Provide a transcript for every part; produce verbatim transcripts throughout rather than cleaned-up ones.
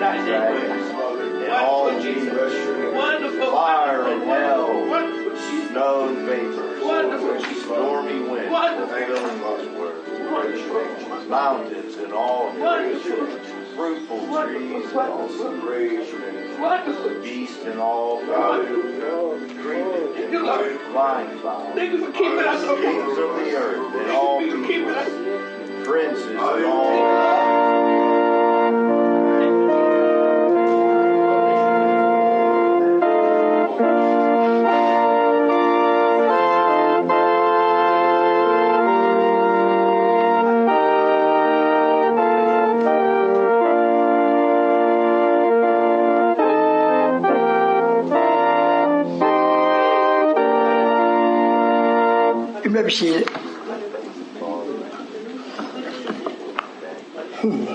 and all the fire and hell, snow and vapors, stormy winds, mountains and all creation, fruitful trees and all creation, beasts and all creeping, flying fowl, kings of the earth and all people, princes and all. You've never seen it. Hmm.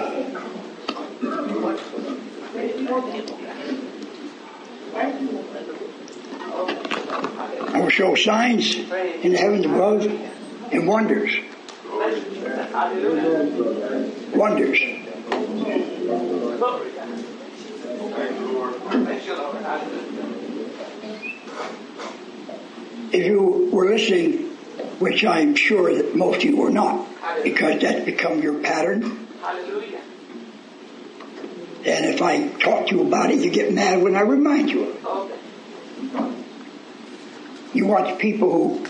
I will show signs in the heavens above and wonders. Wonders. If you were listening, which I'm sure that most of you were not, because that's become your pattern. Hallelujah. And if I talk to you about it, you get mad when I remind you of it. Okay. You watch people who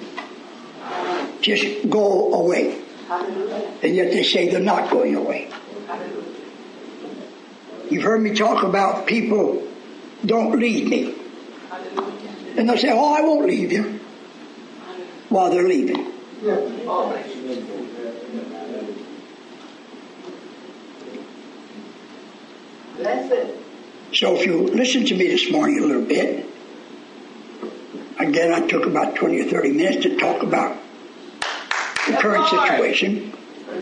just go away, Hallelujah. and yet they say they're not going away. Hallelujah. You've heard me talk about people don't leave me. Hallelujah. And they'll say, oh, I won't leave you, while they're leaving. Oh, bless you. Bless it. So if you listen to me this morning a little bit, again, I took about twenty or thirty minutes to talk about the current situation.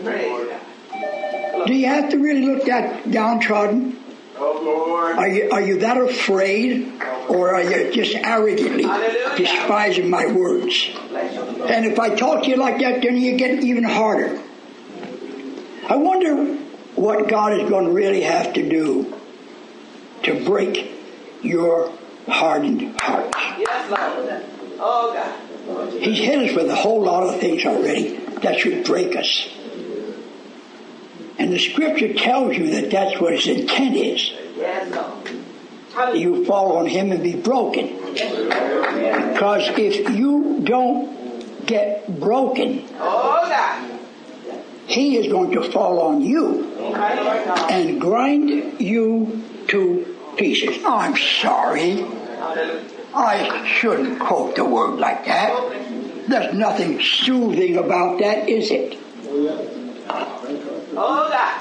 Do you have to really look that downtrodden? Are you, are you that afraid, or are you just arrogantly despising my words? And if I talk to you like that, then you get even harder. I wonder what God is going to really have to do to break your hardened heart. Yes, Lord. Oh, God. He's hit us with a whole lot of things already that should break us. And the scripture tells you that that's what his intent is. Yes, Lord. You fall on him and be broken. Because if you don't get broken, Oh, God. he is going to fall on you and grind you to pieces. Oh, I'm sorry. I shouldn't quote the word like that. There's nothing soothing about that, is it? Oh, God.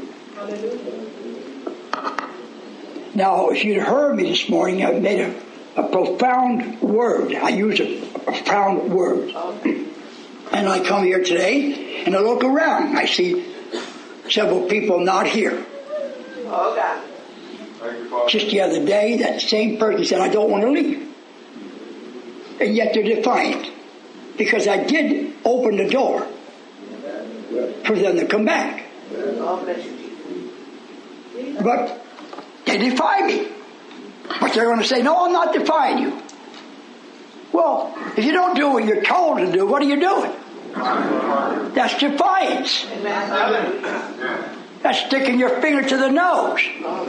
Now, if you'd heard me this morning, I made a, a profound word. I use a, a profound word. And I come here today, and I look around. I see several people not here. Oh, God. Just the other day, that same person said, I don't want to leave. And yet they're defiant. Because I did open the door for them to come back. Oh, bless you. But they defy me. But they're going to say, no, I'm not defying you. Well, if you don't do what you're told to do, what are you doing? That's defiance. That's sticking your finger to the nose.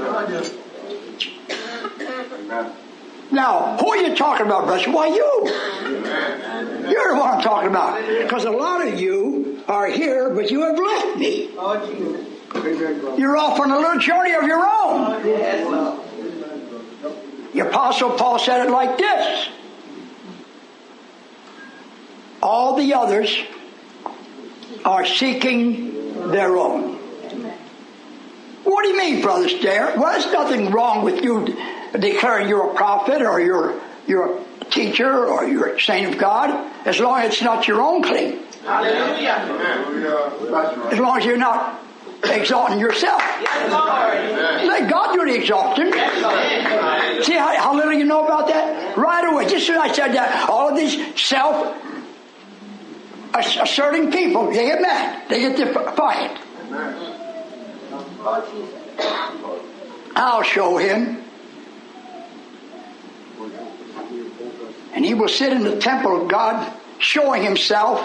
Now, who are you talking about, brother? Why, you. You're the one I'm talking about. Because a lot of you are here, but you have left me. You're off on a little journey of your own. The Apostle Paul said it like this. All the others are seeking their own. What do you mean, Brother Stair? Well, there's nothing wrong with you declaring you're a prophet or you're you're a teacher or you're a saint of God, as long as it's not your own claim. Hallelujah. As long as you're not exalting yourself. Yes, Lord. Let God do the exalting. Yes, See how, how little you know about that? Right away, just as I said that, all of these self asserting people, they get mad. They get defiant. I'll show him. And he will sit in the temple of God, showing himself,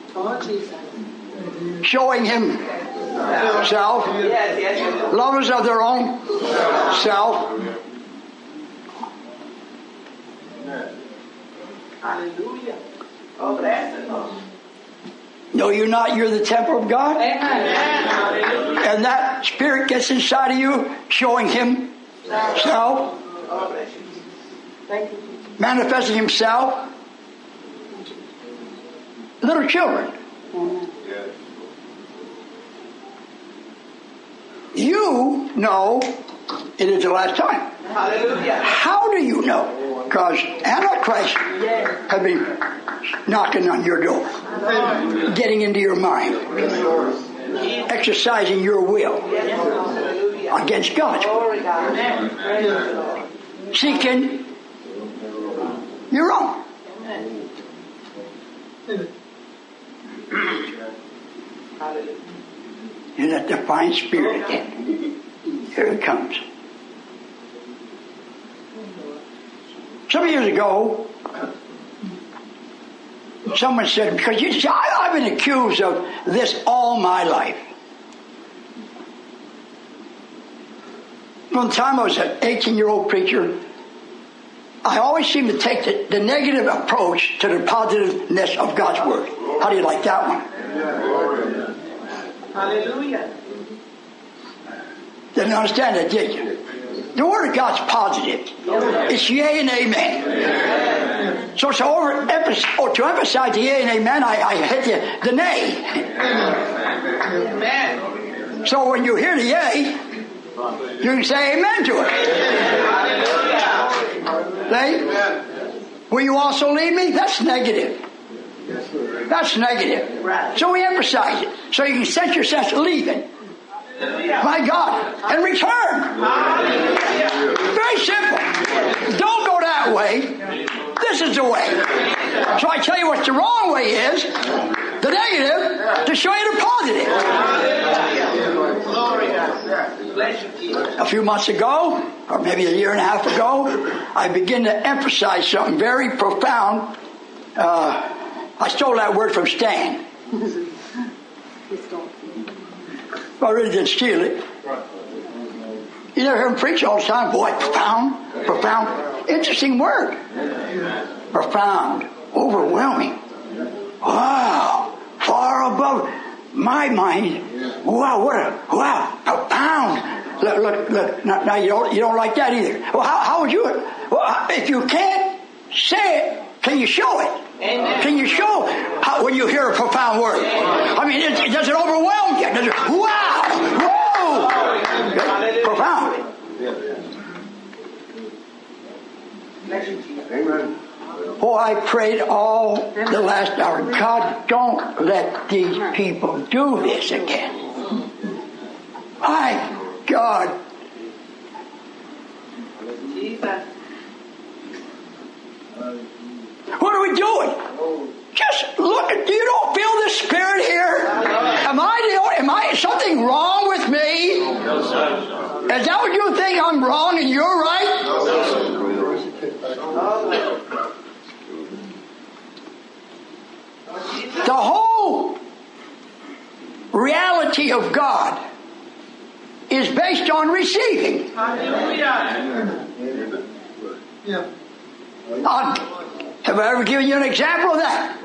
showing himself, lovers of their own self. Hallelujah. Oh, bless. No, you're not. You're the temple of God. Amen. And that Spirit gets inside of you, showing himself, Oh, bless you. Thank you. manifesting himself. Little children. You know it is the last time. Hallelujah. How do you know? Because Antichrist has been knocking on your door, getting into your mind, exercising your will against God's will, Glory God. Praise the Lord. seeking your own. Hallelujah. And that defiant spirit again. Here it comes. Some years ago, someone said, because you see, I, I've been accused of this all my life. From the time I was an eighteen-year-old preacher, I always seem to take the, the negative approach to the positiveness of God's Word. How do you like that one? Hallelujah. Didn't understand that, did you? The Word of God's positive. It's yea and amen. So, so over, oh, to emphasize the yea and amen, I, I hit the, the nay. Amen. So when you hear the yea, you can say amen to it. See? Will you also leave me? That's negative. That's negative. So we emphasize it. So you can sense yourself leaving. My God. And return. Very simple. Don't go that way. This is the way. So I tell you what the wrong way is. The negative to show you the positive. A few months ago, or maybe a year and a half ago, I began to emphasize something very profound. Uh, I stole that word from Stan. I really didn't steal it. You never hear him preach all the time. Boy, profound, profound. Interesting word. Profound, overwhelming. Wow, far above my mind. Wow, what a, wow, profound. Look, look, look. Now, now you don't, you don't like that either. Well, how, how would you, well, if you can't say it, can you show it? Amen. Can you show how, when you hear a profound word? I mean, it, does it overwhelm you? Does it, wow, whoa, profound. Amen. Oh, I prayed all the last hour. God, don't let these people do this again. My God. Jesus. What are we doing? Just look at, you don't feel the Spirit here? Am I the only, am I, something wrong with me? Is that what you think? I'm wrong and you're right? The whole reality of God is based on receiving. Hallelujah. On, have I ever given you an example of that?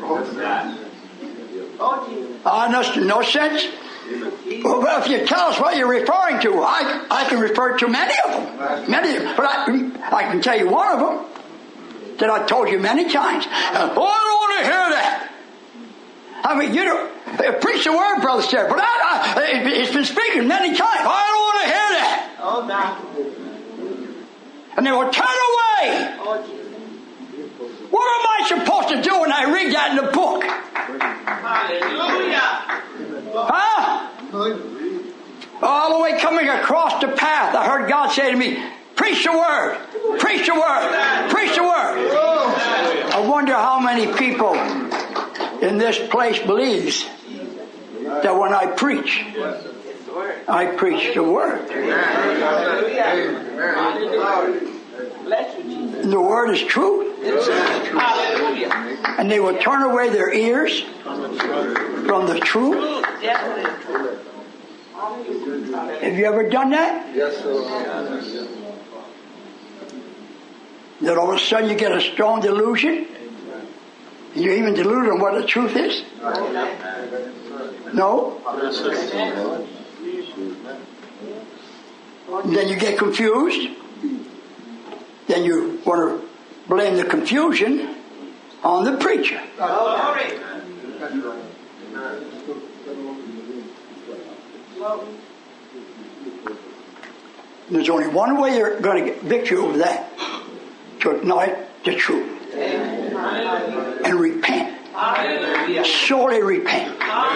Uh, no, no sense? Well, if you tell us what you're referring to, I, I can refer to many of them. Many of them. But I, I can tell you one of them that I've told you many times. Uh, oh, I don't want to hear that. I mean, you don't preach the word, Brother Sarah, but I, I, it's been speaking many times. I don't want to hear that. Oh, no. And they will turn away. Oh, Jesus. What am I supposed to do when I read that in the book? Hallelujah. Huh? All the way coming across the path, I heard God say to me, preach the word, preach the word, preach the word. I wonder how many people in this place believes that when I preach, I preach the word. word is truth. Hallelujah. And they will turn away their ears from the truth. Yes, it is true. Have you ever done that? Yes, sir. That all of a sudden you get a strong delusion? And you're even deluded on what the truth is? No? And then you get confused. Then you want to blame the confusion on the preacher. There's only one way you're going to get victory over that: to acknowledge the truth and repent. Sorely repent.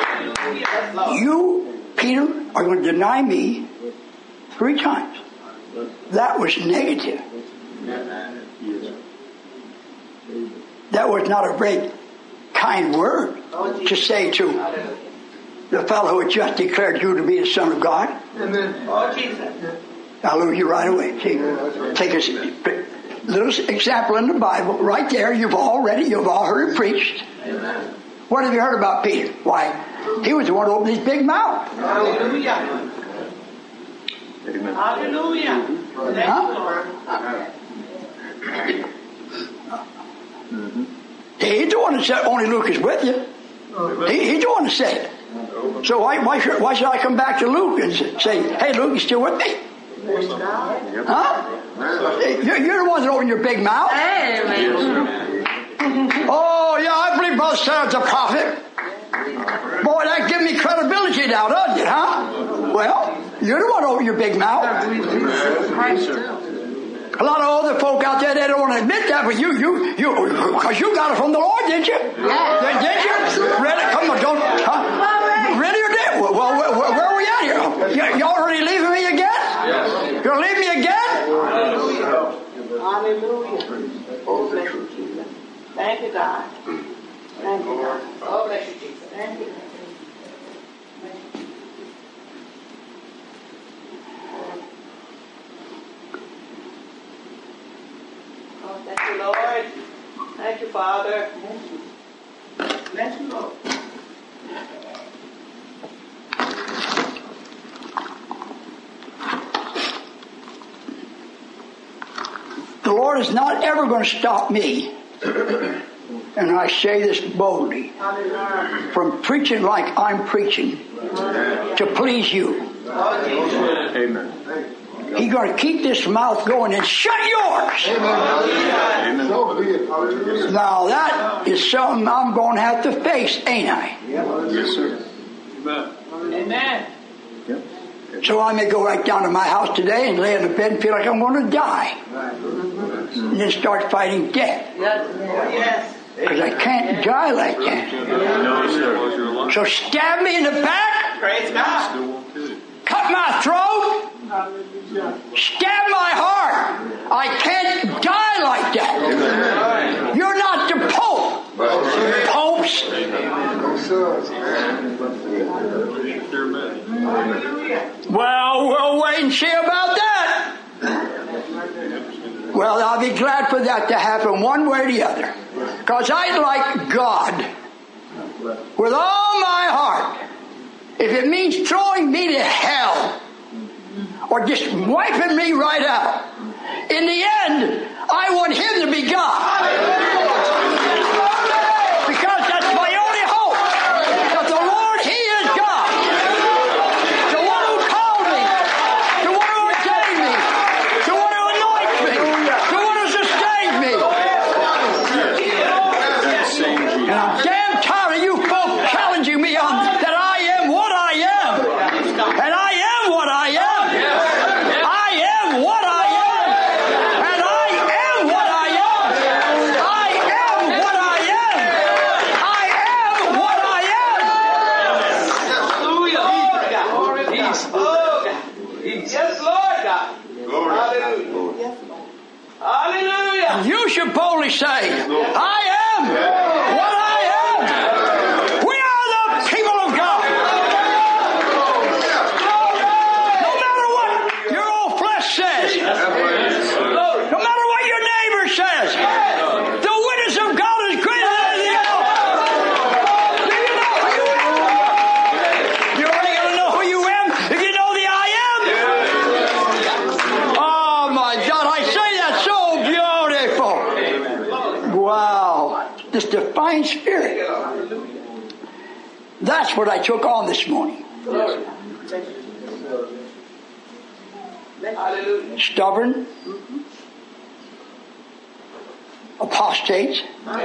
You, Peter, are going to deny me three times. That was negative. That was not a very kind word to say to the fellow who had just declared you to be the Son of God. Hallelujah, right away. See, take a little example in the Bible. Right there, you've already, you've all heard it preached. What have you heard about Peter? Why, he was the one who opened his big mouth. Hallelujah. Hallelujah. Huh? He's the one that said only Luke is with you. He, he's the one that said it. So why, why, should, why should I come back to Luke and say, hey, Luke, you still with me? Huh? You're, you're the one that opened your big mouth. Oh, yeah, I believe Brother Sarah's a prophet. Boy, that gives me credibility now, doesn't it, huh? Well, you're the one over your big mouth. A lot of other folk out there, they don't want to admit that, but you, you, you, because you got it from the Lord, didn't you? Yeah. Did you? Really? Come on, don't, huh? Really or did? Well, where, where, where are we at here? You, you already leaving me again? Yes. You're leaving me again? Hallelujah. Hallelujah. Oh, bless you, Jesus. Thank you, God. Thank you, God. Oh, bless you, Jesus. Thank you. Oh, thank you, Lord. Thank you, Father. Thank you. Thank you, Lord. The Lord is not ever going to stop me, and I say this boldly, from preaching like I'm preaching to please you. Amen. He's going to keep this mouth going and shut yours. Amen. Now that is something I'm going to have to face, ain't I? Yes, sir. Amen. So I may go right down to my house today and lay in the bed and feel like I'm going to die. And then start fighting death. Yes. Because I can't die like that. No, sir. So stab me in the back. Praise God. Cut my throat. Stab my heart. I can't die like that. You're not the Pope. Popes. Well, we'll wait and see about that. Well, I'll be glad for that to happen one way or the other. Because I'd like God with all my heart. If it means throwing me to hell or just wiping me right out, in the end, I want Him to be God. Because that's my only hope. That the Lord, He is God. The one who called me. The one who ordained me. The one who anoints me. The one who sustains me. And I'm damn tired of you folks challenging me on that I am what I am. And I am what I am. I am what I am. And I am what I am. I am what I am. I am what I am. Hallelujah. Yes, Lord God. Hallelujah. Hallelujah. And you should boldly say, I am what I am. We are the people of God. No matter what your old flesh says, no matter what your neighbor says, this defiant spirit. That's what I took on this morning. Stubborn, apostates.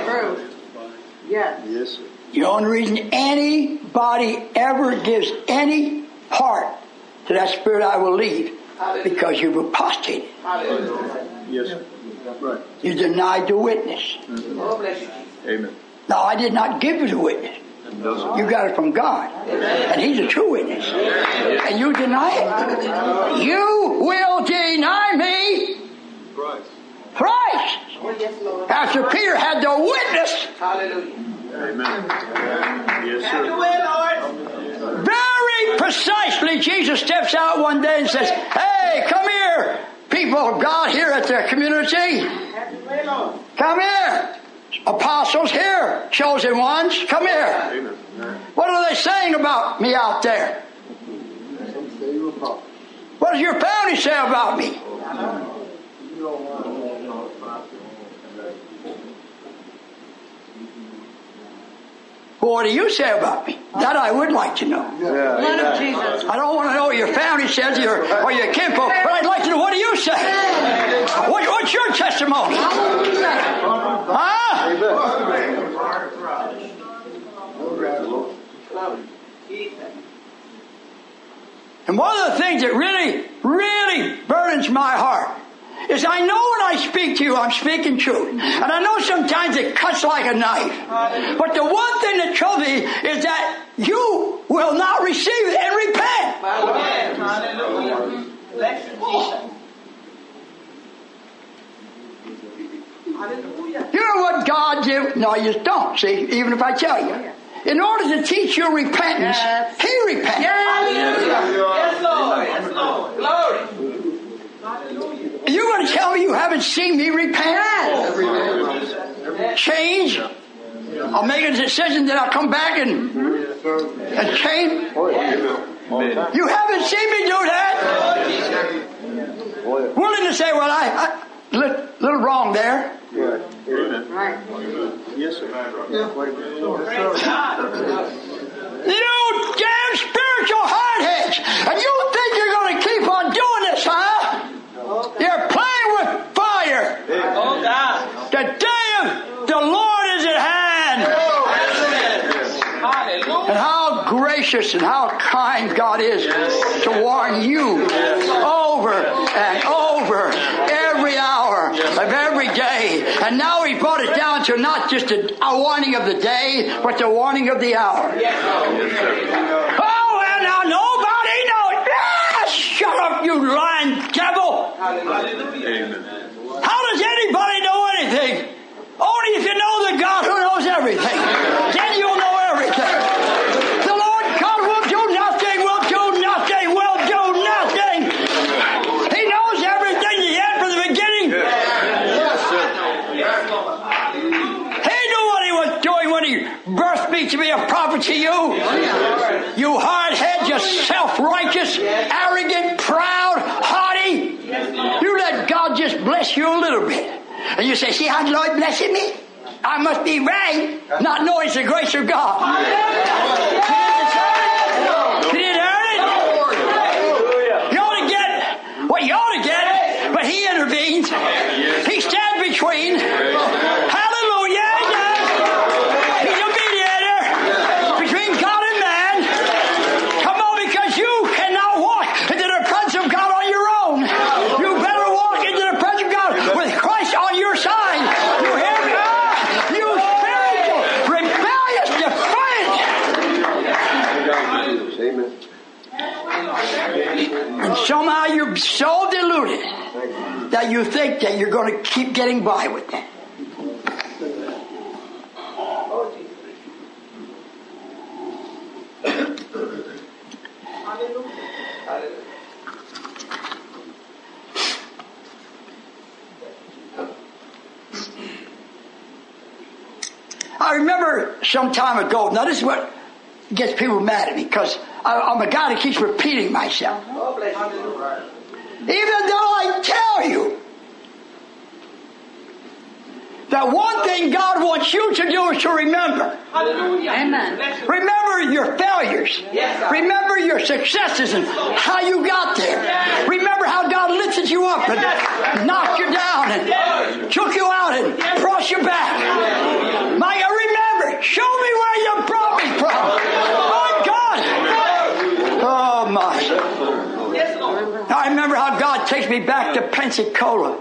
Yes. Yes, sir. The only reason anybody ever gives any part to that spirit I will leave, because you've apostated. Yes, sir. Right. You denied the witness. Mm-hmm. Amen. No, I did not give you the witness. You got it from God. And He's a true witness. And you deny it. You will deny me. Christ. Christ. After Peter had the witness. Hallelujah. Amen. Yes, Have your sir. way, Lord. Very precisely, Jesus steps out one day and says, hey, come here, people of God here at the community. Have your way, Lord. Come here. Apostles here. Chosen ones. Come here. Amen. What are they saying about me out there? What does your family say about me? Well, what do you say about me? That I would like to know. Blood of Jesus. I don't want to know what your family says or your, or your kinfolk, but I'd like to know, what do you say? What, what's your testimony? Huh? And one of the things that really, really burdens my heart is I know when I speak to you, I'm speaking truth. And I know sometimes it cuts like a knife. But the one thing that troubles me is that you will not receive it and repent. Hallelujah. Bless you, Jesus. Hallelujah. You know what God did? No, you don't, see, even if I tell you. In order to teach you repentance, Yes. He repented. Hallelujah. Yes, Lord. Yes, Lord. Glory. Are you going to tell me you haven't seen me repent? Change? I'll make a decision, then I'll come back and, and change? Amen. You haven't seen me do that? Willing to say, well, I, I little, little wrong there. Amen. Right. Yes, sir. Praise God. You damn spiritual hardheads! And you think you're going to keep on doing this, huh? You're playing with fire. Oh, God. The day of the Lord is at hand. Hallelujah. And how gracious and how kind God is to warn you over and over every hour of every day. And now He brought it down to not just a, a warning of the day, but the warning of the hour. Oh, and now nobody knows. Ah, shut up, you lying devil. Amen. How does anybody know anything? Only if you know the God who knows everything. Then you'll know everything. The Lord God will do nothing, will do nothing, will do nothing. He knows everything, the end from the beginning. He knew what He was doing when He birthed me to be a prophet to you. You hard-headed, you self-righteous, arrogant, proud, haughty. You let God just bless you a little bit. And you say, see how the Lord blessed me? I must be right, not knowing it's the grace of God. He didn't earn it. You ought to get what you ought to get, but He intervenes. He stands between. Hallelujah. He's a mediator between God and man. Come on, because you cannot walk into the presence of God on your own. You better walk into the presence of God with Christ on your side. You hear me? You spiritual, rebellious, defiant. And somehow you're so deluded that you think that you're going to keep getting by with that. I remember some time ago, now this is what gets people mad at me, because I'm a guy that keeps repeating myself. Oh, bless you. Even though I tell you that one thing God wants you to do is to remember. Hallelujah. Amen. Remember your failures. Yes, remember your successes and how you got there. Yes. Remember how God lifted you up and yes. knocked you down and yes. took you out and yes. brought you back. Yes. My God, remember. Show me where you brought me from. My God. Oh, my. Yes, Lord. I remember how God takes me back to Pensacola.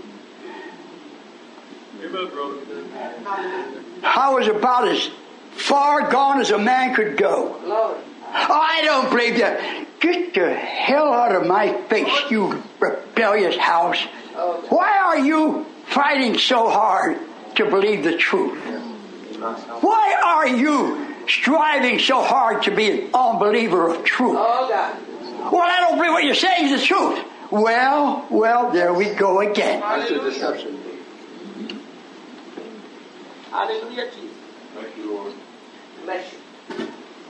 I was about as far gone as a man could go. Oh, I don't believe that. Get the hell out of my face, you rebellious house. Why are you fighting so hard to believe the truth? Why are you striving so hard to be an unbeliever of truth? Well, I don't believe what you're saying is the truth. Well, well, there we go again. That's a deception. Hallelujah, Jesus. Thank you, Lord. Bless you.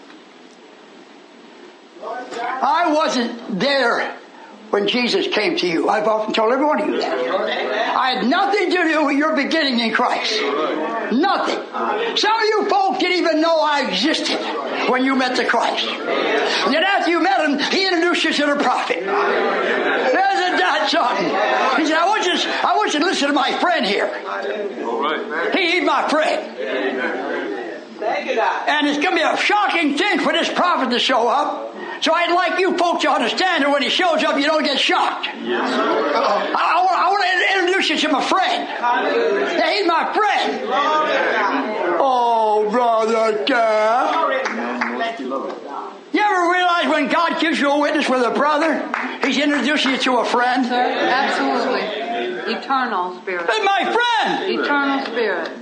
I wasn't there when Jesus came to you. I've often told every one of you that. I had nothing to do with your beginning in Christ. Nothing. Some of you folk didn't even know I existed when you met the Christ. And then after you met him, he introduced you to the prophet. Isn't that something? He said, I want you to, I want you to listen to my friend here. He, he's my friend. Thank you, God. And it's going to be a shocking thing for this prophet to show up. So I'd like you folks to understand that when he shows up, you don't get shocked. Yes. I, I, want, I want to introduce you to my friend. Yeah, he's my friend. Oh, Brother Dad. You ever realize when God gives you a witness with a brother, he's introducing you to a friend? Sir, absolutely. Eternal spirit. He's my friend. Eternal spirit.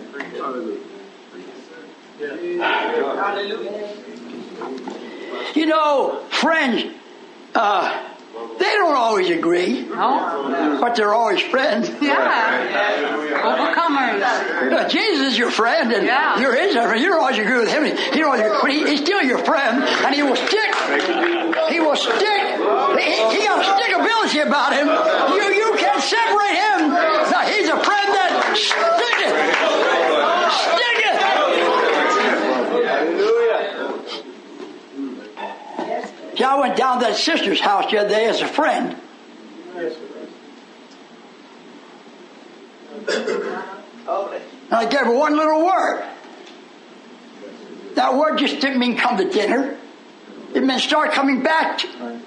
You know, friends, uh, they don't always agree. No. But they're always friends. Yeah. Overcomers. Uh, Jesus is your friend, and yeah. you're his friend. You don't always agree with him. He don't always, but he, he's still your friend, and he will stick. He will stick. He, he got a stickability about him. You you can't separate him. No, he's a friend that sticketh. Sticketh. See, I went down to that sister's house the other day as a friend. And I gave her one little word. That word just didn't mean come to dinner. It meant start coming back.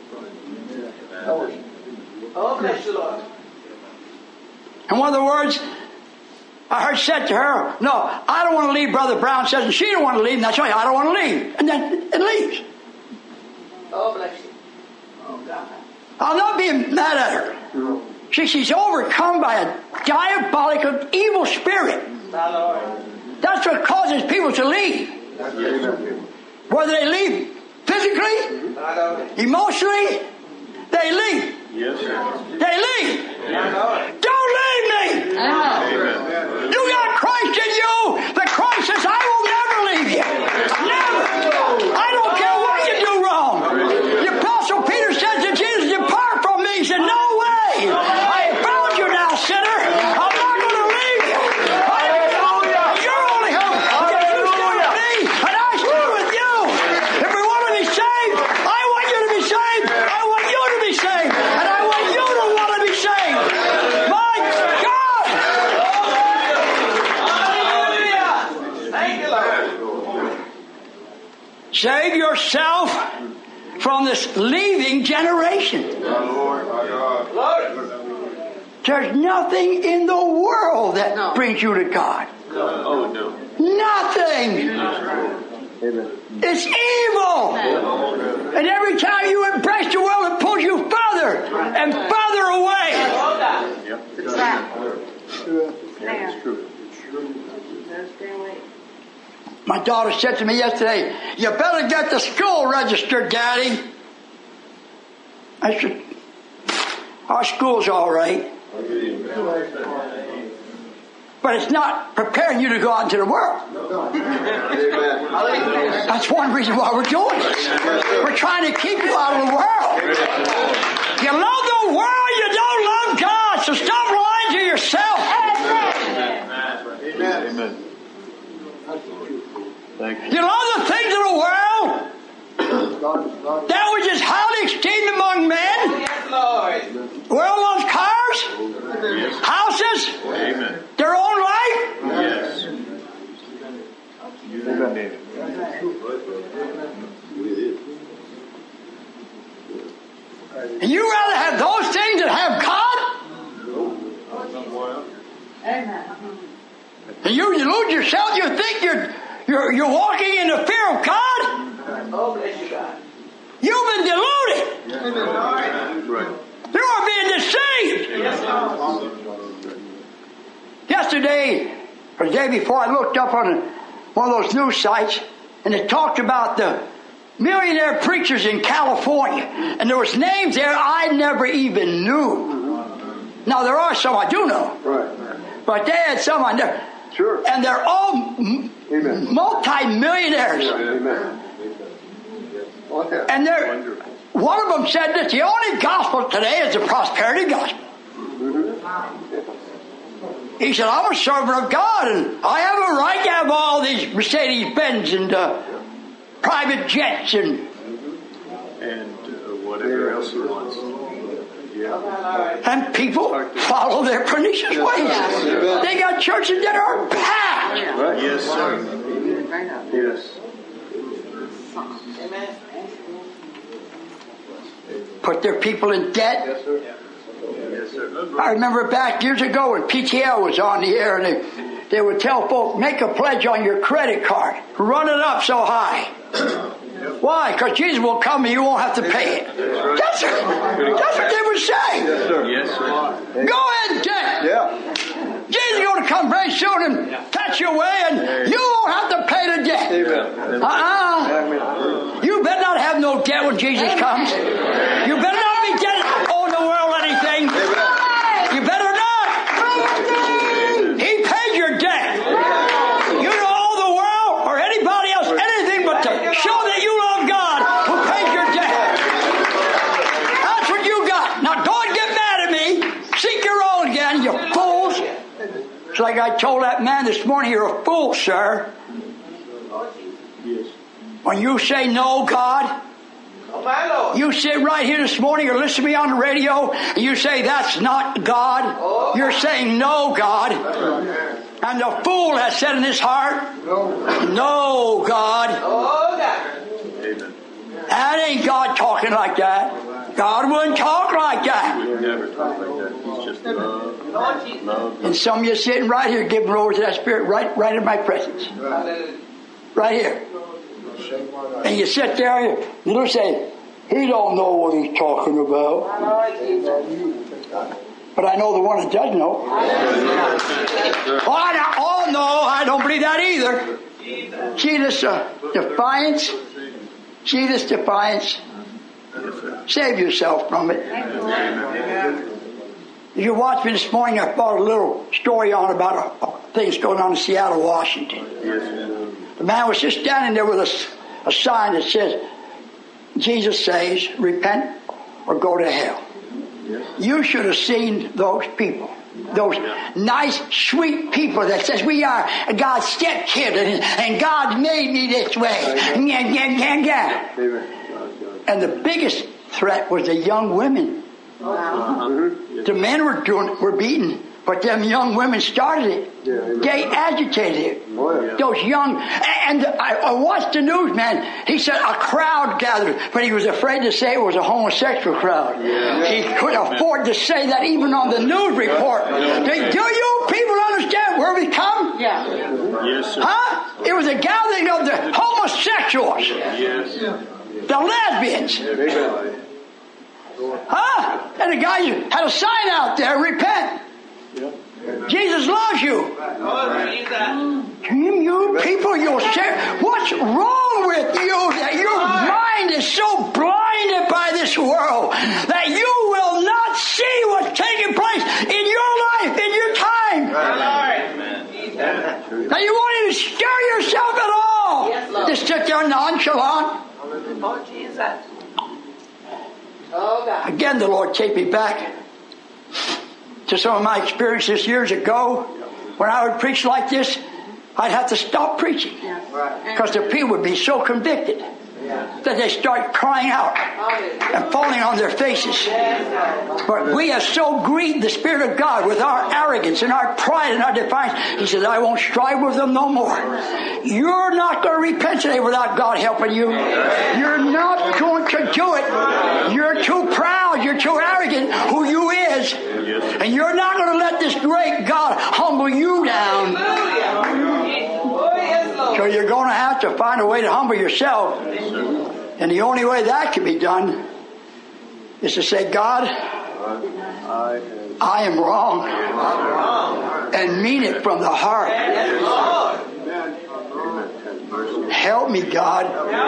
Oh, bless you, Lord. And one of the words I heard said to her, no, I don't want to leave, Brother Brown says, and she don't want to leave, and that's why I don't want to leave. And then it leaves. Oh, bless you. Oh, God. I'm not being mad at her. She, she's overcome by a diabolical evil spirit. My Lord. That's what causes people to leave. Whether they leave physically, emotionally, they leave. Yes, sir. They leave. Don't leave me. Amen. You got Christ in you. The Christ says, I will never leave you. Never. I don't care what you do wrong. The Apostle Peter said to Jesus, depart from me. He said, no way. I have found you now, sinner. I'm not going to leave you. Hallelujah. You're only hope. Because you stay with me and I stay with you. If we want to be saved, I want you to be saved. I want you to be saved. And I want you to want to be saved. My God. Hallelujah. Thank you, Lord. Save yourself from this leaving generation. There's nothing in the world that No. brings you to God. Oh, no. Nothing. It's evil. And every time you embrace the world, it pulls you further and further away. Oh, God. The trap. There. True. My daughter said to me yesterday, you better get the school registered, Daddy. I said, our school's all right. But it's not preparing you to go out into the world. That's one reason why we're doing this. We're trying to keep you out of the world. You love the world, you don't love God. So stop lying to yourself. You love the things of the world? That which is highly esteemed among men? Yes, Lord. World loves cars, houses, Amen. their own life. Yes. Amen. And you rather have those things than have God? Amen. And you, you lose yourself, you think you're, you're, you're walking in the fear of God? Oh, bless you, God. You've been deluded. Right. You are being deceived. Yesterday, or the day before, I looked up on one of those news sites, and it talked about the millionaire preachers in California. And there was names there I never even knew. Now, there are some I do know. Right. But they had some I never. Sure. And they're all m- multi-millionaires. Amen. And they're, one of them said that the only gospel today is the prosperity gospel. He said, I'm a servant of God, and I have a right to have all these Mercedes-Benz and uh, private jets and And uh, whatever else he wants. Yeah. and people follow their pernicious ways. They got churches that are packed. Right. Yes, sir. Yes. Amen. Put their people in debt. Yes, sir. Yes, sir. I remember back years ago when P T L was on the air, and they, they would tell folks, make a pledge on your credit card. Run it up so high. Why? Because Jesus will come and you won't have to pay it. That's, that's what they would say. Yes, sir. Yes, sir. Go ahead, debt. Yeah. Jesus is going to come very soon and catch you away, and you won't have to pay the debt. Amen. Uh-uh. Amen. You better not have no debt when Jesus comes. You better not be debt owe the world anything. You better not. He paid your debt. You don't owe the world or anybody else anything but to show that you love God who paid your debt. That's what you got. Now don't get mad at me. Seek your own again, you fools. It's like I told that man this morning, you're a fool, sir. Yes. When you say no, God, Oh, my Lord. you sit right here this morning or listen to me on the radio, and you say that's not God. You're saying no, God. And the fool has said in his heart, no, God. Oh, God. Amen. That ain't God talking like that. God wouldn't talk like that. He'll never talk like that. He's just love. Lord Jesus. Love. And some of you sitting right here giving over to that spirit right, right in my presence. Hallelujah. Right here. And you sit there and you say, he don't know what he's talking about. Lord Jesus. But I know the one that does know. Oh, I, oh no, I don't believe that either. See this uh, defiance? See this defiance? Save yourself from it. If you watched me this morning, I brought a little story on about a, a things going on in Seattle, Washington. The man was just standing there with a, a sign that says, Jesus says, repent or go to hell. You should have seen those people. Those nice, sweet people that says we are God's stepchildren and God made me this way. Yeah, yeah, yeah, yeah. And the biggest threat was the young women. The men were doing, were beaten, but them young women started it. They agitated it. Those young, and I, I watched the news, man. He said a crowd gathered, but he was afraid to say it was a homosexual crowd. He couldn't afford to say that even on the news report. Do, do you people understand where we come? Yeah. Yes, sir. Huh? It was a gathering of the homosexuals, Yes. the lesbians. Huh? And the guy had a sign out there, repent. Jesus loves you. You people, you'll share. What's wrong with you that your mind is so blinded by this world that you will not see what's taking place in your life, in your time? That you won't even stir yourself at all. Just sit there nonchalant. Oh, Jesus. Oh, God. Again, the Lord take me back to some of my experiences years ago when I would preach like this. I'd have to stop preaching. Because the people would be so convicted that they start crying out and falling on their faces. But we have so grieved the Spirit of God with our arrogance and our pride and our defiance. He says, I won't strive with them no more. You're not going to repent today without God helping you. You're not going to do it. You're too proud. You're too arrogant who you is. And you're not going to let this great God humble you down. So you're going to have to find a way to humble yourself. And the only way that can be done is to say, God, I am wrong. And mean it from the heart. Help me, God.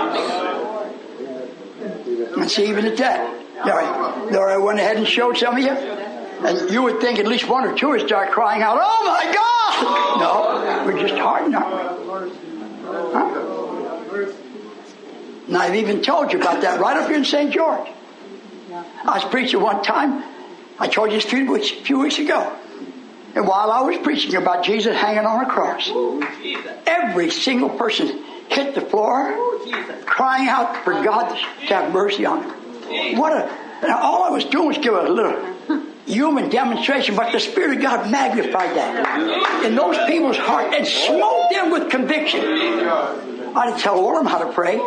And see, even at that. There I went ahead and showed some of you. And you would think at least one or two would start crying out, oh my God! No, we're just hardened up. Huh? And I've even told you about that right up here in Saint George. I was preaching one time. I told you this a few weeks, few weeks ago. And while I was preaching about Jesus hanging on a cross, every single person hit the floor, crying out for God to have mercy on them. What a! And all I was doing was give a little human demonstration, but the Spirit of God magnified that in those people's heart and smote them with conviction. I didn't tell all of them how to pray.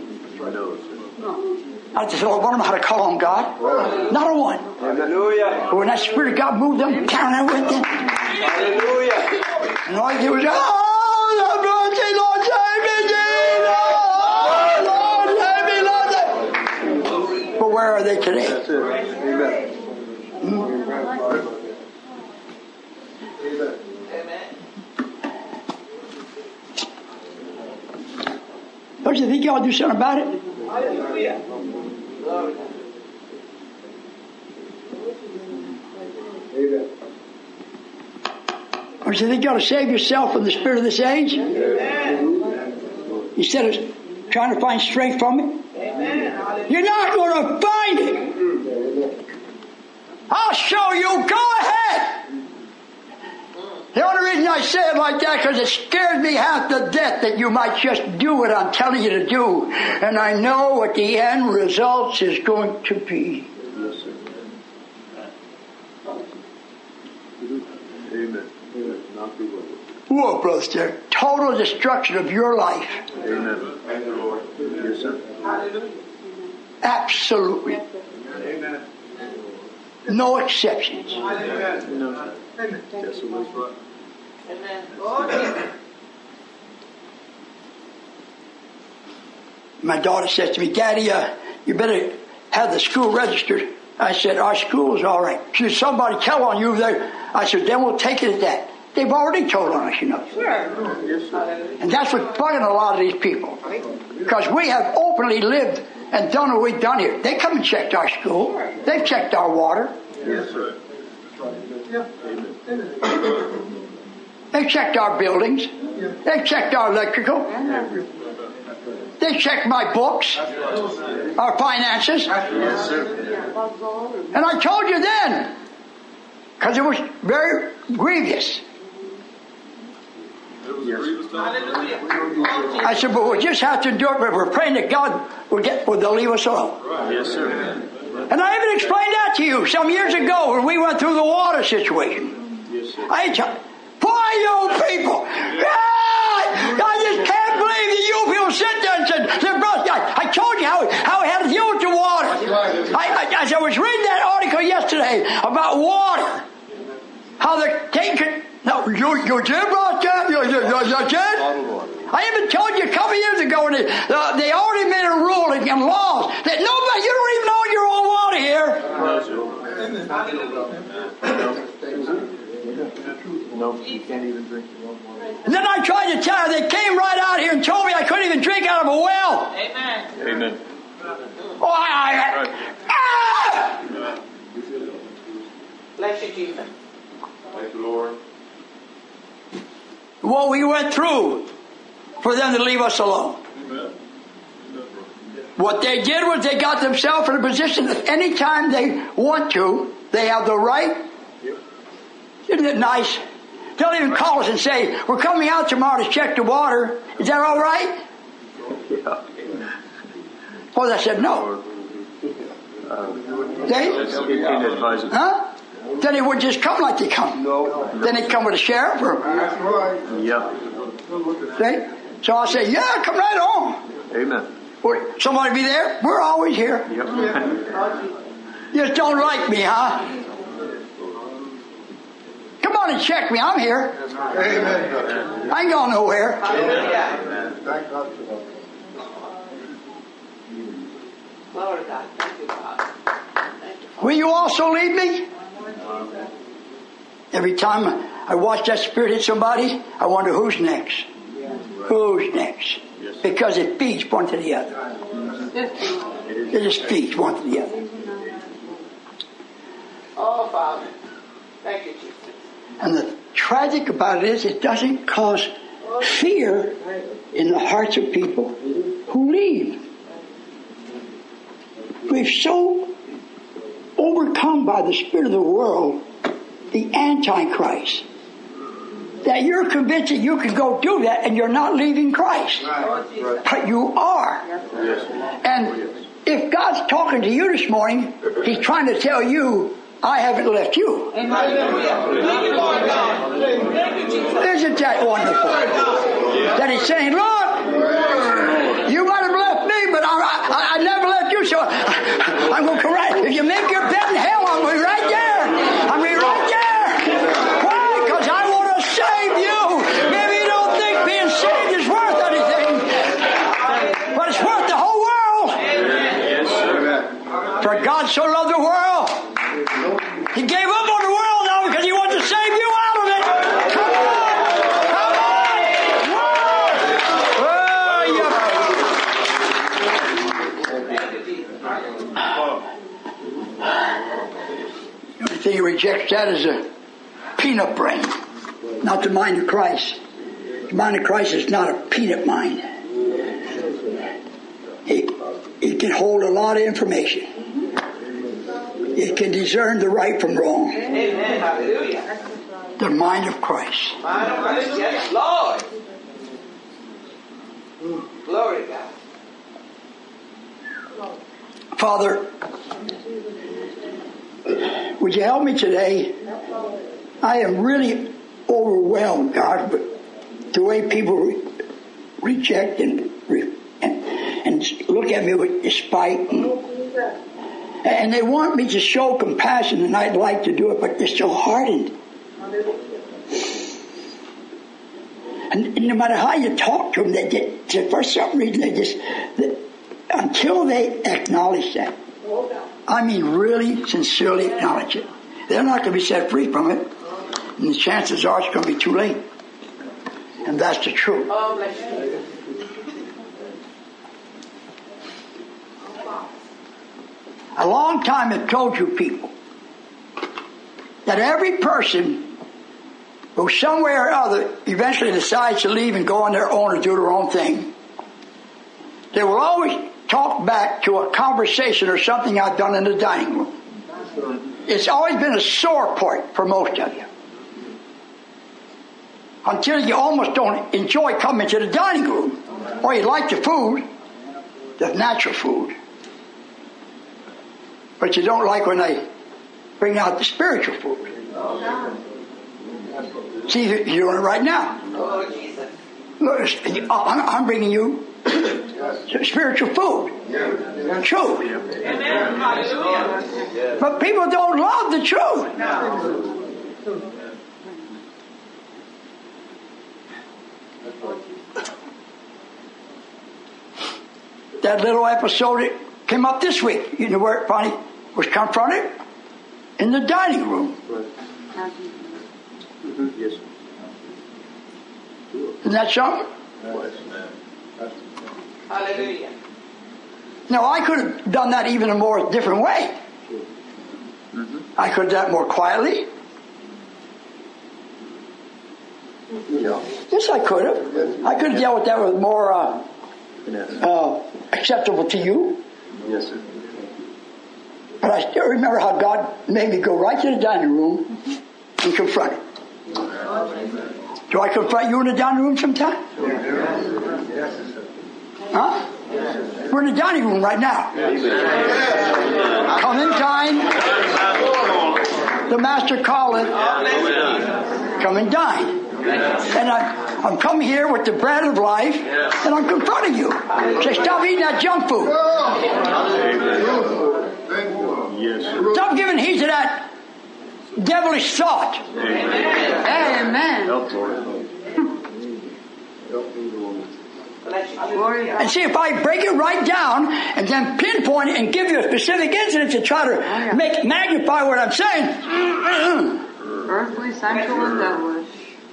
I didn't tell all of them how to call on God. Not a one. Hallelujah. But when that Spirit of God moved them, down I went then. Hallelujah. And all I did was, oh, Lord, Lord, save me, Lord, save me, Lord. But where are they today? That's it. Amen. Don't you think you ought to do something about it? Hallelujah. Don't you think you ought to save yourself from the spirit of this age? Amen. Instead of trying to find strength from it? Amen. You're not going to find it. I'll show you. Go ahead. The only reason I say it like that because it scares me half to death that you might just do what I'm telling you to do. And I know what the end results is going to be. Yes, sir. Amen. Amen. Not be with it. Whoa, Brother Stern. Total destruction of your life. Amen. Thank you, Lord. Yes, sir. Hallelujah. Absolutely. Amen. No exceptions. Amen. No. Amen. That's what was right. Amen. Lord. My daughter says to me, Daddy, uh, you better have the school registered. I said, our school is all right. She said, somebody tell on you there. I said, then we'll take it at that. They've already told on us, you know. Sure. Yes, sir. And that's what's bugging a lot of these people. Because we have openly lived and done what we've done here. They come and checked our school. They've checked our water. Yes, sir. They've checked our buildings. They've checked our electrical. They checked my books, our finances. Yes, sir. And I told you then, because it was very grievous. I said, but we'll just have to do it, but we're praying that God will get, will they'll leave us alone. Yes, sir. And I even explained that to you some years ago when we went through the water situation. Yes, sir. I tell why you people? God, I just can't believe that you people sit there and said, said brother, I, I told you how, how I had to deal with the water. I, I, as I was reading that article yesterday about water, how they're taking. No, you, you did, brother? You, you, you, you did? I even told you a couple of years ago, when they, uh, they already made a rule and, and laws that nobody, you don't even own your own water here. No, you can't even drink your own water. And then I tried to tell her, they came right out here and told me I couldn't even drink out of a well. Amen. Amen. Oh, I, I, ah! Bless you, Jesus. Thank you, Lord. What we went through for them to leave us alone. What they did was they got themselves in a position that anytime they want to, they have the right. Isn't it nice They'll even call us and say, we're coming out tomorrow to check the water. Is that all right? Yeah. Well, I said, no. They? Huh? Then they would just come like they come. No. Then they'd come with a sheriff or... That's right. Yeah. See? So I say, yeah, come right on. Amen. Or somebody be there? We're always here. Yep. You just don't like me, huh? Come on and check me. I'm here. Amen. I ain't going nowhere. Thank God for that. Glory to God. Thank you, Father. Thank you, Father. Will you also lead me? Every time I watch that spirit hit somebody, I wonder who's next. Who's next? Because it feeds one to the other. It just feeds one to the other. Oh, Father. Thank you, Jesus. And the tragic about it is it doesn't cause fear in the hearts of people who leave. We've so overcome by the spirit of the world, the Antichrist, that you're convinced that you can go do that and you're not leaving Christ. But you are. And if God's talking to you this morning, He's trying to tell you, I haven't left you. Isn't that wonderful? That He's saying, Lord, you might have left me, but I, I, I never left you, so I, I'm going to come right. If you make your bed in hell, I'm going to be right there. I'm going to be right there. Why? Because I want to save you. Maybe you don't think being saved is worth anything, but it's worth the whole world. For God so loved the world, He gave up on the world now because He wants to save you out of it. Come on! Come on! Whoa! The only thing He rejects that is a peanut brain, not the mind of Christ. The mind of Christ is not a peanut mind. It, it can hold a lot of information. It can discern the right from wrong. Amen. Hallelujah. The mind of Christ. Mind of Christ. Yes, Lord. Glory to God. Father, would you help me today? I am really overwhelmed, God, with the way people re- reject and, re- and and look at me with despite. And, and they want me to show compassion, and I'd like to do it, but they're so hardened. And, and no matter how you talk to them, they get, for some reason, they just, they, until they acknowledge that, I mean really sincerely acknowledge it, they're not going to be set free from it. And the chances are it's going to be too late. And that's the truth. Oh, bless you. A long time I've told you people that every person who somewhere or other eventually decides to leave and go on their own or do their own thing, they will always talk back to a conversation or something I've done in the dining room. It's always been a sore point for most of you. Until you almost don't enjoy coming to the dining room. Or you like the food, the natural food. But you don't like when they bring out the spiritual food. See, you're doing it right now. Oh, Jesus. Look, I'm bringing you spiritual food. Truth. Amen. Hallelujah. But people don't love the truth. That little episode that came up this week, you know where it finally was confronted? In the dining room. Yes. Isn't that something? Hallelujah. Now, I could have done that even a more different way. I could have done it more quietly. Yeah. Yes, I could have. I could have dealt with that with more uh, uh, acceptable to you. Yes, sir. But I still remember how God made me go right to the dining room and confront it. Do I confront you in the dining room sometime? Huh? We're in the dining room right now. Come and dine. The Master calleth. Come and dine. And I'm, I'm coming here with the bread of life, and I'm confronting you. Say, stop eating that junk food. Stop giving heed to that devilish thought. Amen. And see, if I break it right down and then pinpoint it and give you a specific incident to try to make magnify what I'm saying. Earthly, sensual, and devilish.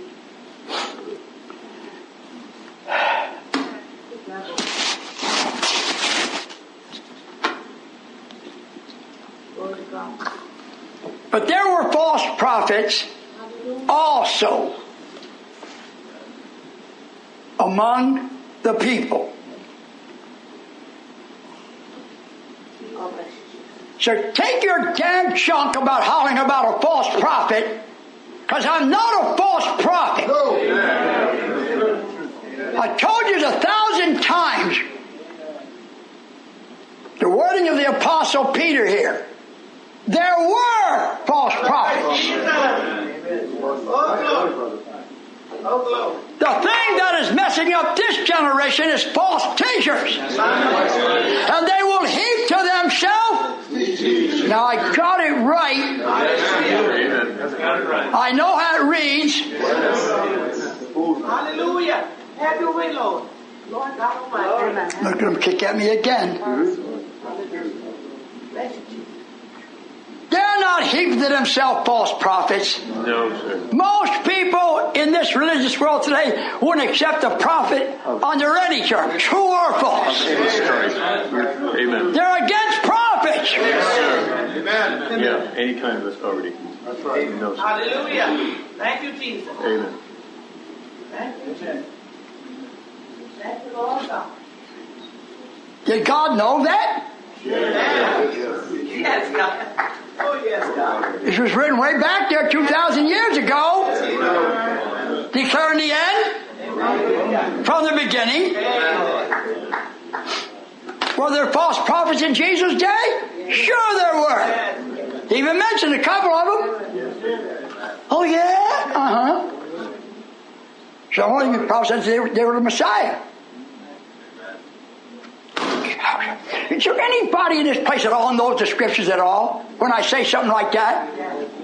But there were false prophets also among the people. So take your damn chunk about hollering about a false prophet, because I'm not a false prophet. I told you a thousand times the wording of the Apostle Peter here. There were false prophets. The thing that is messing up this generation is false teachers. And they will heap to themselves. Now I got it right. I know how it reads. Hallelujah. Have your way, Lord. Lord God Almighty. Look at them kick at me again. Bless you, Jesus. They're not heaping to themselves false prophets. No, sir. Most people in this religious world today wouldn't accept a prophet under any church, true or false. Amen. They're against prophets. Amen. Yeah, any kind of authority. That's right. No, sir. Hallelujah. Thank you, Jesus. Amen. Thank you, Jesus. Thank you, Lord God. Did God know that? Yes, God. Oh, yes, God. This was written way back there two thousand years ago, declaring the end from the beginning. Were there false prophets in Jesus' day? Sure there were. He even mentioned a couple of them. Oh yeah? Uh-huh. Some of them prophets said they were, they were the Messiah. Is there anybody in this place at all knows the scriptures at all when I say something like that?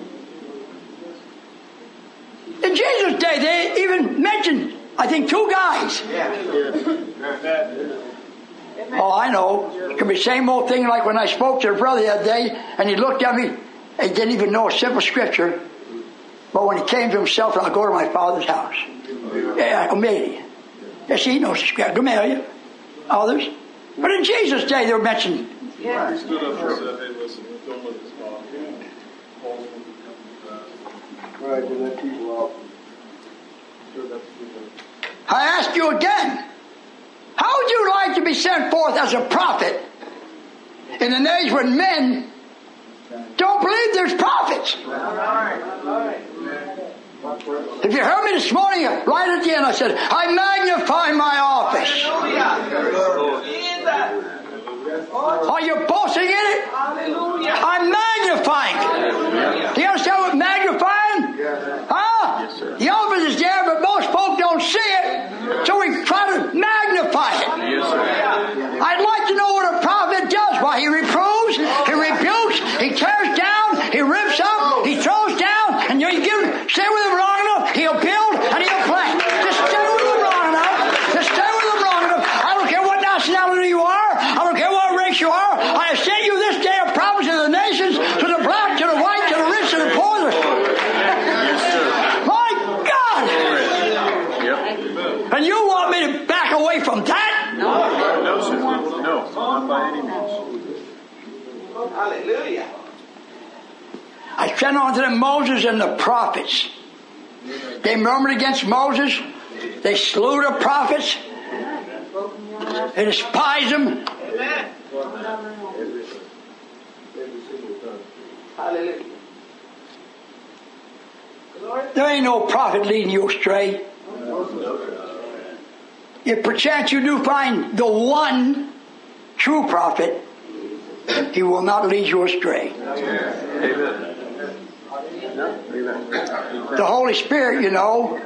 In Jesus' day, they even mentioned, I think, two guys. Oh, I know. It could be the same old thing like when I spoke to a brother the other day, and he looked at me and didn't even know a simple scripture. But when he came to himself, I'll go to my father's house. Yeah, Gamaliel. Yes, he knows the scripture. Gamaliel. Others. But in Jesus' day, they were mentioned. Yeah. He stood up and said, hey, listen, don't let this talk. Paul's going to come fast. Right, to let people out. I ask you again, how would you like to be sent forth as a prophet in an age when men don't believe there's prophets? All right. All right. If you heard me this morning, right at the end, I said, I magnify my office. Are you boasting in it? Hallelujah. I'm magnifying it. Do you understand what magnifying? Huh? Yes, sir. The office is there, but most folk don't see it, so we try to magnify it. Yes, sir. I'd like to know what a prophet does. Why, he reproves, he rebukes, he tears down, he rips up, he throws down, and you give him, stay with him long enough, he'll build and he'll plant. Just stay with him long enough. Just stay with him long enough. I don't care what nationality you are. I don't care what race you are. I have sent you this day of promise to the nations, to the black, to the white, to the rich, to the poor. Yes, sir. My God! Yep. And you want me to back away from that? No, sir. No, not by any means. Hallelujah. I sent on to them Moses and the prophets. They murmured against Moses. They slew the prophets. They despised them. Amen. Hallelujah. There ain't no prophet leading you astray. If perchance you do find the one true prophet, he will not lead you astray. Amen. The Holy Spirit, you know,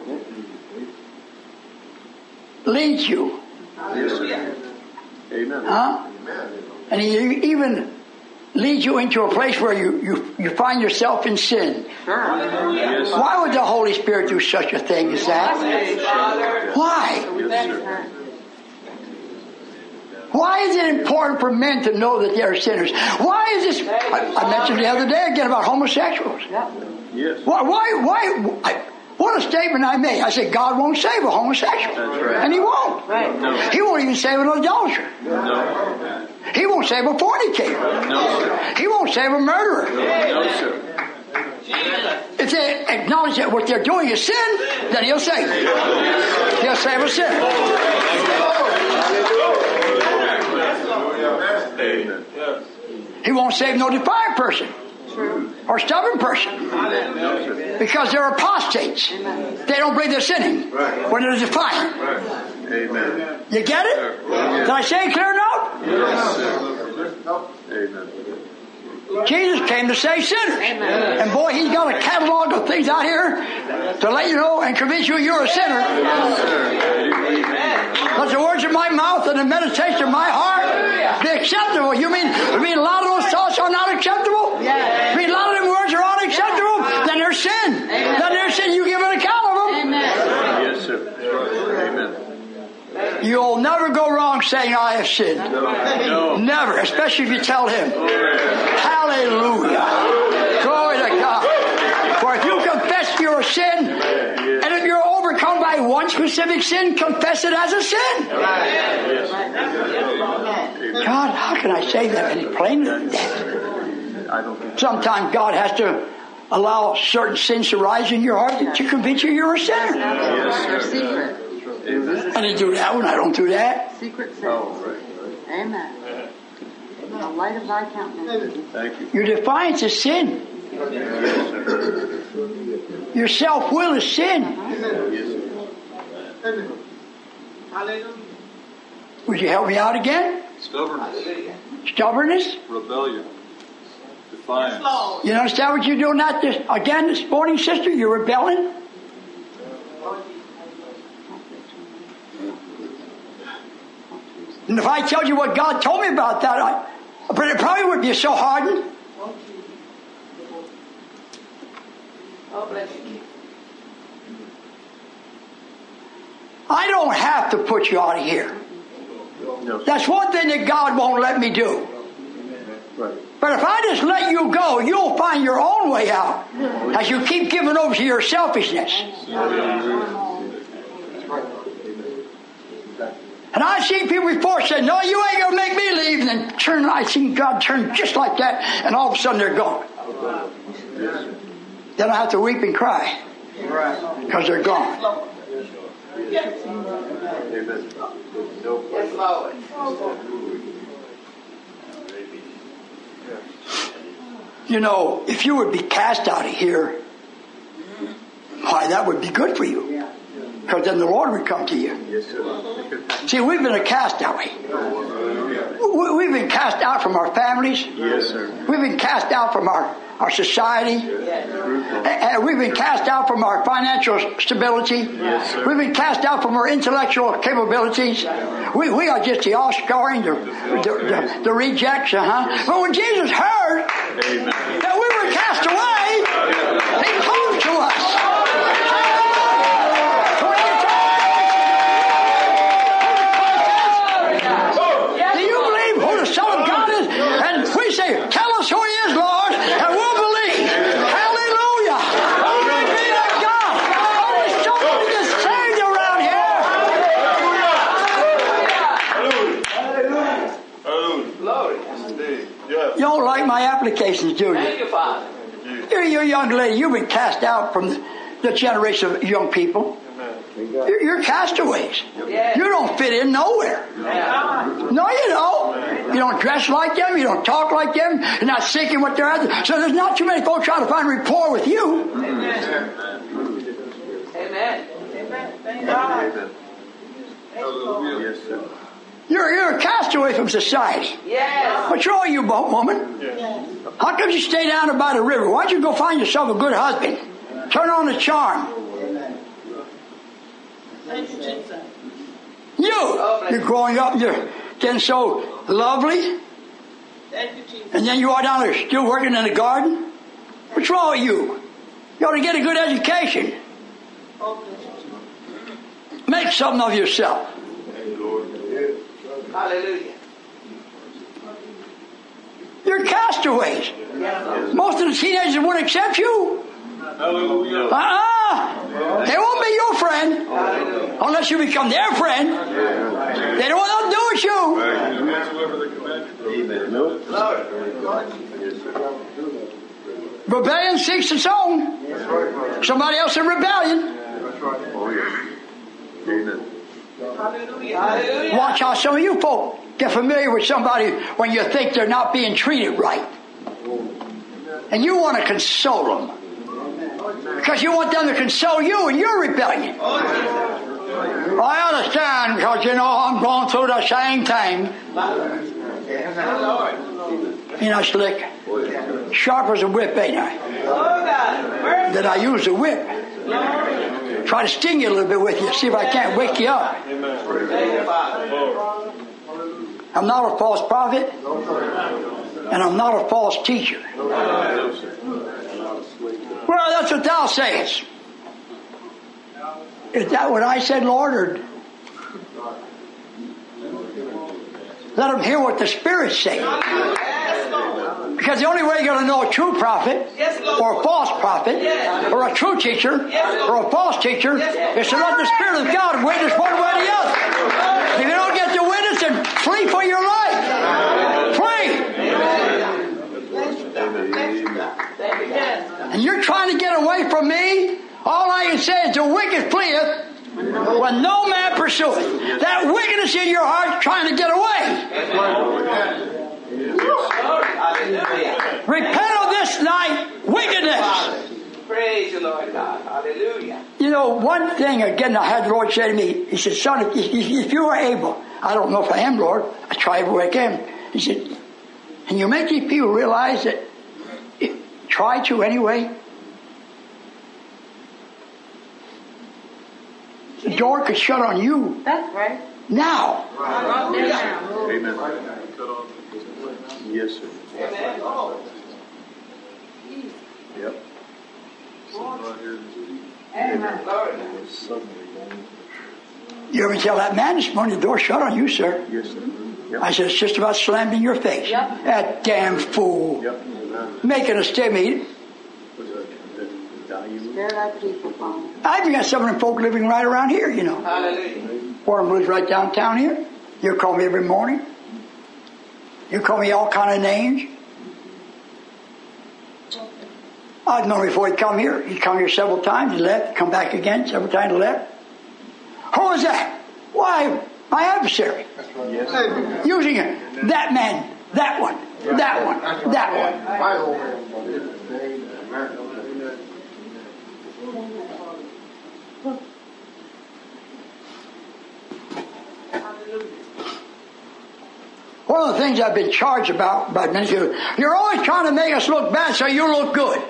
leads you. Amen. Huh? And he even leads you into a place where you, you, you find yourself in sin. Yes. Why would the Holy Spirit do such a thing as that? Why? Yes, Why is it important for men to know that they are sinners? Why is this? I, I mentioned the other day again about homosexuals. Yes. Why? Why? why I, what a statement I made. I said God won't save a homosexual. That's right. And he won't. No. He won't even save an adulterer. No. He won't save a fornicator. No, sir. He won't save a murderer. No, sir. If they acknowledge that what they're doing is sin, then he'll save them. He'll save a sinner. Amen. He won't save no defiant person. Or stubborn person. Because they're apostates. They don't believe they're sinning when they're defiant. Amen. You get it? Did I say it clear enough? Yes, sir. Amen. Jesus came to save sinners. And boy, he's got a catalog of things out here to let you know and convince you you're a sinner. Let the words of my mouth and the meditation of my heart be acceptable. You mean, you mean a lot of those thoughts are not acceptable? You mean a lot of them words are unacceptable? Then they're sin. Then they're sin. You give an account of them. Yes, sir. Amen. You'll never go wrong saying I have sinned. No. Never, especially if you tell him. Hallelujah. Glory to God. For if you confess your sin, and if you're overcome by one specific sin, confess it as a sin. God, how can I say that any plainer than that? Sometimes God has to allow certain sins to rise in your heart to convince you you're a sinner. Yes, Your sir. secret. I didn't do that one. I don't do that. Secret sin. Oh, right. Amen. The light of thy countenance. Thank you. Your defiance is sin. Yes, sir. Your self-will is sin. Yes, sir. Would you help me out again? Stubbornness, Stubbornness? rebellion, defiance. You understand what you're doing that this, again this morning, sister? You're rebelling? And if I told you what God told me about that, I, but it probably wouldn't be so hardened. I don't have to put you out of here. That's one thing that God won't let me do. But if I just let you go, you'll find your own way out as you keep giving over to your selfishness. And I've seen people before say, no, you ain't going to make me leave. And then turn, I've seen God turn just like that, and all of a sudden they're gone. Then I have to weep and cry because they're gone. You know, if you would be cast out of here, why, that would be good for you. Because then the Lord would come to you. See, we've been a cast out. We've been cast out from our families. Yes, sir. We've been cast out from our, our society. And we've been cast out from our financial stability. Yes, sir. We've been cast out from our intellectual capabilities. We, we are just the offscouring, the, the, the, the rejects. Uh-huh. But when Jesus heard Amen. that we were cast away, He called to us. Tell us who He is, Lord, and we'll believe. Hallelujah. Glory be to God. Only somebody gets saved around here. You don't like my applications, do you? Thank you, Father. You're, you're a young lady. You've been cast out from the, the generation of young people. You're, you're castaways. Yeah. You don't fit in nowhere. Yeah. No, you don't. You don't dress like them. You don't talk like them. You're not seeking what they're after. So there's not too many folks trying to find rapport with you. Amen. cast away from society. Yes. What's wrong with you, woman? Yes. How come you stay down there by the river? Why don't you go find yourself a good husband? Turn on the charm. Thank you, Jesus. You, you're growing up, you're getting so lovely, Thank you, Jesus. and then you are down there still working in the garden? What's wrong with you? You ought to get a good education. Make something of yourself. Hallelujah. You're castaways. Most of the teenagers wouldn't accept you. Hallelujah. Uh-uh. They won't be your friend unless you become their friend. They don't want nothing to do with you. Rebellion seeks its own. Somebody else in rebellion. Hallelujah. Watch how some of you folk get familiar with somebody when you think they're not being treated right. And you want to console them. Because you want them to console you in your rebellion. I understand because, you know, I'm going through the same thing. You know, slick. Sharp as a whip, ain't I? That I use the whip. Try to sting you a little bit with you, see if I can't wake you up. I'm not a false prophet, and I'm not a false teacher. Well, that's what thou sayest. Is that what I said, Lord? Or let them hear what the Spirit says. Because the only way you're going to know a true prophet, or a false prophet, or a true teacher, or a false teacher, is to let the Spirit of God witness one way or the other. If you don't get the witness, then flee for your life. Flee. And you're trying to get away from me. All I can say is the wicked fleeth when no man pursueth. That wickedness in your heart trying to get away. Repent of this night wickedness. Praise you, Lord God. Hallelujah. You know, one thing again I had the Lord say to me, He said, son, if, if you are able, I don't know if I am, Lord, I try every way I can. He said, and you make these people realize that it, try to anyway. The door could shut on you. That's right. Now. Amen. Yes, sir. Amen. Yep. Amen. You ever tell that man this morning, the door shut on you, sir? Yes, sir. Yep. I said, it's just about slammed in your face. Yep. That damn fool. Yep. Making a statement. Spare thy people, Father. I've got some of them folk living right around here, you know. Hallelujah. One of them lives right downtown here. You call me every morning. You call me all kind of names. I've known him before he come here. He come here several times. He left. Come back again. Several times he left. Who was that? Why, my adversary. Yes. Using it. That man. That one. That one. That one. One of the things I've been charged about by many people, you're always trying to make us look bad so you look good.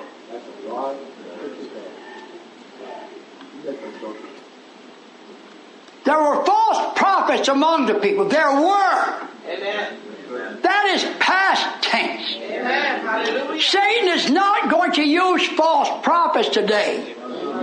There were false prophets among the people. There were. Amen. That is past tense. Amen. Hallelujah. Satan is not going to use false prophets today.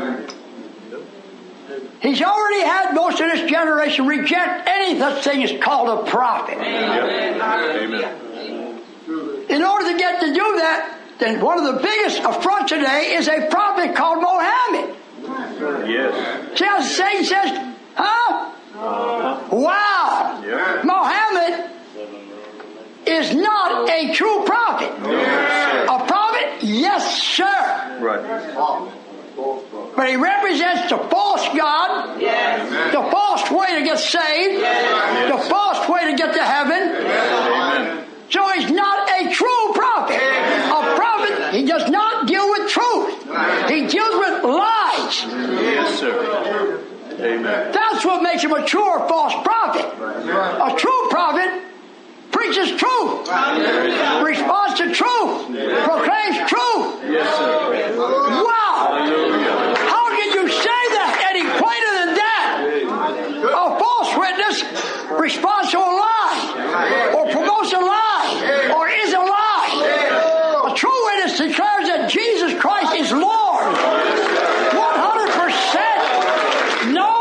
He's already had most of this generation reject any such thing as called a prophet. Amen. Hallelujah. In order to get to do that, then one of the biggest affronts today is a prophet called Mohammed. Yes. See how Satan says, huh? Wow. Yeah. Mohammed is not a true prophet. Yes, a prophet? Yes, sir. right. But he represents the false God, Yes. the false way to get saved, the false way to get to heaven. Amen. So he's not a true prophet. A prophet, he does not deal with truth. He deals with lies. Yes, sir. Amen. That's what makes him a true or false prophet. A true prophet preaches truth. Responds to truth. Proclaims truth. Yes, sir. Wow! How can you say that any plainer than that? A false witness responds to a lie, or promotes a lie, or is a lie. A true witness declares that Jesus Christ is Lord. one hundred percent. No.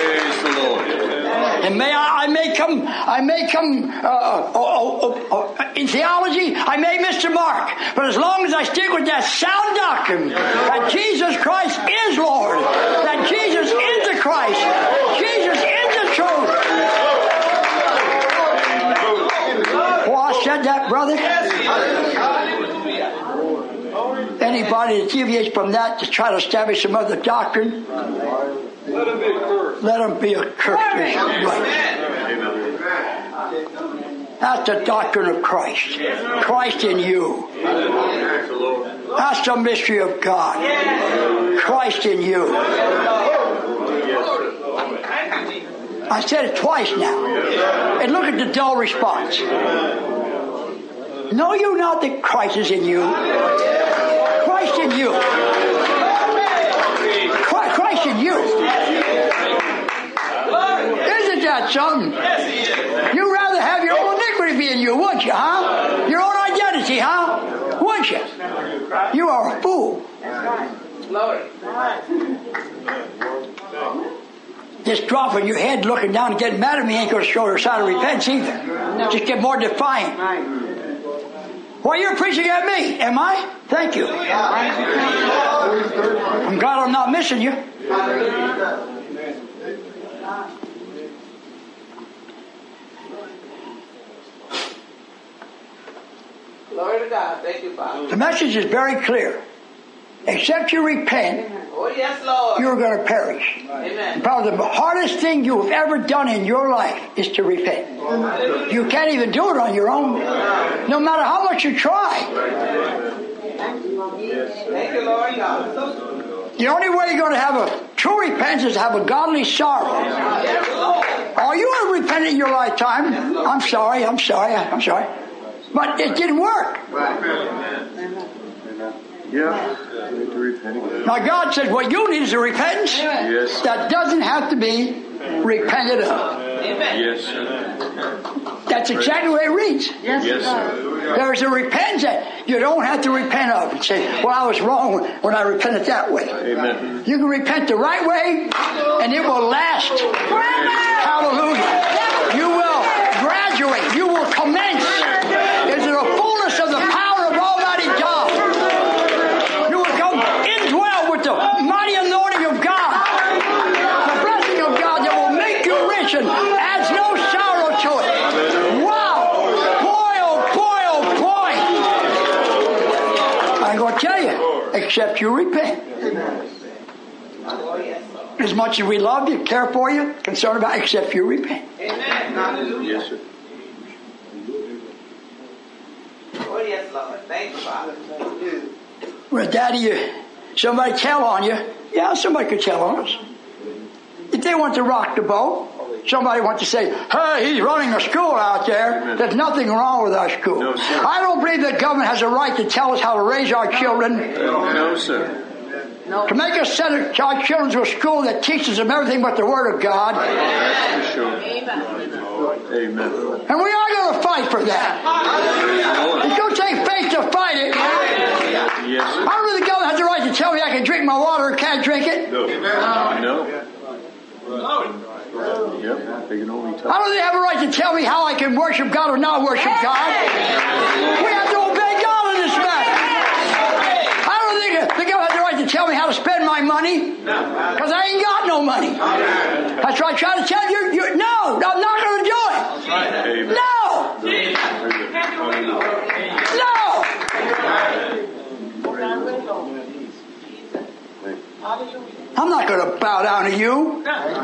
And may I, I may come, I may come uh, uh, uh, uh, uh, in theology, I may miss the mark. But as long as I stick with that sound doctrine, that Jesus Christ is Lord, that Jesus is the Christ, Jesus is the truth. Oh, I said that, brother. Anybody that deviates from that to try to establish some other doctrine, Let him be cursed. let them be accursed. Right. That's the doctrine of Christ. Christ in you. That's the mystery of God. Christ in you. I said it twice now. And look at the dull response. Know you not that Christ is in you? Christ in you. Christ in you. Isn't that something? You'd rather have your own iniquity be in you, wouldn't you, huh? Your own identity, huh? Wouldn't you? You are a fool. Just dropping your head, looking down and getting mad at me ain't going to show her side of repentance either. Just get more defiant. Well, you're preaching at me, am I? Thank you. I'm glad I'm not missing you. Glory to God. Thank you, Father. The message is very clear. Except you repent, Oh, yes, Lord. you're going to perish. Amen. Probably the hardest thing you've ever done in your life is to repent. You can't even do it on your own, no matter how much you try. Thank you, Lord God. The only way you're going to have a true repentance is to have a godly sorrow. Oh, you have repented in your lifetime. I'm sorry, I'm sorry, I'm sorry. But it didn't work. Yeah. Need to repent again. Now God says what you need is a repentance Yes. that doesn't have to be repented of. Yes, sir. That's exactly the way it reads. Yes, sir. There's a repentance that you don't have to repent of and say, well, I was wrong when I repented that way. Amen. You can repent the right way and it will last. Hallelujah. You will graduate. You will commence into the fullness of the power of Almighty God. You will come indwell with the mighty anointing of God. The blessing of God that will make you rich and adds no sorrow to it. Wow. Boy, oh boy, oh boy. I'm going to tell you, except you repent. As much as we love you, care for you, concerned about, except you repent. Amen. Yes, sir. Oh, yes, Lord. Thank you, Father. Well, Daddy, you, somebody tell on you. Yeah, somebody could tell on us. If they want to rock the boat, somebody wants to say, hey, he's running a school out there. There's nothing wrong with our school. No, sir. I don't believe the government has a right to tell us how to raise our children. No, sir. To make us send our children to a school that teaches them everything but the Word of God. For sure. Amen. And we are going to fight for that. It's going to take faith to fight it. Yes, I sir. don't believe the government has the right to tell me I can drink my water or can't drink it. No. No. Yep. They can only I talk. don't think they have a right to tell me how I can worship God or not worship God. We have to obey God in this matter. I don't think the government has the right to tell me how to spend my money because I ain't got no money. That's why I try to tell you, you no, I'm not going to do it. Amen. No, no. I'm not going to bow down to you.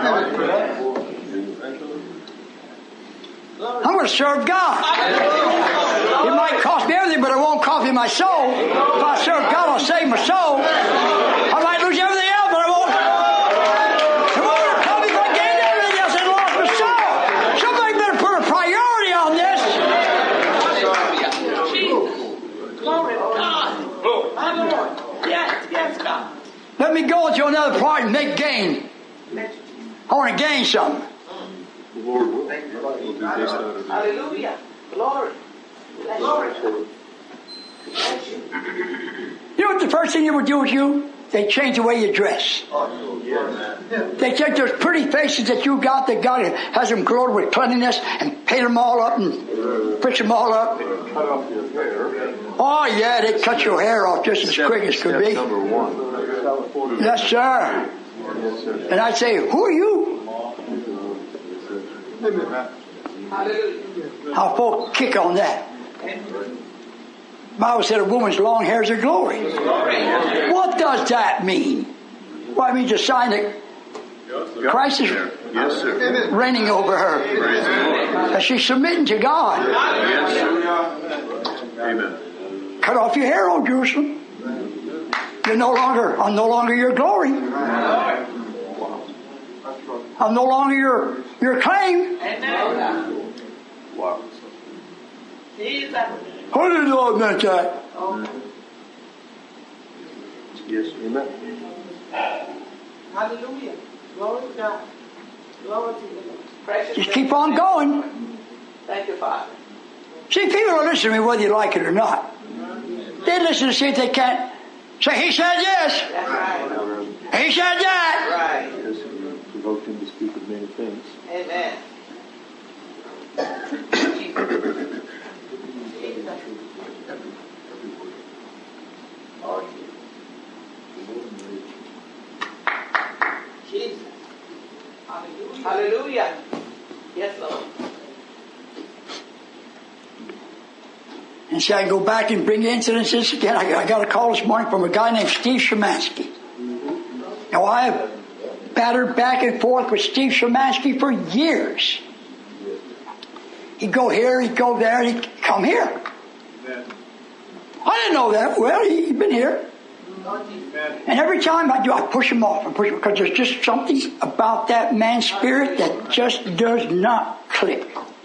I'm going to serve God. It might cost me everything, but it won't cost me my soul. If I serve God, I'll save my soul. I might lose everything else, but I won't. It won't cost me if I gained everything else and lost my soul. Somebody better put a priority on this. another part and make gain. I want to gain something. The Lord will. We'll do this out of that. Hallelujah. Glory. Glory. You know what the first thing you would do with you? They change the way you dress. They take those pretty faces that you got, that God has them glowed with cleanliness, and paint them all up and fix them all up. Cut off your hair. Oh yeah, they cut your hair off just as quick as could be. Number one. Yes, sir. Yes, sir. And I'd say, who are you? Hallelujah. How folk kick on that. Bible said a woman's long hair is her glory. What does that mean? Well, it means a sign that Christ is Yes, sir. reigning over her. That she's submitting to God. Yes, sir. Amen. Cut off your hair, O Jerusalem. You're no longer, I'm no longer your glory. I'm no longer your your claim. Amen. Wow. Jesus. How did the Lord meant that? Yes, amen. Hallelujah. Glory to God. Glory to you. Precious. Just keep on going. Thank you, Father. See, people will listen to me whether you like it or not. They listen to see if they can't say, he said yes. That's right. He said that. Right. Yes, provoked him to speak of many things. Amen. Jesus. Hallelujah. Hallelujah. Yes, Lord. And see, I can go back and bring incidences again. I, I got a call this morning from a guy named Steve Shemansky. Now, I have battered back and forth with Steve Shemansky for years. He'd go here, he'd go there, he'd come here. I didn't know that. Well, he'd been here. And every time I do, I push him off and push him, because there's just something about that man's spirit that just does not click.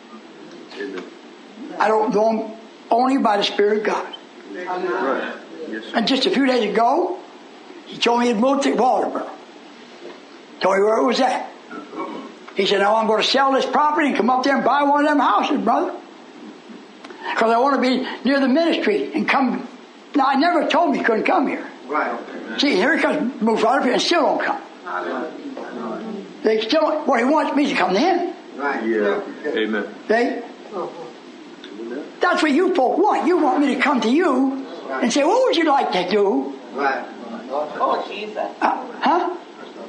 I don't know him only by the Spirit of God. Right. Yes, sir. And just a few days ago, he told me he'd moved to Walterboro. Told me where it was at. He said, now I'm going to sell this property and come up there and buy one of them houses, brother. Because I want to be near the ministry and come. Now, I never told him he couldn't come here. Right. See, here he comes, moves out of here and still don't come. They still don't, well, he wants me to come to him. Right. Yeah. Amen. They, that's what you folk want. You want me to come to you and say, what would you like to do? Right. Oh, Jesus. Uh, huh?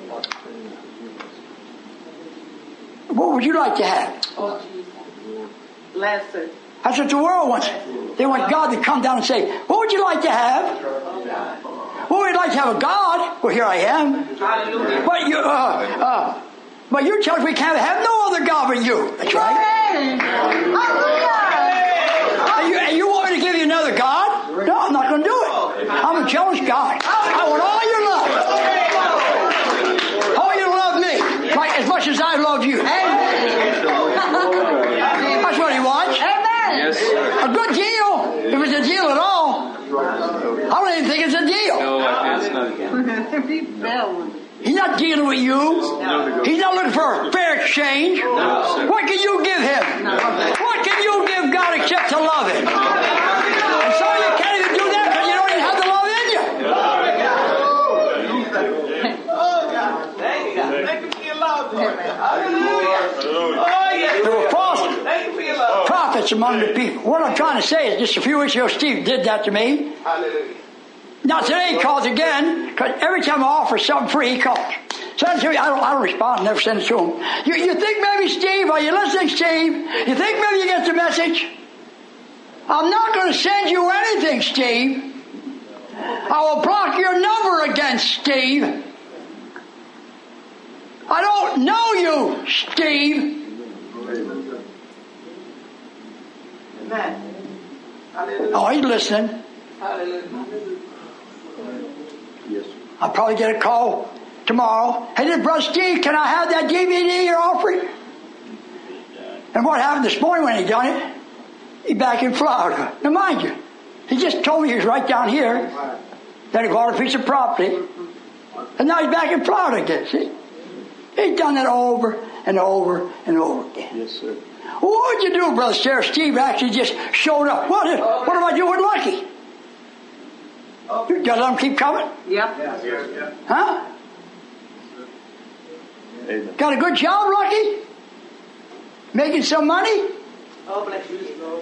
What would you like to have? Oh, Jesus. Blessed. That's what the world wants. They want God to come down and say, what would you like to have? Well, we'd like to have a God. Well, here I am. Hallelujah. But you, uh, uh, but you're telling us we can't have no other God but you. That's right. And you, and you want me to give you another God? No, I'm not going to do it. I'm a jealous God. I want all your love. All you to love me, like as much as I love you. That's what he wants. Yes, sir. A good deal, if it's a deal at all. I don't even think it's a deal. No, it's not. He's not dealing with you. He's not looking for a fair exchange. What can you give him? What can you give God except to love him? And so you can't even do that because you don't even have the love in you. Thank you, God. Thank you for your love, Lord. Hallelujah. Oh, yes. There were false Thank you for your love. prophets among the people. What I'm trying to say is, just a few weeks ago, Steve did that to me. Hallelujah. Now today he calls again, because every time I offer something free, he calls. Send it to me. I don't, I don't respond. Never send it to him. You, you think maybe, Steve, are you listening, Steve? You think maybe you get the message? I'm not going to send you anything, Steve. I will block your number again, Steve. I don't know you, Steve. Amen. Hallelujah. Oh, he's listening. Hallelujah. Yes. I'll probably get a call tomorrow. Hey, then, Brother Steve, can I have that D V D you're offering? And what happened this morning when he done it? He's back in Florida. Now, mind you, he just told me he was right down here. Then he bought a piece of property. And now he's back in Florida again, see? He's done it over and over and over again. Yes, sir. Well, what would you do, Brother Sarah? Steve actually just showed up. What, what am I doing with Lucky? You gotta let him keep coming? Yep. Huh? Amen. Got a good job, Lucky? Making some money? Oh, bless you.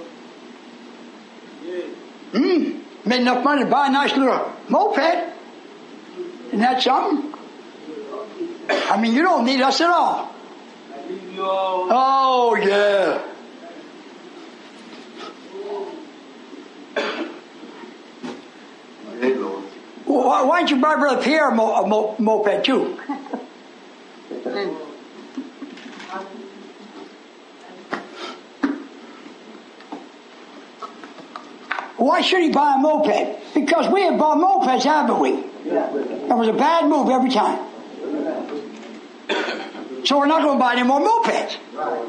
Hmm. Made enough money to buy a nice little moped. Isn't that something? I mean, you don't need us at all. Oh, yeah. Well, why, why don't you buy Brother Pierre a, mo- a mo- moped too? Why should he buy a moped? Because we have bought mopeds, haven't we? That was a bad move every time. So we're not going to buy any more mopeds.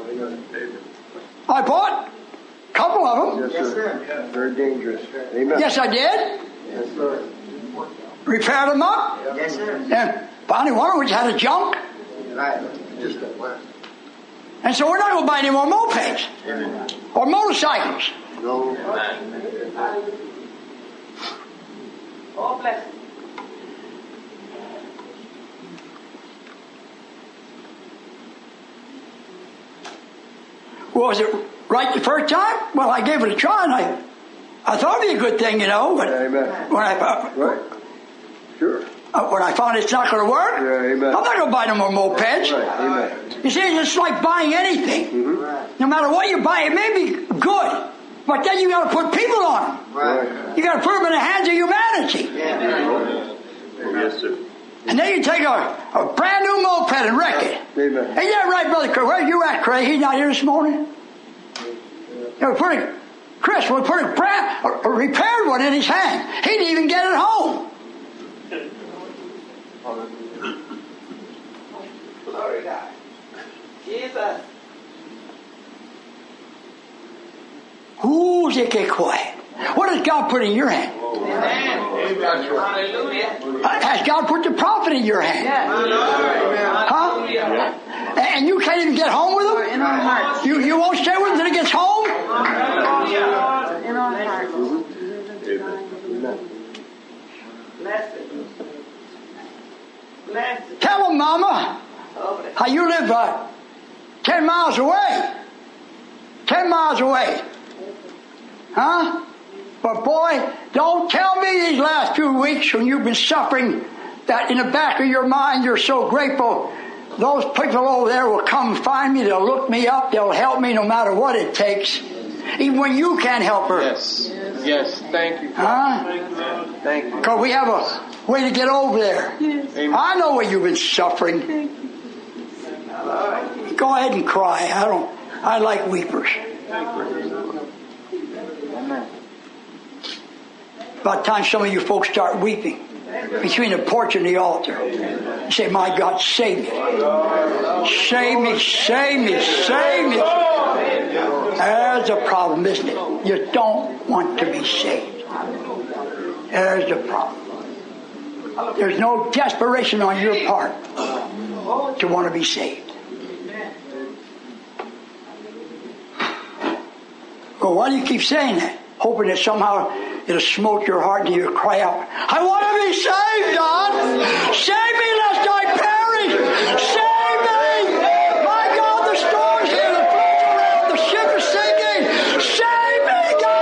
I bought a couple of them. Yes, sir. Very dangerous. Amen. Yes, I did. Yes, sir. Repaired them up. Yes, sir. And finally one of them which had a junk. Right. Just that way. And so we're not going to buy any more mopeds. Or motorcycles. No. Oh, bless you. Was it right the first time? Well, I gave it a try, and I, I thought it'd be a good thing, you know. But Amen. when I, uh, Right. Sure. uh, when I found it's not going to work, Yeah, amen. I'm not going to buy no more mopeds. Right. Amen. You see, it's just like buying anything. Mm-hmm. No matter what you buy, it may be good, but then you got to put people on them. Right. You got to put them in the hands of humanity. Yes, sir. And then you take a, a brand new moped and wreck it. Amen. Ain't that right, Brother Craig? Where you at, Craig? He's not here this morning. They were putting, Chris, we put a, brand, a, a repaired one in his hand. He didn't even get it home. Glory to God. Jesus. Who's it get quiet? What has God put in your hand? Amen. Hallelujah. Uh, has God put the prophet in your hand? Huh? And you can't even get home with him? In our hearts. You, you won't stay with him until he gets home? In our hearts. Bless it. Bless it. Tell him, Mama, Oh, bless how you live uh, ten miles away. Ten miles away. Huh? But boy, don't tell me these last few weeks when you've been suffering that in the back of your mind you're so grateful. Those people over there will come find me. They'll look me up. They'll help me no matter what it takes. Even when you can't help her. Yes. Yes. Thank you. Huh? Thank you. Because we have a way to get over there. Amen. I know where you've been suffering. Go ahead and cry. I don't. I like weepers. About time some of you folks start weeping between the porch and the altar. You say, my God, save me. Save me, save me, save me. There's a problem, isn't it? You don't want to be saved. There's the problem. There's no desperation on your part to want to be saved. Well, why do you keep saying that? Hoping that somehow it'll smote your heart and you'll cry out, I want to be saved, God! Save me lest I perish! Save me! My God, the storm's here, the floods around, the ship is sinking! Save me,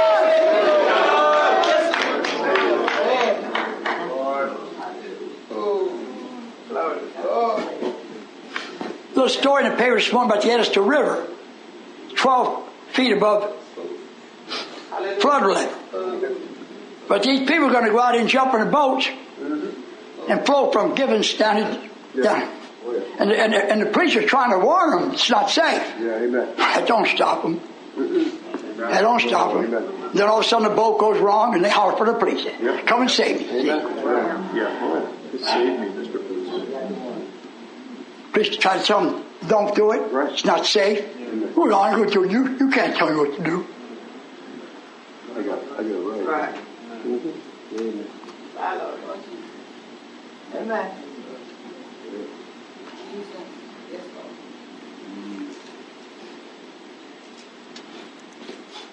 God! Little story in the paper this morning about the Edison River. Twelve feet above flood level. But these people are going to go out and jump in the boats and float from Givens down. down. And, and, and the police are trying to warn them it's not safe. Yeah, amen. That don't stop them. That don't stop them. Then all of a sudden the boat goes wrong and they holler for the police. Come and save me. See? Yeah. Save me, Mister Police. Police try to tell them, don't do it. It's not safe. Well, I'm going to do you. You can't tell me what to do. I got, I got it right. Right. Mm-hmm. My Lord. Amen.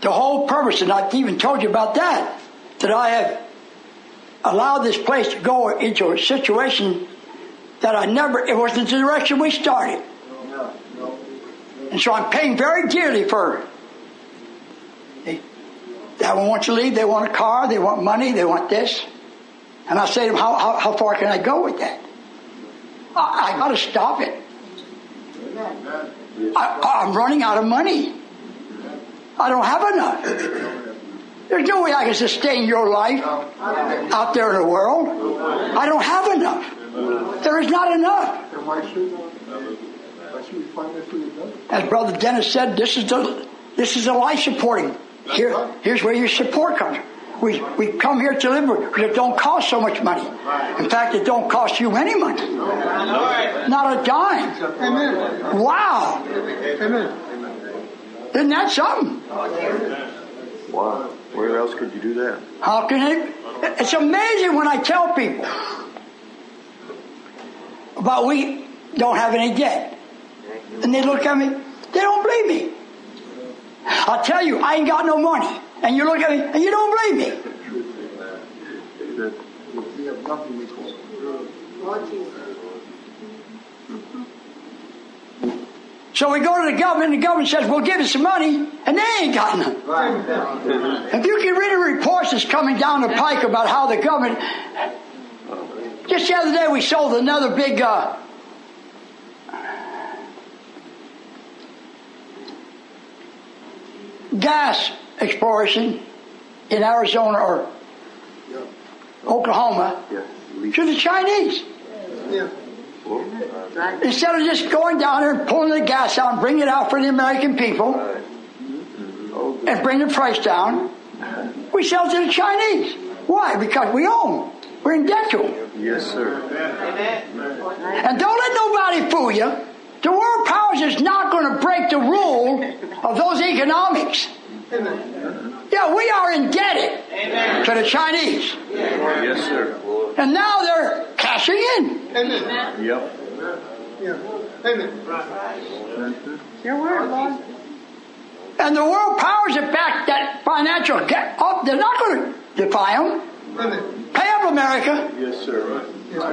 the whole purpose, and I've even told you about that, that I have allowed this place to go into a situation that I never, it wasn't the direction we started. And so I'm paying very dearly for it. They, that one wants to leave, they want a car, they want money, they want this. And I say to them, how, how, how far can I go with that? I, I got to stop it. I, I'm running out of money. I don't have enough. There's no way I can sustain your life out there in the world. I don't have enough. There is not enough. As Brother Dennis said, this is the this is the life supporting. Here, here's where your support comes. We we come here to live because it don't cost so much money. In fact, it don't cost you any money. Not a dime. Amen. Wow. Amen. Isn't that something? Wow. Where else could you do that? How can it? It's amazing when I tell people about we don't have any debt. And they look at me, they don't believe me. I'll tell you, I ain't got no money. And you look at me, and you don't believe me. We have nothing we call. So we go to the government, and the government says, we'll give you some money, and they ain't got none. If you can read the reports that's coming down the pike about how the government... Just the other day we sold another big... Uh, gas exploration in Arizona or Oklahoma to the Chinese. Instead of just going down there and pulling the gas out and bringing it out for the American people and bring the price down, we sell to the Chinese. Why? Because we own. We're in debt to them. Yes, sir. And don't let nobody fool you. The world powers is not going to break the rule of those economics. Yeah, we are indebted Amen. To the Chinese. Yes, sir. And now they're cashing in. Amen. Yep. Yeah. Amen. Your word, Lord. And the world powers that back that financial get up, they're not going to defy them. Amen. Pay up, America. Yes, sir.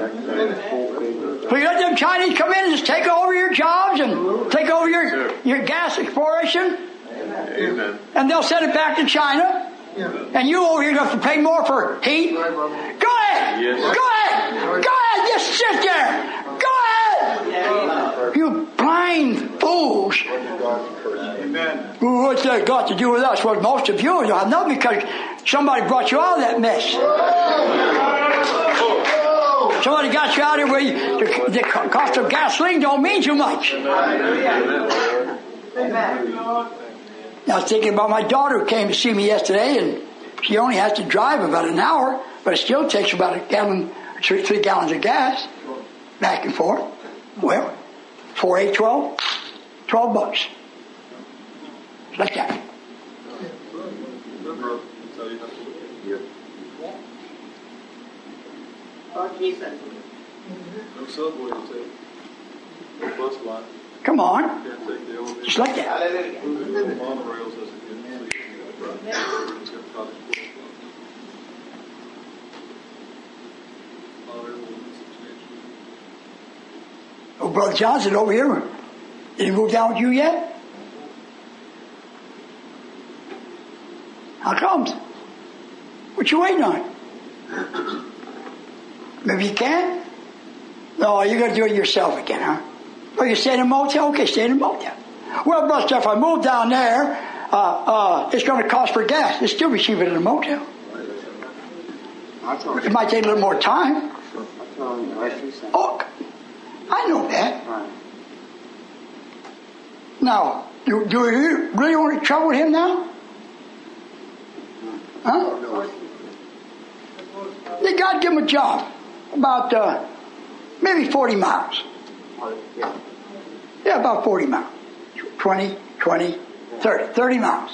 So you let them Chinese come in and just take over your jobs and take over your, your gas exploration. Amen. And they'll send it back to China. And you over here have to pay more for heat. Go ahead. Yes. Go ahead. Go ahead. Just sit there. Go ahead. You blind fools. Amen. What's that got to do with us? Well, most of you don't know because somebody brought you out of that mess. Somebody got you out of here where you, the, the cost of gasoline don't mean too much. Amen. I was thinking about my daughter who came to see me yesterday, and she only has to drive about an hour, but it still takes about a gallon, three, three gallons of gas, back and forth. Well, four, eight, twelve, twelve bucks. Like that. Lord Jesus. No subway to take. No bus line. Come on. Can't take the elevator. Just like that. Hallelujah. No monorails as a kid. It's got college course. Oh, Brother Johnson over here. Did he move down with you yet? How comes? What you waiting on? Maybe you can't? No, you're going to do it yourself again, huh? Oh, you stay in a motel? Okay, stay in a motel. Well, Brother, if I move down there, uh, uh, it's going to cost for gas. It's still be cheaper than a motel. It might take a little more time. Oh, I know that. Now, do, do you really want to trouble with him now? Huh? Did God give him a job? About uh, maybe forty miles. Yeah, about forty miles. twenty, twenty, thirty. thirty miles.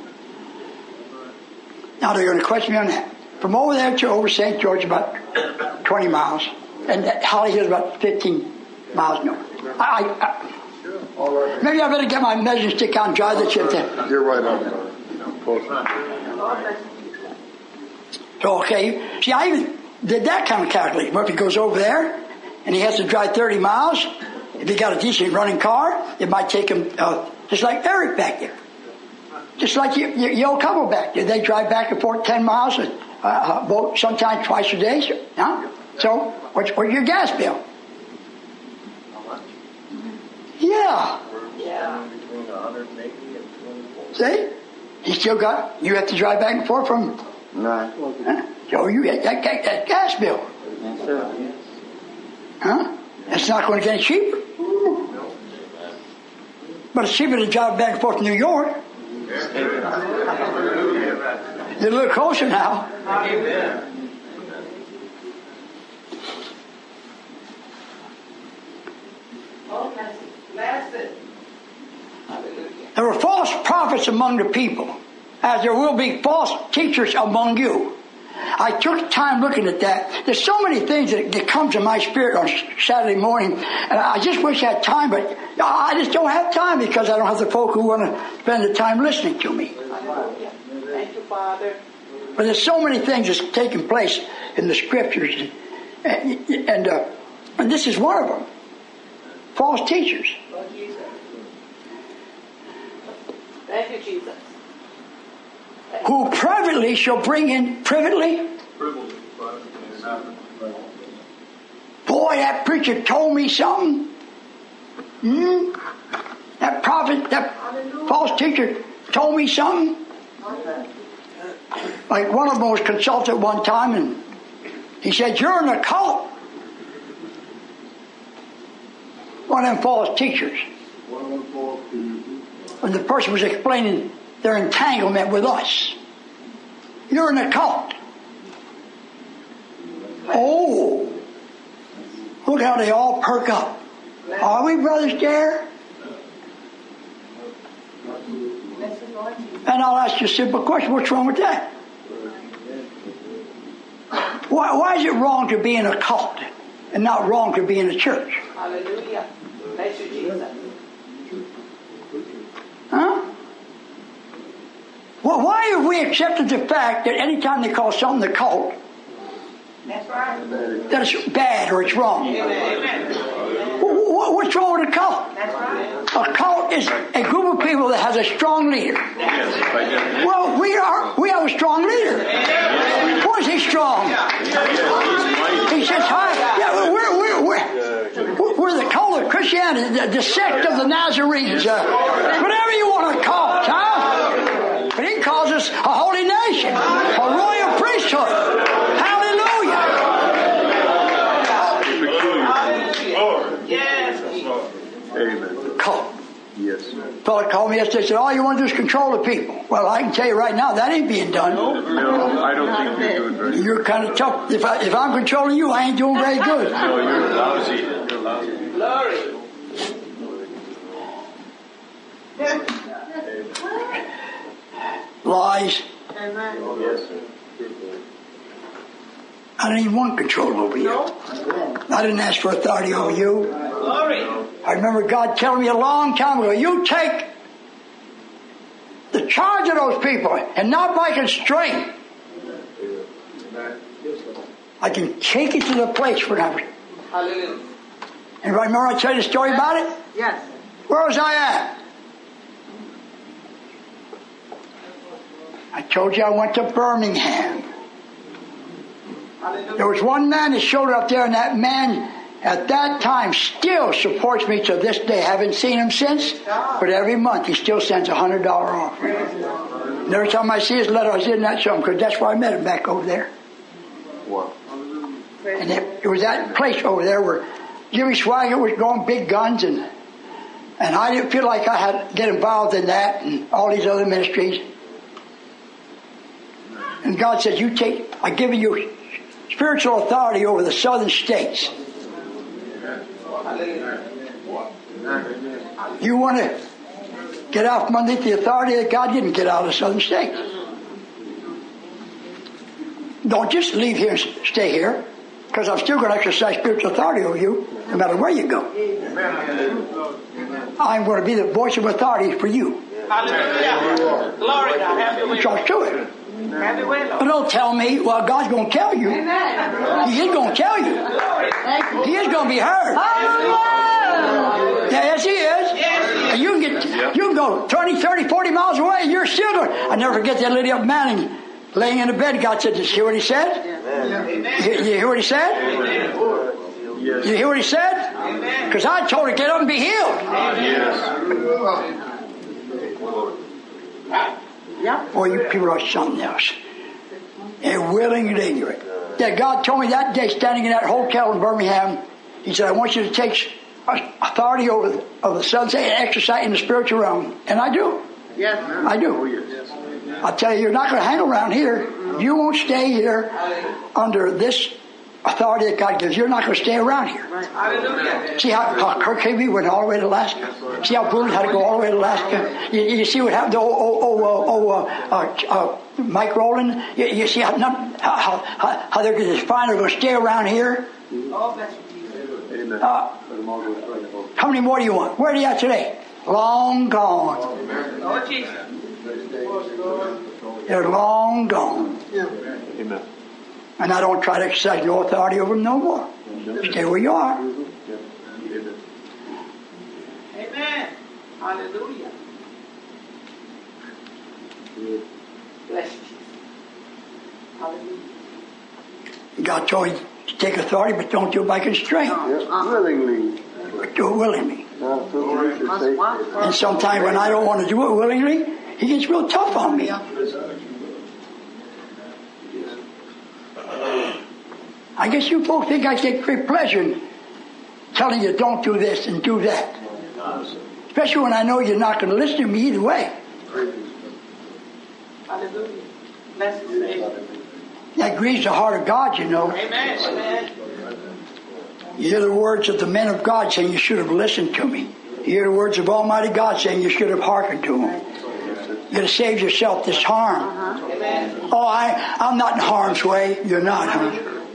Now they're going to question me on that. From over there to over Saint George, about twenty miles. And Holly Hill's about fifteen miles north. I, I, maybe I better get my measuring stick out and drive the chip there. You're right on that. So, okay. See, I even did that kind of calculation. Well, if he goes over there and he has to drive thirty miles, if he got a decent running car, it might take him, uh, just like Eric back there. Just like your, your, your old couple back there. They drive back and forth ten miles, uh, uh, both, sometimes twice a day. So, huh? so what's, what's your gas bill? Yeah. Yeah. See? You still got, you have to drive back and forth from, Right. huh? So you get that, that, that gas bill. Yes, sir. Huh? It's not going to get any cheaper. But it's cheaper to drive back and forth to New York. You're a little closer now. There were false prophets among the people, as there will be false teachers among you. I took time looking at that. There's so many things that, that come to my spirit on Saturday morning, and I just wish I had time, but I just don't have time because I don't have the folk who want to spend the time listening to me. Thank you, Father. But there's so many things that's taking place in the scriptures, and and, uh, and this is one of them. False teachers. Lord Jesus. Thank you, Jesus. Who privately shall bring in privately. Boy, that preacher told me something. Hmm? That prophet, that false teacher told me something. Like one of them was consulted one time, and he said, "You're in a cult." One of them false teachers. When the person was explaining their entanglement with us. You're in a cult. Oh, look how they all perk up. Are we, Brother Stair? And I'll ask you a simple question. What's wrong with that? Why, why is it wrong to be in a cult and not wrong to be in a church? Hallelujah. Bless you, Jesus. Huh? Well, why have we accepted the fact that anytime they call something a cult, That's right. that it's bad or it's wrong? Amen. What's wrong with a cult? That's right. A cult is a group of people that has a strong leader. Well, we are. We have a strong leader. Why is he strong? He says, "Hi, yeah, we're we're we're we're the cult of Christianity, the, the sect of the Nazarenes, uh, whatever you want to call it, huh?" But he calls us a holy nation, a royal priesthood. Hallelujah. Amen. Cult. Yes. Fellow called me yesterday and said, all you want to do is control the people. Well, I can tell you right now, that ain't being done. No, I don't think you're doing very good. You're kind of tough. If, I, if I'm controlling you, I ain't doing very good. No, you're lousy. You're lousy. Glory. Lies. Amen. I don't even want control over you. I didn't ask for authority over you. Glory. I remember God telling me a long time ago, you take the charge of those people and not by constraint. I can take it to the place where I'm. Hallelujah. Anybody remember I told you the story about it? Yes. Where was I at? I told you I went to Birmingham. There was one man that showed up there, and that man at that time still supports me to this day. I haven't seen him since, but every month he still sends a hundred dollar offering. And every time I see his letter, I say, "Isn't that something?" Because that's where I met him, back over there. Wow. And it, it was that place over there where Jimmy Swaggart was going big guns, and and I didn't feel like I had to get involved in that and all these other ministries. And God said, "You take, I've given you spiritual authority over the southern states. You want to get out from underneath the authority that God didn't get out of the southern states. Don't just leave here and stay here, because I'm still going to exercise spiritual authority over you, no matter where you go. I'm going to be the voice of authority for you." Hallelujah. Glory God. Have your way. Trust to it. Have your way, But Lord. don't tell me, well, God's going to tell you. He is going to tell you. He is going to be heard. Yeah, yes, He is. And you can get, you can go twenty, thirty, forty miles away, and you're still going. I never forget that lady up Manning laying in the bed. God said, "Did you hear what He said? You, you hear what He said? You hear what He said? Because I told her, get up and be healed." Boy, you people are something else. They're willing and ignorant. Yeah, God told me that day, standing in that hotel in Birmingham, He said, "I want you to take authority over the, over the sunset and exercise in the spiritual realm." And I do. Yes, I do. I tell you, you're not going to hang around here. You won't stay here under this authority that God gives. You're not going to stay around here. Hallelujah. See how, how Kirk Havey went all the way to Alaska? See how Boone had to go all the way to Alaska? You, you see what happened to oh, oh, oh, oh, uh, uh, uh, Mike Rowland? You, you see how, none, how, how, how they're going to find they're going to stay around here? Oh, bless you, Jesus. Uh, how many more do you want? Where are you at today? Long gone. Oh, Jesus. They're long gone. Amen. And I don't try to exercise no authority over them no more. Stay where you are. Amen. Hallelujah. Bless you, Jesus. Hallelujah. God told you to take authority, but don't do it by constraint. Willingly. But do it willingly. Absolutely. And sometimes when I don't want to do it willingly, He gets real tough on me. I guess you folks think I take great pleasure in telling you don't do this and do that. Especially when I know you're not going to listen to me either way. Hallelujah. Bless you, Savior. That grieves the heart of God, you know. Amen. Amen. You hear the words of the men of God saying you should have listened to me. You hear the words of Almighty God saying you should have hearkened to Him. You're going to save yourself this harm. Amen. Oh, I, I'm not in harm's way. You're not, huh?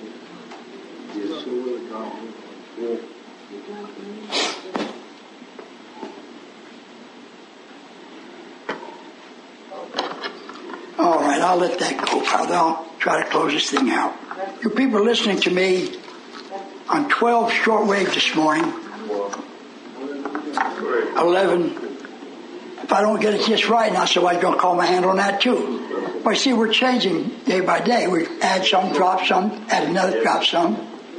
All right, I'll let that go, Father. I'll try to close this thing out. You people are listening to me on twelve shortwave this morning. eleven. If I don't get it just right now, somebody's going to call my hand on that too. But see, we're changing day by day. We add some, drop some, add another, drop some.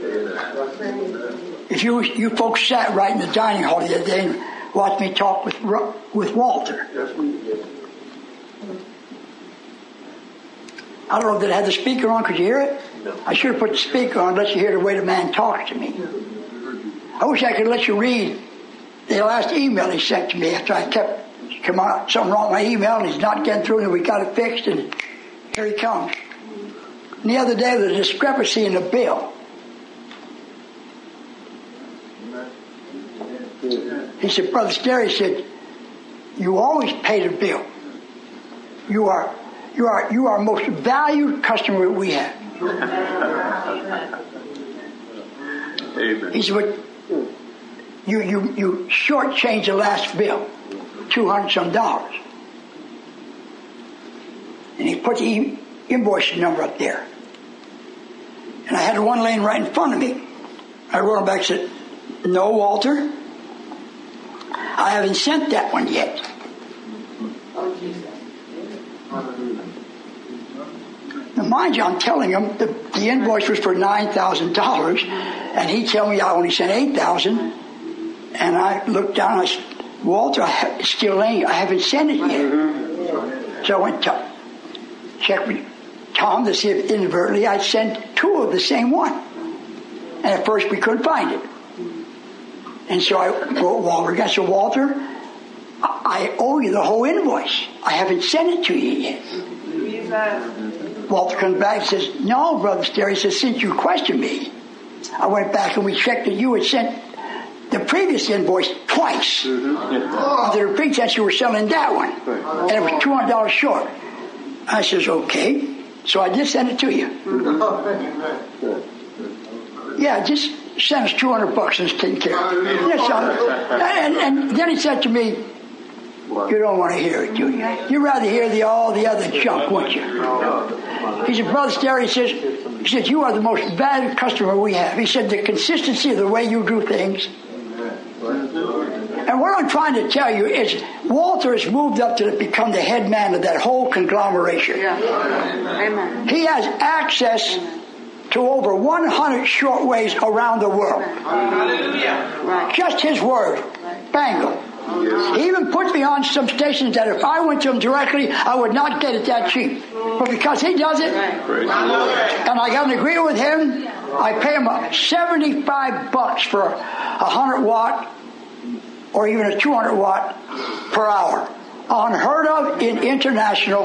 If you you folks sat right in the dining hall the other day and watched me talk with with Walter. I don't know if it had the speaker on. Could you hear it? I should have put the speaker on, let you hear the way the man talks to me. I wish I could let you read the last email he sent to me after I kept come out something wrong with my email and he's not getting through and we got it fixed and here he comes. And the other day there was a discrepancy in the bill. He said, Brother Sterry said, you always pay the bill. You are you are you are our most valued customer we have. Amen. He said, but you you you shortchanged the last bill, two hundred some dollars. And he put the invoice number up there. And I had one laying right in front of me. I wrote him back and said, no, Walter, I haven't sent that one yet. Now, mind you, I'm telling him the, the invoice was for nine thousand dollars, and he told me I only sent eight thousand dollars. And I looked down and I said, Walter, I ha- it's still laying. I haven't sent it yet. So I went to check with Tom to see if inadvertently I'd sent two of the same one. And at first we couldn't find it. And so I wrote Walter again. So Walter, I owe you the whole invoice. I haven't sent it to you yet. Walter comes back and says, no, Brother Sterry, he says, since you questioned me, I went back and we checked that you had sent the previous invoice twice. Mm-hmm. Under the pretense you were selling that one. And it was two hundred dollars short. I says, okay. So I just sent it to you. Yeah, just send us two hundred bucks and it's taken care of. Yes, and, and then he said to me, You don't want to hear it, do you? You'd rather hear the all the other junk, wouldn't you? He said, Brother Sterry, he says, he said, you are the most valued customer we have. He said, the consistency of the way you do things. And what I'm trying to tell you is Walter has moved up to become the head man of that whole conglomeration. Yeah. Amen. He has access Amen. to over one hundred shortwaves around the world. Hallelujah. Right. Just his word. Bangle. He even put me on some stations that if I went to him directly, I would not get it that cheap. But because he does it, and I got an agreement with him, I pay him seventy-five bucks for a one hundred watt or even a two hundred watt per hour. Unheard of in international.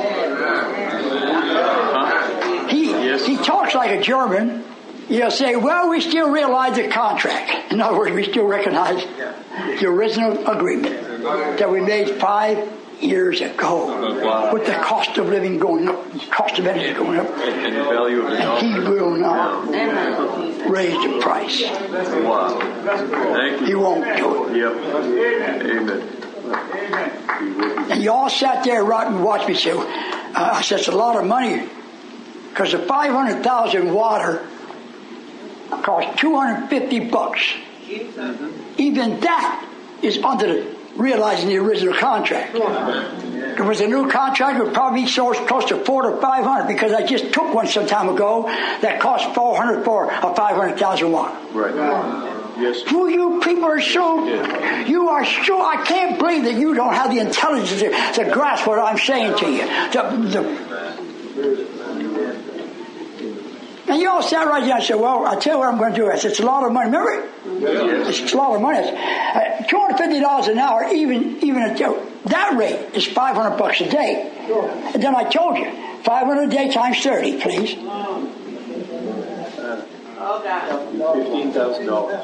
He, he talks like a German. He'll say, well, we still realize the contract. In other words, we still recognize the original agreement that we made five years ago. Wow. With the cost of living going up, the cost of energy going up. And the value of the And he will not Amen. raise the price. Wow. Thank you. He won't do it. Yep. Amen. And you all sat there right and watched me say, uh, I said, it's a lot of money. Because the five hundred thousand water cost two hundred fifty bucks. Even that is under the, realizing the original contract. If it was a new contract, it would probably be so close to four to five hundred because I just took one some time ago that cost four hundred for a five hundred thousand watt. Right. Yes. Well, you people are so, you are so, I can't believe that you don't have the intelligence to, to grasp what I'm saying to you. The, the, and you all sat right there and said, well, I'll tell you what I'm going to do. I said, it's a lot of money. Remember? It's, it's a lot of money. Uh, two hundred fifty dollars an hour, even even at that rate, is five hundred bucks a day. And then I told you, five hundred a day times thirty, please. Oh, God. Fifteen thousand dollars.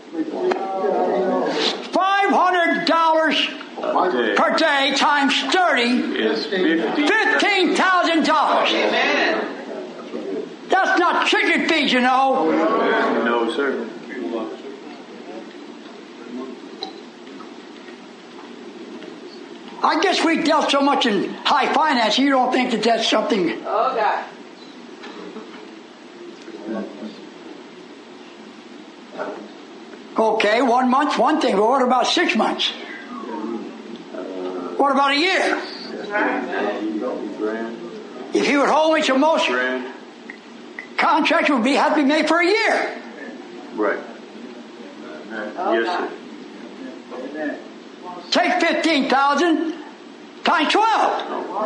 five hundred dollars per day times thirty Is fifteen thousand dollars. Amen. That's not chicken feed, you know. No, sir. I guess we dealt so much in high finance, you don't think that that's something. Oh, God. Okay, one month, one thing, but what about six months? What about a year? If he would hold me to most contracts, would be have to be made for a year. Right. Yes, sir. Take fifteen thousand times twelve.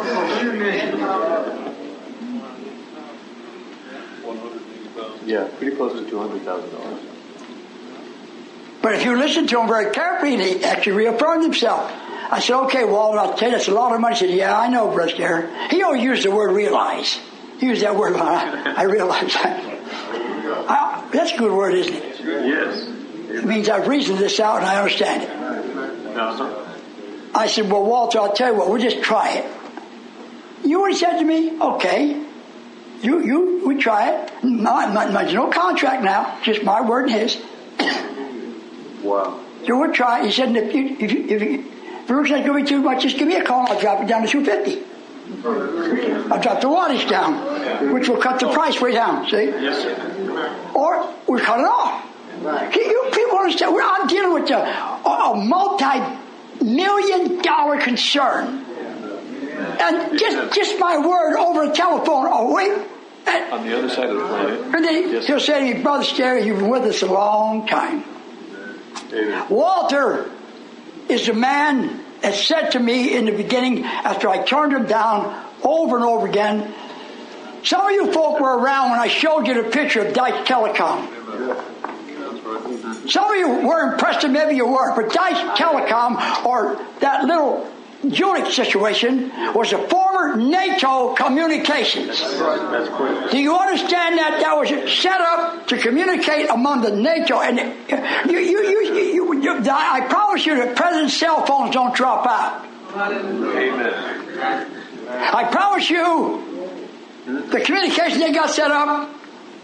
Yeah, pretty close to two hundred thousand dollars. But if you listen to him very carefully, and he actually reaffirmed himself. I said, okay, Walter, I'll tell you, that's a lot of money. He said, yeah, I know, Brother Sterry. He always used the word realize. He used that word, I, I realize that. I, that's a good word, isn't it? Yes. It means I've reasoned this out and I understand it. Uh-huh. I said, well, Walter, I'll tell you what, we'll just try it. You know what he said to me? Okay. You, you, we try it. No, no, there's no contract now, just my word and his. Wow. So we'll try it. He said, if you, if you, if you, if it looks like it's going to be too much, just give me a call and I'll drop it down to two fifty. I'll drop the wattage down, which will cut the price way down, see? Yes, sir. Or we cut it off. You people understand, we're, I'm dealing with a, a multi-million dollar concern. And just just my word over the telephone, oh wait. And, On the other side of the planet. and then Yes, he'll say to me, Brother Sterry, you've been with us a long time. Amen. Walter is the man that said to me in the beginning, after I turned him down over and over again, some of you folk were around when I showed you the picture of Dice Telecom. Some of you were impressed, and maybe you weren't, but Dice Telecom, or that little Unix situation, was a former NATO communications. That's correct. Do you understand that that was set up to communicate among the NATO? And you, you, you, you, you, I promise you that President's cell phones don't drop out. Amen. I promise you, the communication they got set up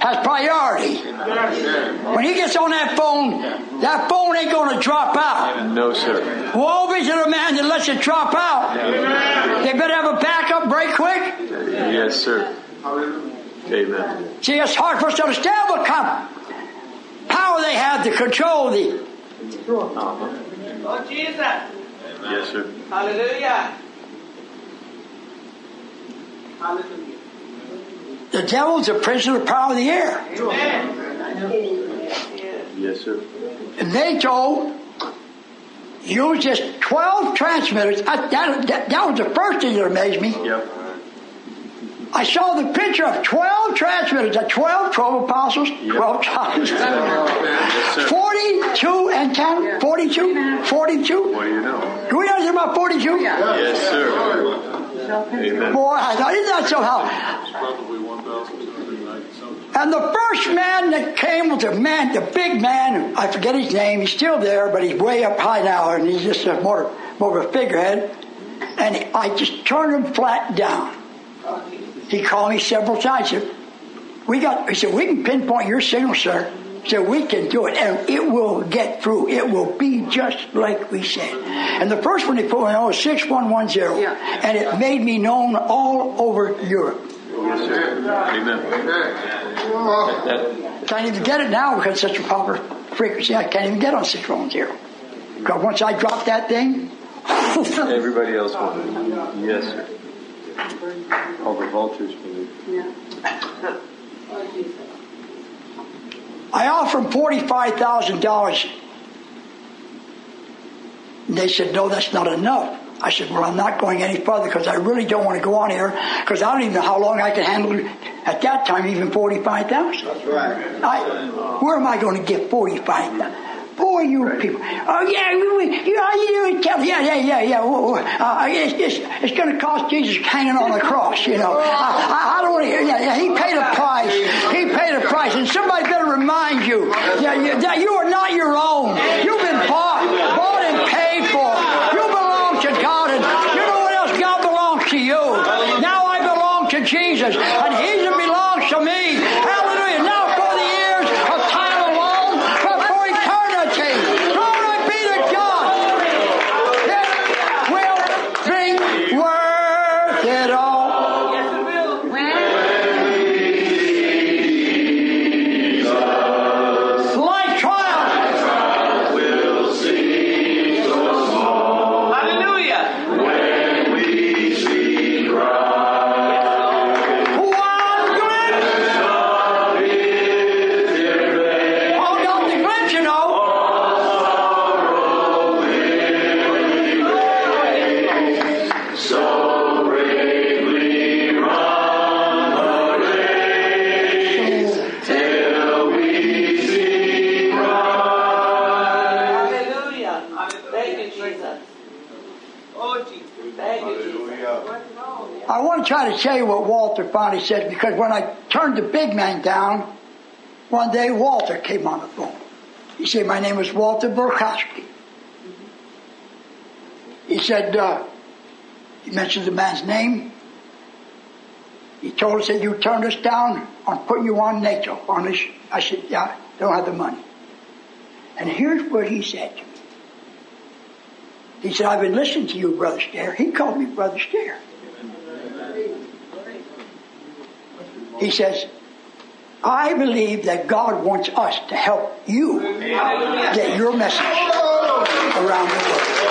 has priority. When he gets on that phone, that phone ain't going to drop out. No, sir. Woe be to the man that lets it drop out. They better have a backup break quick. Yes, sir. Amen. See, it's hard for us to understand what kind of power they have to control the. Uh-huh. Oh, Jesus. Yes, sir. Hallelujah. Hallelujah. The devil's a prince of the power of the air. Amen. Yes, sir. And NATO used just twelve transmitters. I, that, that, that was the first thing that amazed me. Yep. I saw the picture of twelve transmitters, the twelve, twelve apostles, twelve times. forty-two and ten, forty-two, forty-two. What do you know? Do we know anything about forty-two? Yes, sir. Amen. Boy, I thought, isn't that somehow? It's probably one thousand two hundred ninety something. And the first man that came was the man, the big man, I forget his name, he's still there, but he's way up high now, and he's just a more, more of a figurehead. And I just turned him flat down. He called me several times. He said, we got, he said, we can pinpoint your signal, sir. He said, we can do it, and it will get through. It will be just like we said. And the first one they put on was six one one zero, and it made me known all over Europe. Yes, sir. Amen. Can't even get it now because it's such a popular frequency. I can't even get on six one zero. Because once I drop that thing, everybody else wanted it. Yes, sir. All the vultures believe. Yeah. I offered them forty-five thousand dollars. They said, no, that's not enough. I said, well, I'm not going any further because I really don't want to go on here because I don't even know how long I can handle it. At that time, even forty-five thousand dollars. That's right. Where am I going to get forty-five thousand dollars? Boy, you people. Oh, yeah, we, we, you know, you tell yeah, yeah, yeah, yeah. Uh, it's, it's, it's going to cost Jesus hanging on the cross, you know. I, I, I don't want to hear yeah, yeah, he paid a price. He paid a price. And somebody better remind you yeah, you, that you are not your own. You've been bought, bought and paid for. You belong to God. And you know what else? God belongs to you. Now I belong to Jesus. And he that belongs to me. Hallelujah. Now for the years of time alone, but for eternity. Glory be to God. It will be worth it all. Yes, it will. Life trial. Hallelujah. One glimpse. Oh, not the glimpse, you know. Hallelujah. Thank you, Jesus. Oh, Jesus. Thank you, Jesus. I want to try to tell you what Walter finally said because when I turned the big man down, one day Walter came on the phone. He said, my name is Walter Burkowski. He said, uh, he mentioned the man's name. He told us that you turned us down on putting you on NATO. On this. I said, yeah, I don't have the money. And here's what he said to me. He said, I've been listening to you, Brother Stair. He called me Brother Stair. He says, I believe that God wants us to help you get your message around the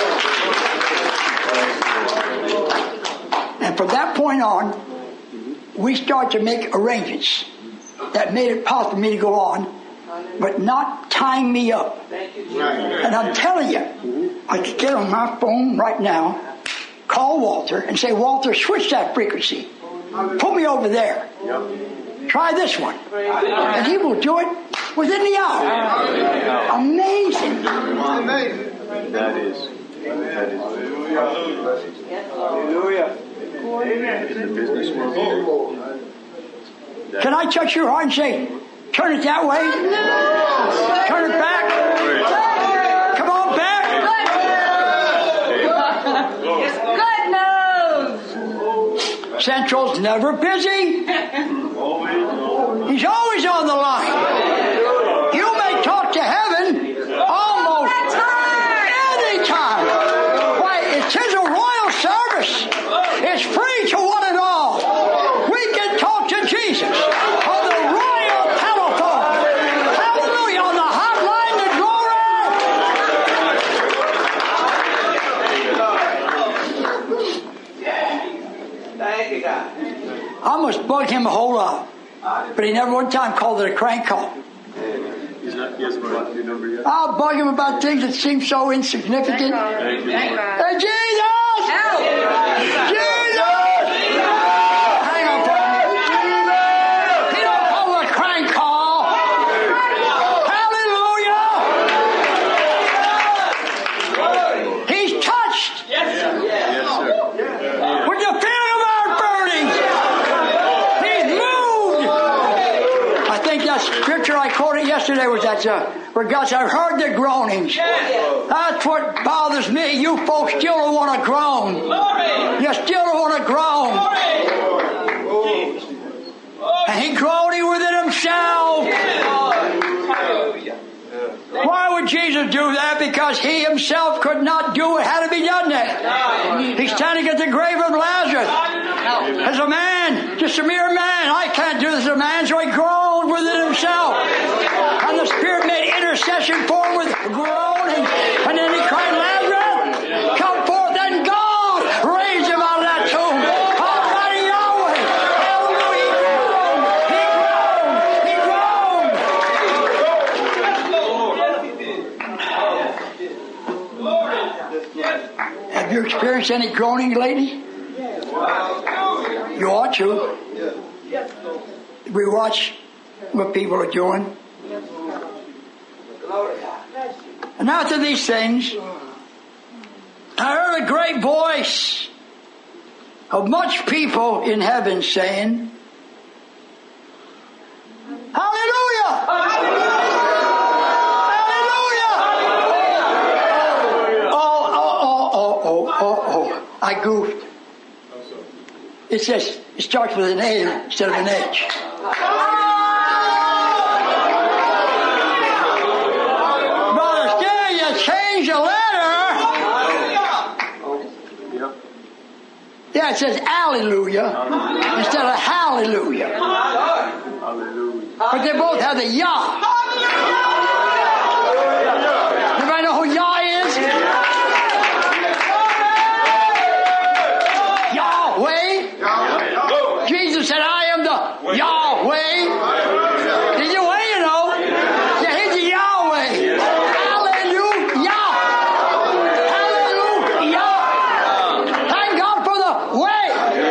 world. And from that point on, we start to make arrangements that made it possible for me to go on, but not tying me up. And I'm telling you, I could get on my phone right now, call Walter, and say, Walter, switch that frequency. Put me over there. Try this one. And he will do it within the hour. Amazing. That is. That is. Hallelujah. In the business world. Can I touch your heart and say, turn it that way? Turn it back? Come on back. Good news. Central's never busy. He's always on the line. You may talk to heaven almost any time. Why, it is a royal service. It's free to one and all. We can talk to Jesus on the royal telephone. Hallelujah. On the hotline to glory. Thank you, God. I almost bugged him a whole lot. But he never one time called it a crank call. He's not, he hasn't brought your number yet. I'll bug him about things that seem so insignificant. Thank you. Hey, Jesus! Jesus! Hang on for a minute. He don't call it a crank call. Hallelujah! He's touched. Yes, sir. With the feeling of our burnings. He's moved. I think that scripture I quoted yesterday was that uh, where God said, I've heard the groanings. That's what bothers me. You folks still don't want to groan. You still don't want to groan. And he groaning within himself. Why would Jesus do that? Because he himself could not do what had to be done there. He's standing at the grave of Lazarus. As a man, just a mere man. I can't do this as a man, so he groaned within himself. And the Spirit made intercession for him with groaning. And then he cried, Lazarus, come forth. And God raised him out of that tomb. Almighty Yahweh. Hallelujah. He groaned. He groaned. Have you experienced any groaning lately? You ought to. We watch what people are doing. And after these things, I heard a great voice of much people in heaven saying, Hallelujah! Hallelujah! Oh, oh, oh, oh, oh, oh, oh. I goofed. It says, it starts with an A instead of an H. Brother Still, you change the letter. Yeah, it says Alleluia instead of Hallelujah. But they both have the Yah. Everybody know who Yah is? Yahweh. Jesus said, I am the Yahweh. Did you wait, you know? Yeah, he's the Yahweh. Hallelujah. Hallelujah. Thank God for the way.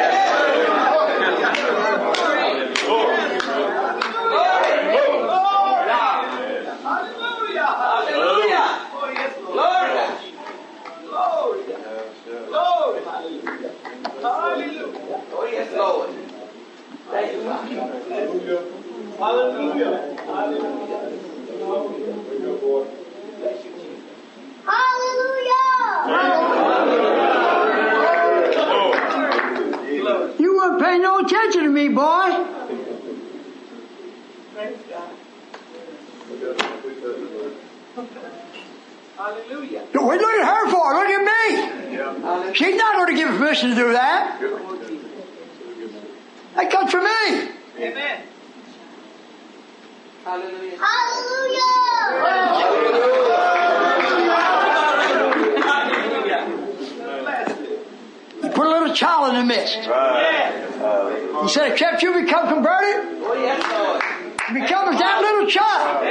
Hallelujah. Hallelujah. Glory. Glory. Glory. Hallelujah. Oh, yes, Lord. Thank you, God. Hallelujah. Hallelujah. Hallelujah. You weren't paying no attention to me, boy. Praise God. Hallelujah. What look at her for? Look at me. She's not going to give permission to do that. That comes from me. Amen. Hallelujah. You put a little child in the midst. He said, except you become converted, Oh, yes, Lord. become as that little child.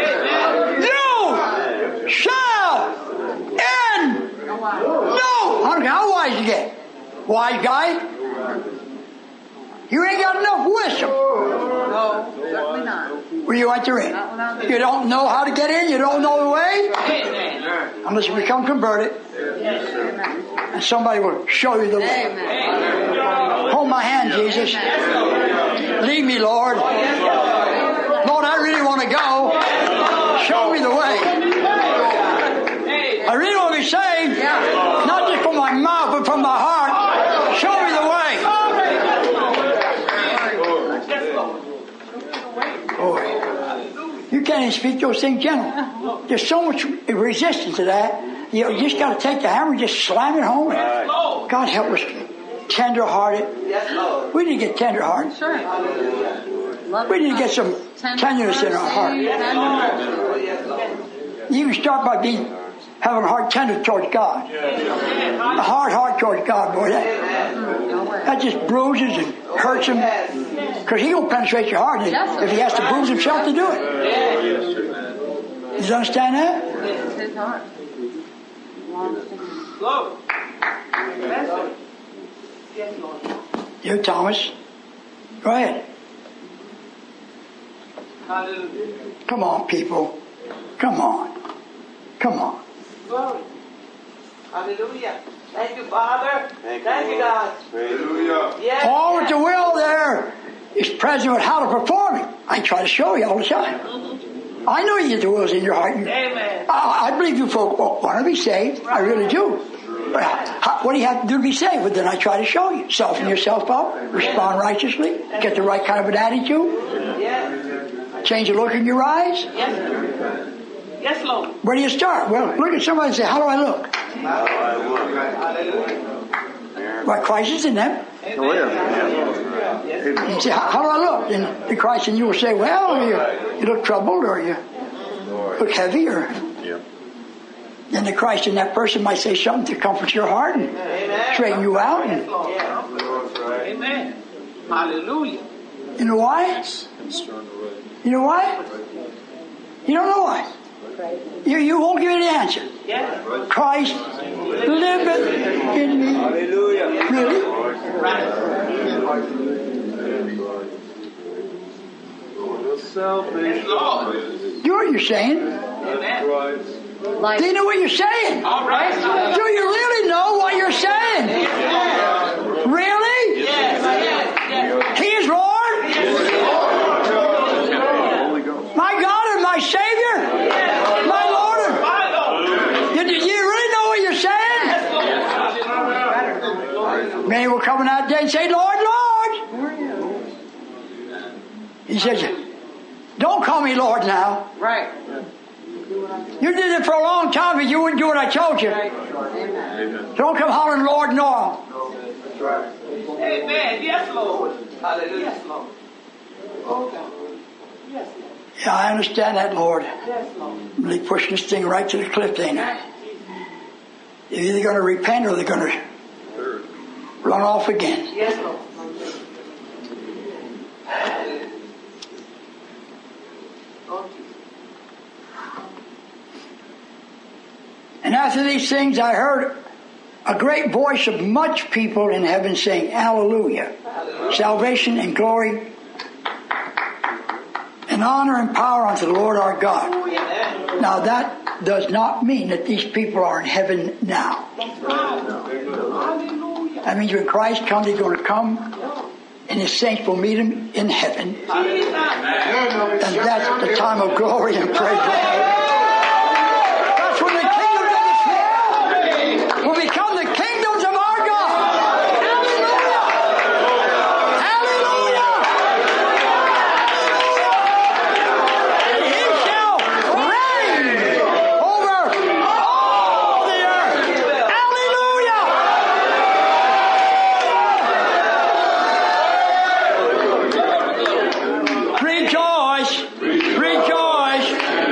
You shall end. No. I don't care how wise you get. Wise guy. You ain't got enough wisdom. No, certainly not. Will you enter in? You don't know how to get in. You don't know the way. Unless you become converted. And somebody will show you the way. Amen. Hold my hand, Jesus. Lead me, Lord. Lord, I really want to go. Show me the way. I really want to be saved. Not just from my mouth, but from my heart. Show me the way. Boy. can't even speak those things gentle. There's so much resistance to that. You, know, you just got to take the hammer and just slam it home. God help us. Tender-hearted. We need to get tender-hearted. Sure. We need to get some tenderness in our heart. You can start by being having a heart tender towards God. A hard heart towards God, boy. That, that just bruises and hurts him. Because he will penetrate your heart if he has to bruise himself to do it. You understand that? It's his heart. You, Thomas. Go ahead. Come on, people. Come on. Come on. Glory. Hallelujah. Thank you, Father. Thank, Thank you, God. Hallelujah. Yes, All with yes. the will there is present with how to perform it. I try to show you all the time. I know you the will's in your heart. Amen. I, I believe you folk want to be saved. I really do. But how, what do you have to do to be saved? Well, then I try to show you. Soften yourself up. Respond righteously. Get the right kind of an attitude. Yes. Change the look in your eyes. Yes. Yes, Lord. Where do you start? Well, look at somebody and say, how do I look? How do I look? Well, Christ is in them. Oh, yeah. You say, how, how do I look? And the Christ in you will say, well, you, you look troubled or you look heavy or... Then the Christ in that person might say something to comfort your heart and Amen. straighten you out. And, Amen. Hallelujah. you know why? You know why? You don't know why. You, you won't give me the answer. Yes. Christ liveth in me. Hallelujah. Really? Salvation. Lord. You know what you're saying? Amen. Like, Do you know what you're saying? All right. Do you really know what you're saying? Really? Yes. Yes. Yes. He is Lord? My God and my Savior? My Lord? My Lord. You, do you really know what you're saying? Many will come in that day and say, Lord, Lord. He says, don't call me Lord now. Right. You did it for a long time, but you wouldn't do what I told you. Don't come hollering Lord no. Amen. Yes, Lord. Hallelujah. Yes, Lord. Oh, God. Yes, Lord. Yeah, I understand that, Lord. Yes, Lord. I'm really pushing this thing right to the cliff, ain't I? They're either going to repent or they're going to run off again. Yes, Lord. And after these things I heard a great voice of much people in heaven saying, Hallelujah. Hallelujah. Salvation and glory and honor and power unto the Lord our God. Amen. Now that does not mean that these people are in heaven now. That means when Christ comes, He's going to come and His saints will meet Him in heaven. And that's the time of glory and praise. That's when the kingdoms of this world will become the kingdoms of our God. Hallelujah! Hallelujah! And He shall reign over all the earth. Hallelujah! Rejoice! Rejoice!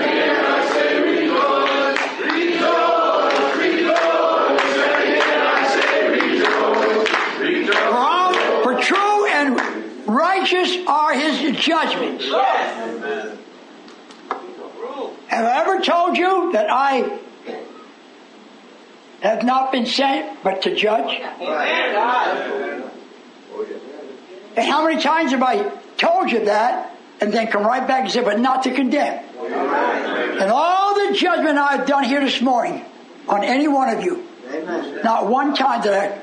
For, for true and righteous are His judgments. Have I ever told you that I have not been sent but to judge? And how many times have I told you that and then come right back and say, but not to condemn? And all the judgment I've done here this morning on any one of you, not one time did I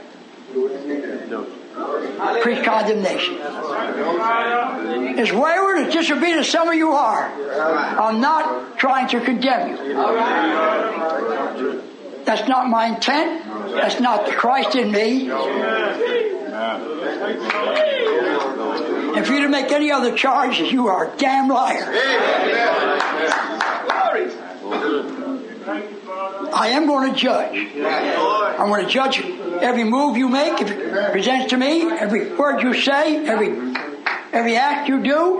preach condemnation. As wayward and disobedient as some of you are, I'm not trying to condemn you. That's not my intent. That's not the Christ in me. If you to make any other charge, you are a damn liar. I am going to judge. I'm going to judge every move you make, if it presents to me, every word you say, every every act you do.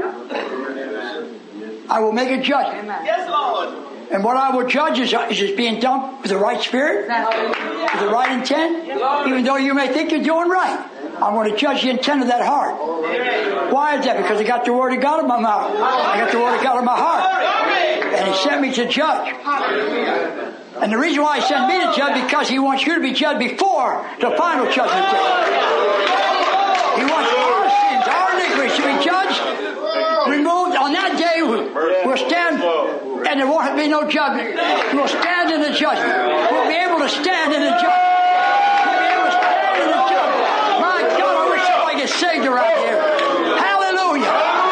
I will make a judgment. Yes, Lord. And what I will judge is, is it being done with the right spirit, with the right intent, even though you may think you're doing right. I'm going to judge the intent of that heart. Why is that? Because I got the Word of God in my mouth. I got the Word of God in my heart. And He sent me to judge. And the reason why He sent me to judge, because He wants you to be judged before the final judgment day. He wants our sins, our iniquities to be judged, removed. On that day, we'll stand, and there won't be no judgment. We'll stand in the judgment. We'll be able to stand in the judgment. We'll be able to stand in the judgment. My God, I wish somebody could save you right here. Hallelujah.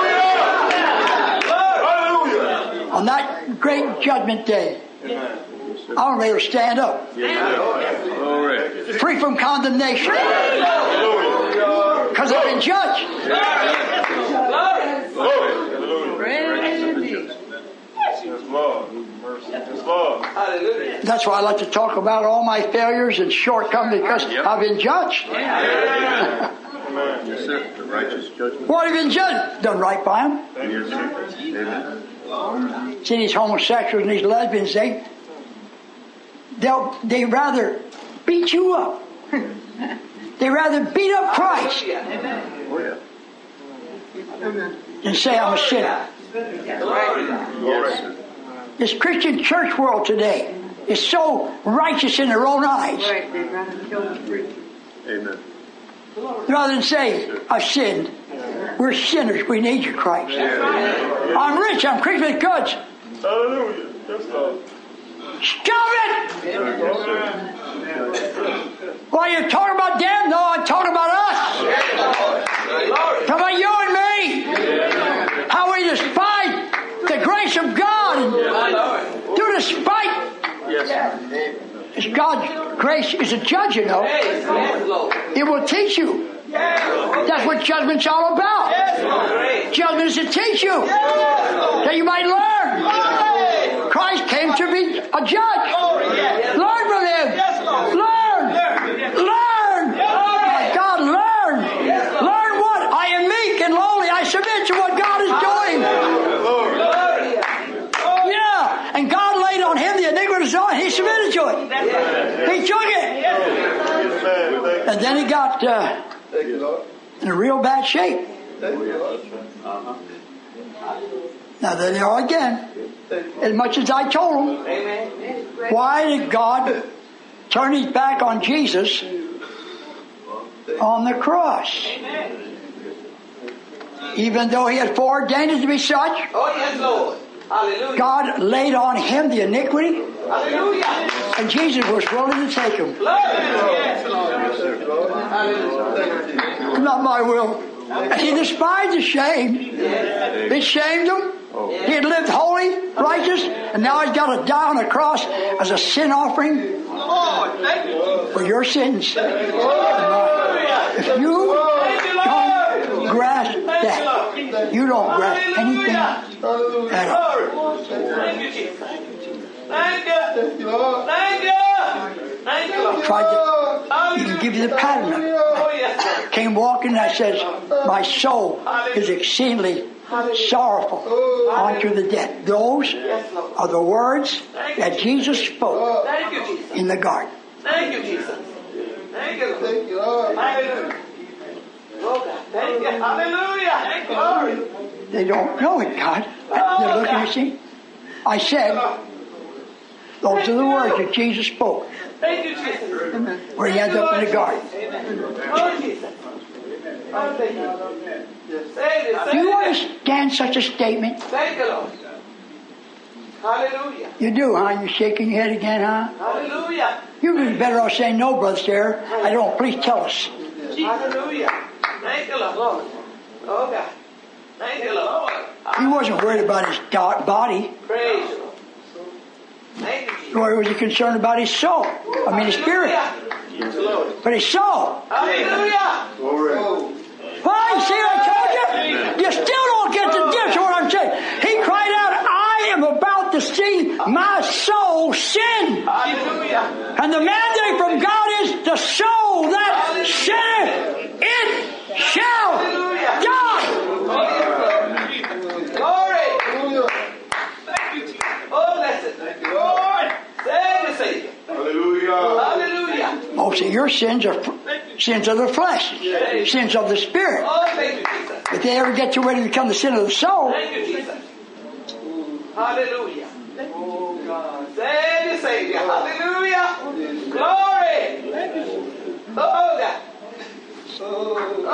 Hallelujah. On that great judgment day, I want to be able to stand up. Free from condemnation. Because I've been judged. That's why I like to talk about all my failures and shortcomings, because I've been judged. Yes, sir. The righteous judgment. What have you been judged? Done right by them. Yes, sir. Amen. See, these homosexuals and these lesbians, they they'll they rather beat you up. They rather beat up Christ Oh, yeah. than say I'm a sinner. Yes, sir. This Christian church world today is so righteous in their own eyes. Right, they'd rather kill the preacher. Amen. Rather than say, I've sinned. We're sinners. We need you, Christ. I'm rich. I'm Christian with goods. Hallelujah. Yes, Lord. Stop it! Well, you're talking about them? No, I'm talking about us. Talking about you and me. How we despise the grace of God and do despite. Yes. God's grace is a judge, you know. It will teach you. That's what judgment's all about. Judgment is to teach you that you might learn. Christ came to be a judge. Learn from Him. Learn. Learn. My God, learn. Learn what? I am meek and lowly. I submit to what God is doing. Yeah. And God laid on Him the iniquity of His own. He submitted to it. He took it. And then He got uh, in a real bad shape. Now there they are again. As much as I told them, why did God turn His back on Jesus on the cross? Even though He had foreordained it to be such, Oh, yes, Lord. Hallelujah. God laid on Him the iniquity, Hallelujah. and Jesus was willing to take Him. Yes, Lord. Not my will. And He despised the shame. It shamed Him. He had lived holy, righteous, and now He's got to die on the cross as a sin offering for your sins. If you don't grasp that, you don't grasp anything at all. Thank you, Jesus. Thank you. Thank you. Thank you. Tried to even give you the pattern of it. Oh, yes. Came walking and I says, my soul is exceedingly sorrowful unto the death. Those are the words that Jesus spoke Thank you, Jesus. in the garden. Thank you, Jesus. Thank you, Lord. Thank you, Lord. Hallelujah. Oh, God. Thank you. Hallelujah. Thank you, Lord. They don't know it, God. They're looking at me. I said, those are the words that Jesus spoke Thank you, Jesus. where He ended up in the garden. Oh, Jesus. Oh, thank you. Say this. Do you understand such a statement? Thank you, Lord. Hallelujah. You do, huh? You're shaking your head again, huh? Hallelujah. You'd be better off saying, no, Brother Sarah. I don't. Please tell us. Hallelujah. Thank you, Lord. Oh, God. Thank you, Lord. He wasn't worried about his body. Praise you, Lord. Thank you, Jesus. Nor was he concerned about his soul. I mean, his spirit. Yes, Lord. But his soul. Hallelujah. Well, you see what I told you? You still don't get the difference of what I'm saying. He cried out, I am about to see my soul sin. Hallelujah. And the mandate from God is the soul that sinneth, it shall die. Glory. Thank you, Jesus. Oh, blessed. Thank you, Lord. Thank you, Savior. Hallelujah. Hallelujah. Oh, see, your sins are sins of the flesh, sins of the spirit. Oh, thank you, Jesus. If they ever get you ready to become the sin of the soul, Thank you, Jesus. Hallelujah. Oh, God. Thank you, Savior. Hallelujah. Glory. Oh, God. Oh,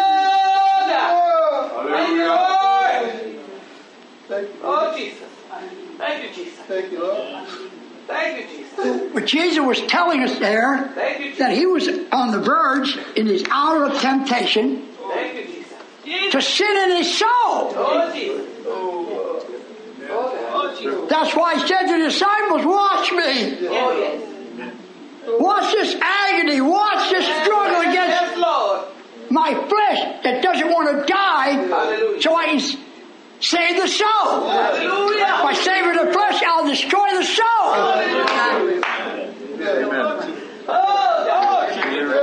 God. Thank you, Lord. Oh, Jesus. Thank you, Jesus. Thank you, Lord. Thank you, Jesus. but Jesus was telling us there Thank you, Jesus. that he was on the verge in his hour of temptation Thank you, Jesus. Jesus. to sin in his soul. Oh, Jesus. Oh, oh, Jesus. That's why he said to the disciples, watch me. Oh, yes. Watch this agony. Watch this struggle Yes, against Lord. my flesh that doesn't want to die Hallelujah. so I can s- save the soul. Hallelujah. By saving the flesh, I'll destroy the soul. Hallelujah. Oh, oh, Jesus.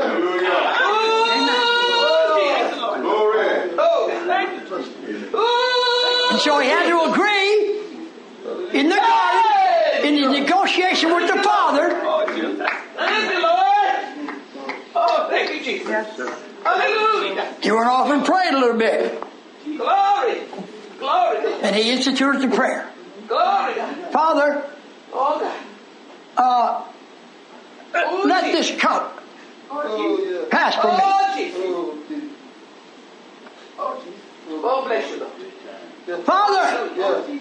Oh, Glory. oh, thank you. Oh, And so he had to agree in the garden, in the negotiation with the Father, thank you, Lord. Oh, thank you, Jesus. Hallelujah. he went off and prayed a little bit. Glory. Glory. And he instituted the prayer. Glory. Father, Oh, God. uh, Oh, let Jesus. this cup Oh, yeah. pass from me. Oh, Jesus. Oh, Jesus. Oh, Jesus. Oh, bless you, Lord. Father, Yes.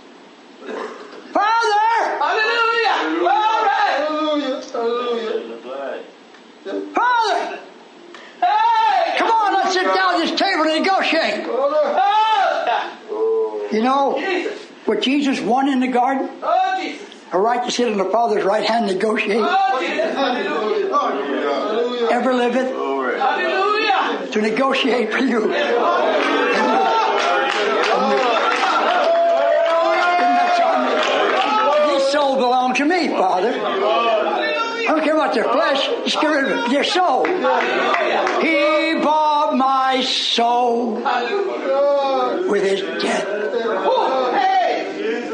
Father, Hallelujah. Glory. Hallelujah. Hallelujah. Father, Hey. come on, let's sit down at this table and negotiate. Oh, God. You know Jesus. what Jesus won in the garden? Oh, Jesus. A right to sit on the Father's right hand and negotiate. Oh, Jesus. Hallelujah. Hallelujah. Ever liveth Hallelujah. to negotiate for you. These souls belong to me, Father. I don't care about their flesh, the spirit of it, their soul. He bought my soul with his death. Oh, hey.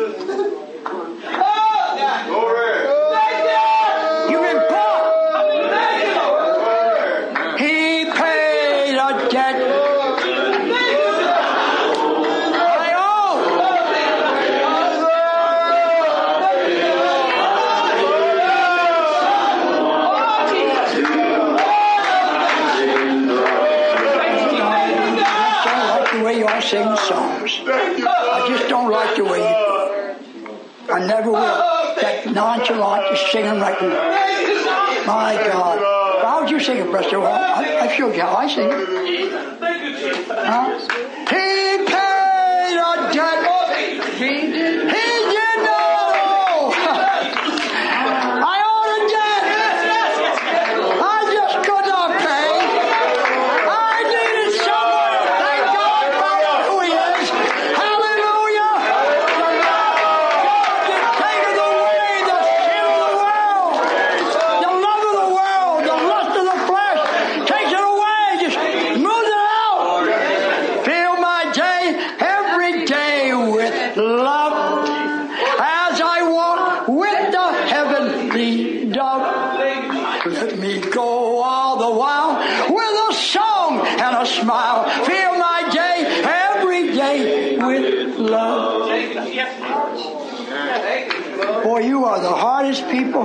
Oh, God. Glory. Thank you. You've been bought. Thank you, Lord. He paid a debt I owe. I don't like the way you all sing the songs. I just don't like the way you do it. I never will. That nonchalant just singing like my God. How would you sing it, Brother? Well, I, I showed you how I sing it. Huh? He paid a debt. He did. He did not owe. I owe a debt. I just could not pay. I needed someone to thank God for who He is. Hallelujah. God has taken away the sin of the world, the love of the world, the lust of the flesh. Takes it away. Just moves it out. Fill my day every day with love as I walk with the heavenly dove. Let me go all the while with a song and a smile. Fill my day every day with love. Boy, you are the hardest people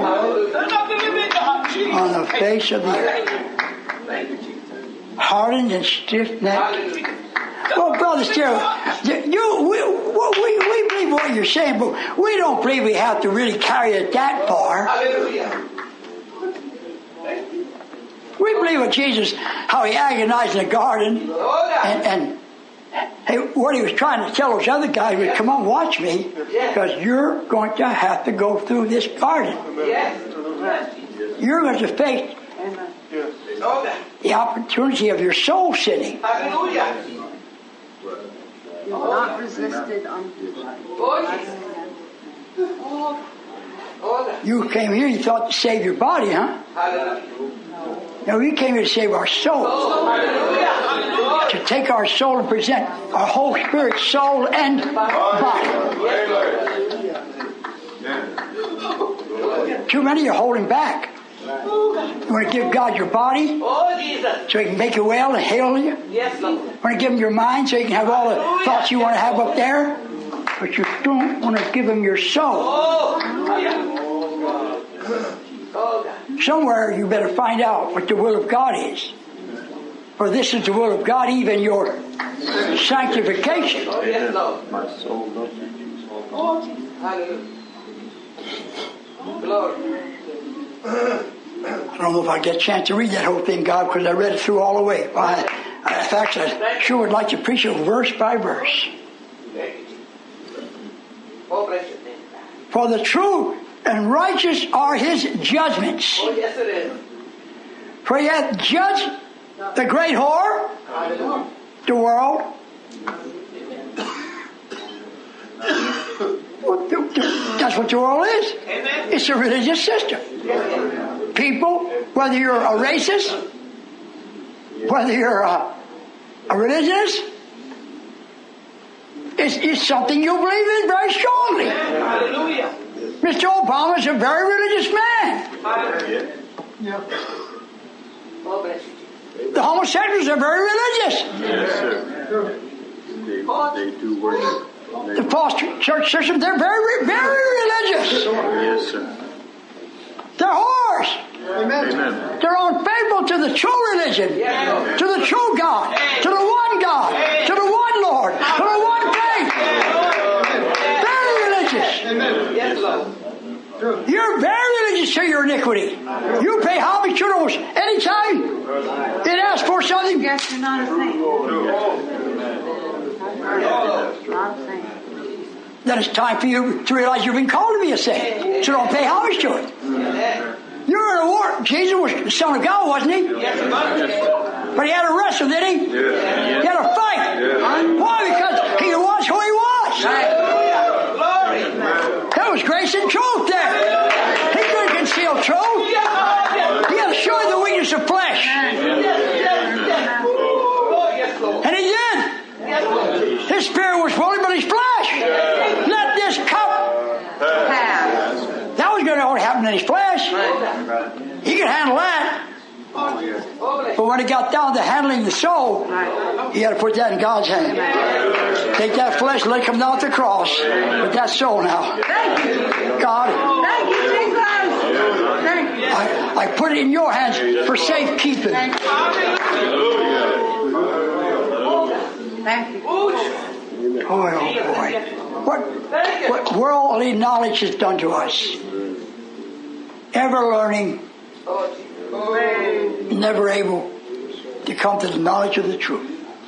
on the face of the earth. Hardened and stiff-necked. Well, Brother Sterling, you, we, we, we believe what you're saying, but we don't believe we have to really carry it that far. Hallelujah. We believe what Jesus, how He agonized in the garden, Oh, God. and, and hey, what He was trying to tell those other guys was, come on, watch me, because you're going to have to go through this garden. Yes. You're going to face Oh, God. the opportunity of your soul sinning. Hallelujah. Not resisted unto life. Oh, Jesus. You came here, you thought to save your body, huh? No, we came here to save our soul. To take our soul and present our whole spirit, soul, and body. Too many are holding back. You want to give God your body so He can make you well and heal you? You want to give Him your mind so He can have all the thoughts you want to have up there? But you don't want to give Him your soul. Somewhere you better find out what the will of God is. For this is the will of God, even your sanctification. My soul loves you, Jesus. I don't know if I get a chance to read that whole thing, God, because I read it through all the way. I, in fact, I sure would like to preach it verse by verse. For the true and righteous are His judgments. Oh, yes, it is. For He hath judged the great whore, the world. That's what the world is. It's a religious system. People, whether you're a racist, whether you're a, a religionist, it's, it's something you believe in very strongly. Hallelujah. Mister Obama is a very religious man. The homosexuals are very religious. Yes, sir. They, they do worship. The false church system, they're very, very religious. Yes, sir. They're whores. Amen. They're unfaithful to the true religion, to the true God, to the one God, to the one Lord, to the one faith. Very religious. You're very religious to your iniquity. You pay homage to those anytime it asks for something. Yes, you're not a saint. Not a saint. Then it's time for you to realize you've been called to be a saint. So don't pay homage to it. You're in a war. Jesus was the Son of God, wasn't He? But He had to wrestle, did He? He had to fight. Why? Because He was who He was. There was grace and truth there. He couldn't conceal truth. He had to show the weakness of flesh. And He did. His spirit was willing, but His flesh. Let this cup pass. That was going to only happen in His flesh. He could handle that. But when it got down to handling the soul, He had to put that in God's hand. Take that flesh, let it come down to the cross. But that soul now. God. Thank you, Jesus. Thank you. I, I put it in your hands for safekeeping. Thank you. Boy, oh boy. What, what worldly knowledge has done to us. Ever learning, never able to come to the knowledge of the truth.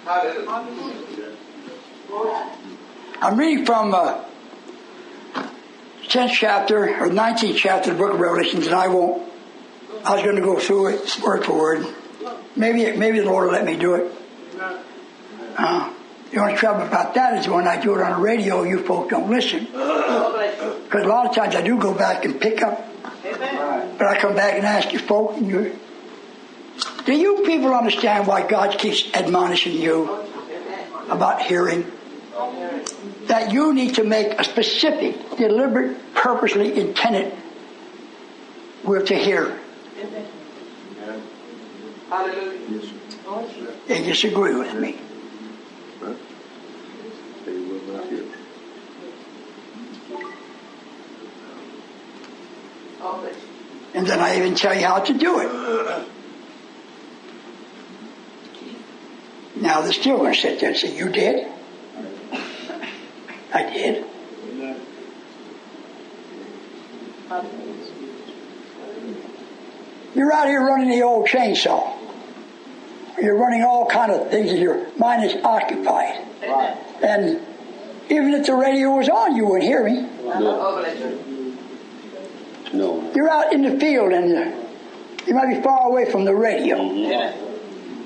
I'm reading from uh, tenth chapter, or nineteenth chapter of the book of Revelations, and I won't, I was going to go through it word for word. Maybe, maybe the Lord will let me do it. Uh, the only trouble about that is when I do it on the radio, you folks don't listen. Because a lot of times I do go back and pick up. But I come back and ask you folks, and you, do you people understand why God keeps admonishing you about hearing? That you need to make a specific, deliberate, purposely intended will to hear. They disagree with me. They will not hear. And then I even tell you how to do it. Now they're still going to sit there and say, you did? I did. You're out here running the old chainsaw. You're running all kind of things and your mind is occupied. And even if the radio was on, you wouldn't hear me. No. No. You're out in the field and you might be far away from the radio.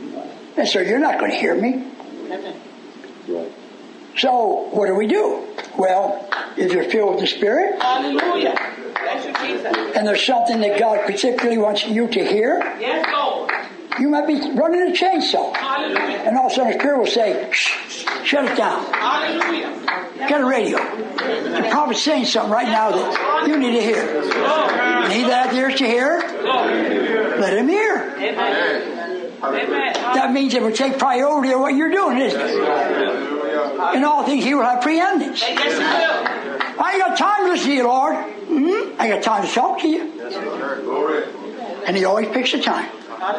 And so you're not going to hear me. Right. So what do we do? Well, if you're filled with the Spirit, Hallelujah. Bless you, Jesus. and there's something that God particularly wants you to hear, Yes, Lord. you might be running a chainsaw. Hallelujah. And all of a sudden the Spirit will say, shh, shut it down. Hallelujah. Get a radio. The prophet's saying something right now that you need to hear. And he that hath ears to hear, let him hear. Amen. Amen. That means it will take priority of what you're doing, isn't it? In all things he will have preeminence. Yes, you will. I ain't got time to listen to you, Lord. Mm-hmm. I got time to talk to you. And he always picks the time.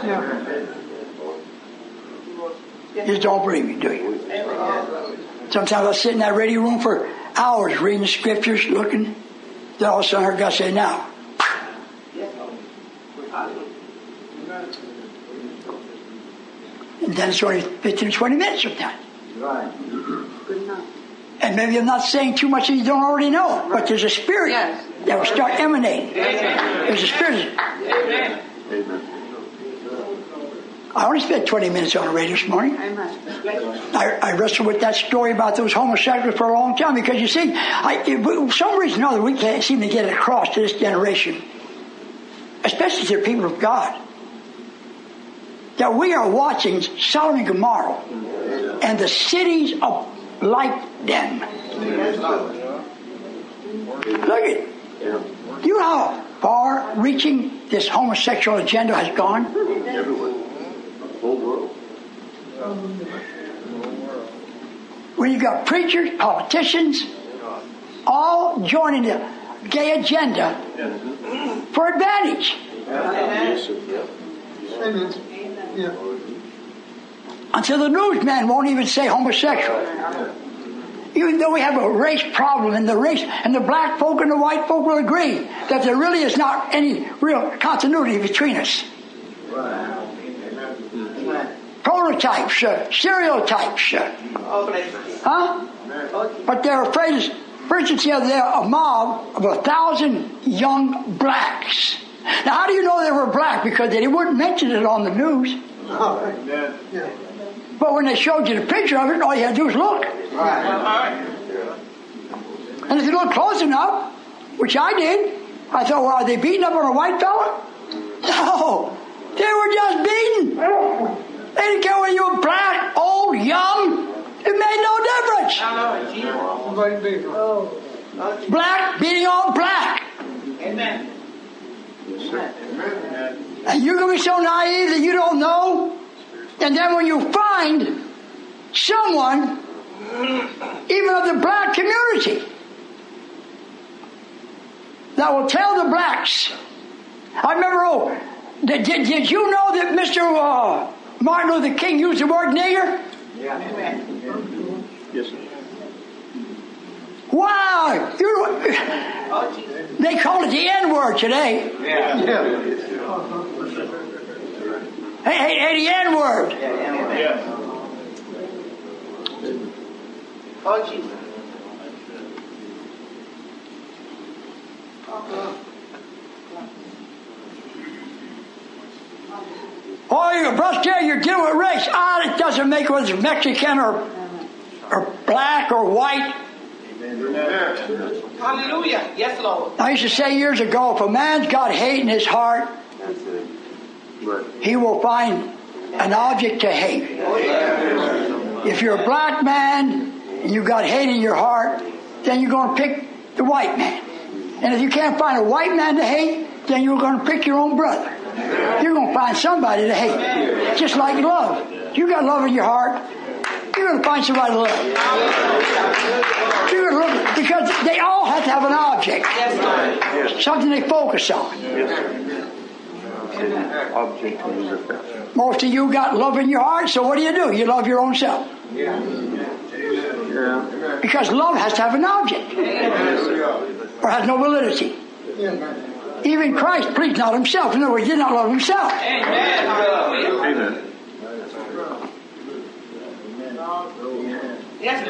You just don't believe me, do you? Sometimes I sit in that radio room for hours reading the scriptures, looking. Then all of a sudden I heard God say, now. And then it's only fifteen, twenty minutes sometimes. And maybe I'm not saying too much that you don't already know, but there's a spirit that will start emanating. There's a spirit. I only spent twenty minutes on the radio this morning. I, I wrestled with that story about those homosexuals for a long time because you see, I, it, for some reason or other, we can't seem to get it across to this generation, especially to the people of God, that we are watching Sodom and Gomorrah and the cities of like them. Look at it. Do you know how far-reaching this homosexual agenda has gone? Everywhere. The whole world. When you've got preachers, politicians, all joining the gay agenda for advantage. Until the newsman won't even say homosexual. Even though we have a race problem in the race, and the black folk and the white folk will agree that there really is not any real continuity between us. Prototypes, uh, stereotypes, uh, huh? But they're afraid of, for instance, the other day, a mob of a thousand young blacks. Now, how do you know they were black? Because they wouldn't mention it on the news. But when they showed you the picture of it, all you had to do was look. And if you look close enough, which I did, I thought, well, are they beating up on a white fella? No, they were just beating. They didn't care whether you were black, old, young. It made no difference. Black beating on black. Amen. And you're going to be so naive that you don't know. And then when you find someone, even of the black community, that will tell the blacks. I remember, oh, did, did, did you know that Mister Uh, Martin Luther King used the word nigger? Yeah. Yes, sir. Wow! You, they call it the N-word today. Yeah. Hey, hey, hey, the N-word. Yeah. Oh, Jesus. Oh, you're brushed there, you're dealing with race. Ah, it doesn't make whether it's Mexican or, or black or white. Hallelujah. Yes, Lord. I used to say years ago, if a man's got hate in his heart, he will find an object to hate. If you're a black man and you've got hate in your heart, then you're going to pick the white man. And if you can't find a white man to hate, then you're going to pick your own brother. You're going to find somebody to hate. Just like love. If you got love in your heart, you're going to find somebody to love. You're going to look, because they all have to have an object. Something they focus on. Object. Most of you got love in your heart, so what do you do? You love your own self. Because love has to have an object. Or has no validity. Even Christ pleased not himself. In other words, he did not love himself. Amen. Yes,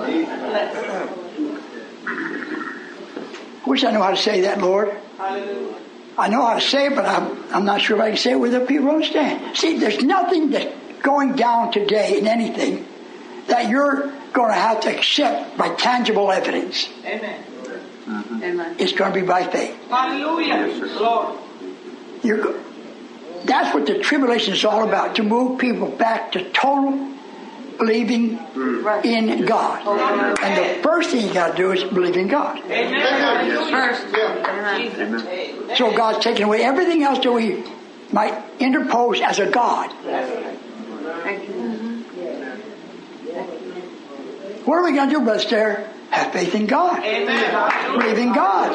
Lord. Wish I knew how to say that, Lord. Hallelujah. I know how to say it, but I'm, I'm not sure if I can say it where the people understand. See, there's nothing that's going down today in anything that you're going to have to accept by tangible evidence. Amen. Amen. It's going to be by faith. Hallelujah. Lord. You're go- That's what the tribulation is all about, to move people back to total believing in God. And the first thing you got to do is believe in God. Amen. First. Amen. Amen. So God's taking away everything else that we might interpose as a God. Thank you. What are we going to do, Brother Stair? Have faith in God. Amen. Believe in God.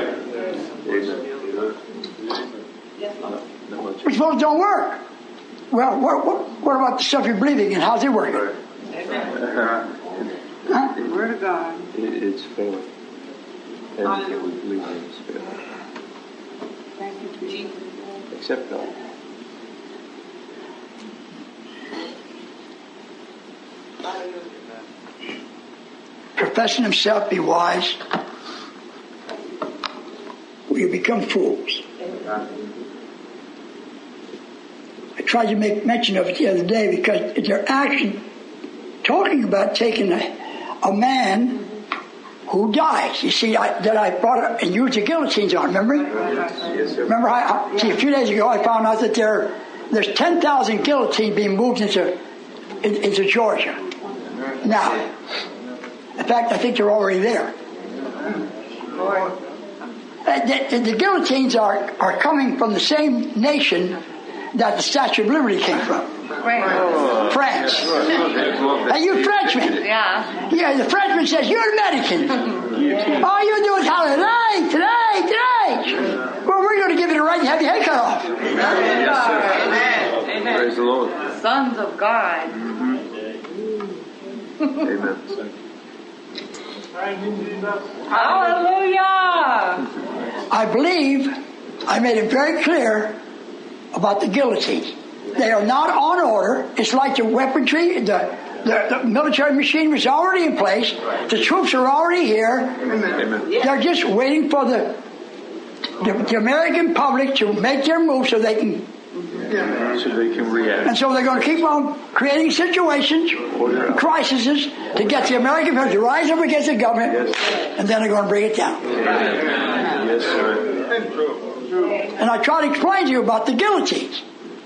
We're supposed to don't work. Well, what, what, what about the stuff you're believing in? How's it working? Huh? Word of God. It, it's failing. Everything we believe in is failing. Thank you, Jesus. Except God. Professing himself be wise, will you become fools? I tried to make mention of it the other day because they're actually talking about taking a, a man who dies. You see, I, that I brought up and used the guillotines on, remember? Yes, sir. Remember, I, I, see, a few days ago I found out that there there's ten thousand guillotines being moved into, in, into Georgia. Now, in fact, I think they're already there. Uh, the, the guillotines are, are coming from the same nation that the Statue of Liberty came from. Right. France. Hey, you Frenchmen. Yeah. Yeah, the Frenchman says, you're Americans. All you do is holler, today, today, today. Well, we're going to give you the right to have your head cut off. Yes, sir. Amen. Amen. Praise the Lord. Sons of God. Amen. Hallelujah. I believe I made it very clear about the guillotines. They are not on order. It's like the weaponry, the, the, the military machinery is already in place. The troops are already here. Amen. They're just waiting for the, the the American public to make their move so they can. So they can react. And so they're going to keep on creating situations, crises, to get the American people to rise up against the government, and then they're going to bring it down. Yes, sir. And I try to explain to you about the guillotines.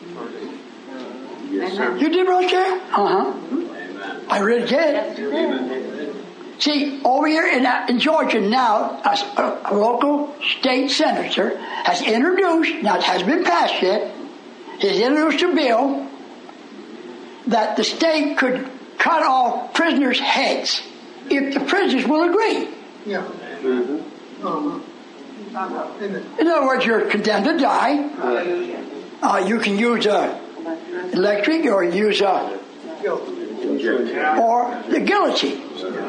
Yes, sir. You did, Brother Chair? Uh-huh. I really did. See, over here in, in Georgia now, a, a local state senator has introduced, now it hasn't been passed yet, has introduced a bill that the state could cut off prisoners' heads if the prisoners will agree. Yeah. Mm-hmm. In other words, you're condemned to die. Uh, you can use uh, electric or use uh, or the guillotine.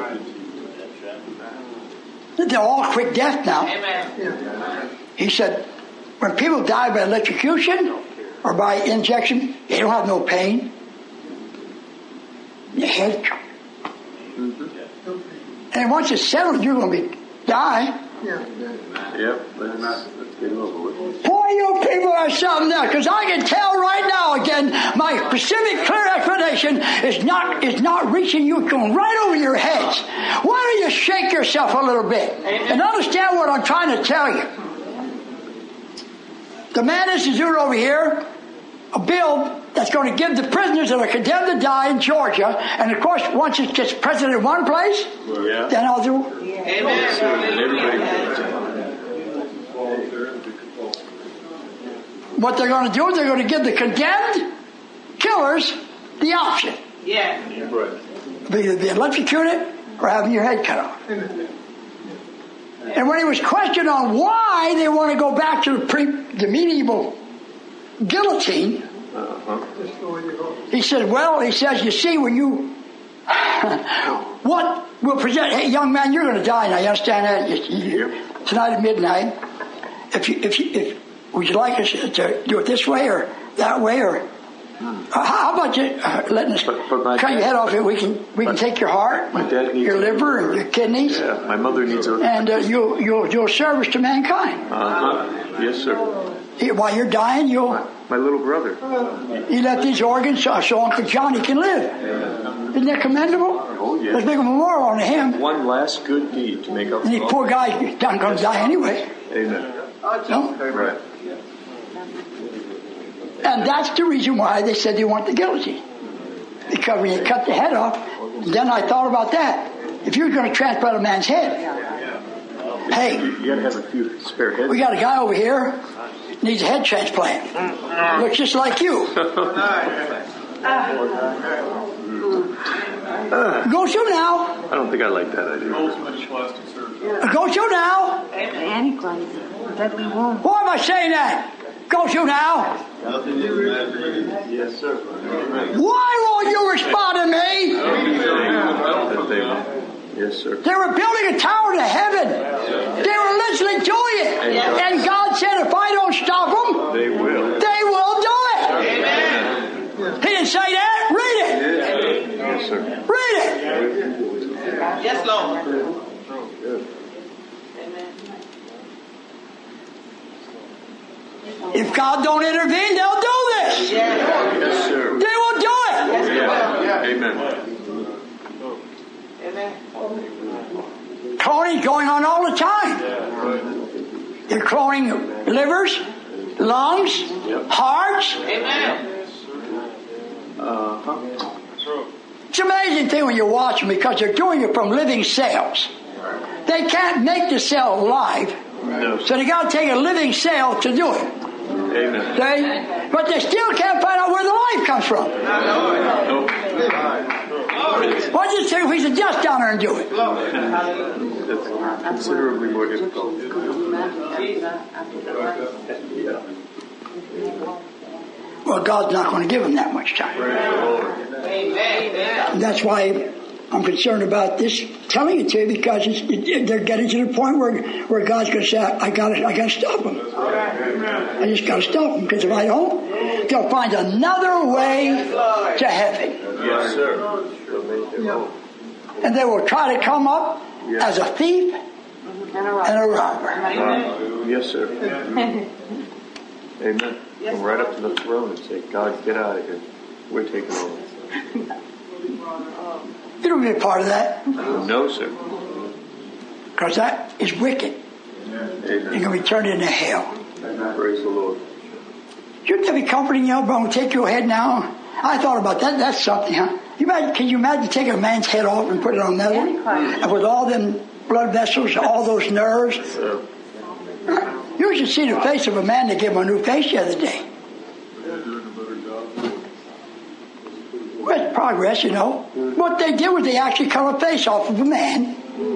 They're all quick death now. Amen. He said, when people die by electrocution or by injection, they don't have no pain. Your head. And once it's settled, you're going to be die. Yep. Let's get over with. Boy, you people are something else, because I can tell right now again, my specific, clear explanation is not is not reaching you, it's going right over your heads. Why don't you shake yourself a little bit and understand what I'm trying to tell you? The Man Institute over here, a bill that's going to give the prisoners that are condemned to die in Georgia, and of course, once it gets president in one place, Yeah. then I'll do. What they're going to do is they're going to give the condemned killers the option. Yeah. Either be electrocuted or having your head cut off. And when he was questioned on why they want to go back to the, pre, the medieval guillotine, Uh-huh. he said, well, he says, you see, when you, what will present, hey, young man, you're going to die now, you understand that? You, you, tonight at midnight, if you, if you, if, would you like us to do it this way or that way, or uh, how about you uh, letting us But- but my cut your dad- head off and we can, we can take your heart, My dad needs your a- liver and your kidneys, Yeah, my mother needs a... and uh, you'll, you'll, you'll service to mankind. Uh-huh. Yes, sir. While you're dying, you'll, My little brother. you let these organs so, so Uncle Johnny can live. Isn't that commendable? Oh, yeah. Let's make a memorial on him. One last good deed to make up And for the all. poor guy doesn't going to die anyway. Amen. No? Right. And that's the reason why they said they want the guillotine. Because when you cut the head off, then I thought about that. If you're going to transplant a man's head, hey, You gotta have a few spare heads. we got a guy over here needs a head transplant. Looks just like you. Go to now. I don't think I like that idea. Ultimate plastic surgery. Go to now. Antichrist, deadly wound. Why am I saying that? Go to now. Yes, sir. Why won't you respond to me? That they will. Yes, sir. They were building a tower to heaven. They were literally doing it. And God said, if I don't stop them, They will. they will do it. He didn't say that. Read it. Yes, sir. Read it. Yes, Lord. If God don't intervene, they'll do this. Yes, sir. They will do it. Yeah. Amen. Amen. Cloning going on all the time. They're cloning livers, lungs, hearts. Amen. Uh-huh. It's an amazing thing when you watch them because they're doing it from living cells. They can't make the cell alive, No, so sir. they got to take a living cell to do it. Amen. See? But they still can't find out where the life comes from. Nope. Why don't you take a piece of dust down there and do it? That's considerably more difficult. Well, God's not going to give them that much time. Amen. That's why I'm concerned about this, telling it to you, because it's, it, they're getting to the point where where God's going to say, I got to I got to stop them. I just got to stop them, because if I don't, they'll find another way to heaven, Yes, sir. They'll make their own. and they will try to come up as a thief And a rock. and a robber. Uh, yes, sir. Amen. Come right up to the throne and say, God, get out of here. We're taking over. You don't be a part of that, No, sir. because that is wicked. You're Amen. going to be turned into hell. Praise the Lord. Shouldn't that be comforting you? But I'm going to take your head now. I thought about that. That's something, huh? You imagine, can you imagine taking a man's head off and put it on another one? And with all them blood vessels, all those nerves. Sir. You should see the face of a man that gave him a new face the other day. Well, it's progress, you know. What they did was they actually cut a face off of a man.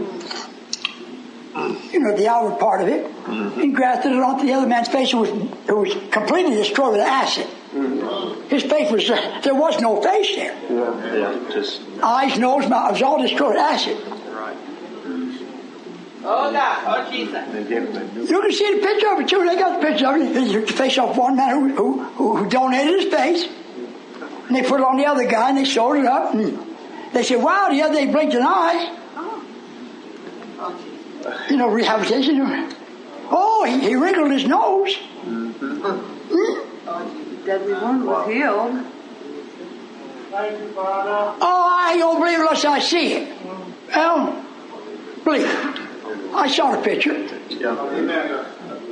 You know, the outward part of it. And grafted it onto the other man's face. It was, it was completely destroyed with acid. His face was, uh, there was no face there. Yeah. Yeah. Just. Eyes, nose, mouth, it was all destroyed with acid. Oh, God. Oh, Jesus. They gave him a new. You can see the picture of it too. They got the picture of it. They took the face off one man who, who, who donated his face. And they put it on the other guy and they sewed it up. And they said, wow, the other day blinked an eye. You know, rehabilitation. Oh, he, he wrinkled his nose. Deadly wound was healed. Oh, I don't believe it unless I see it. Well, believe it. I saw the picture. Yeah.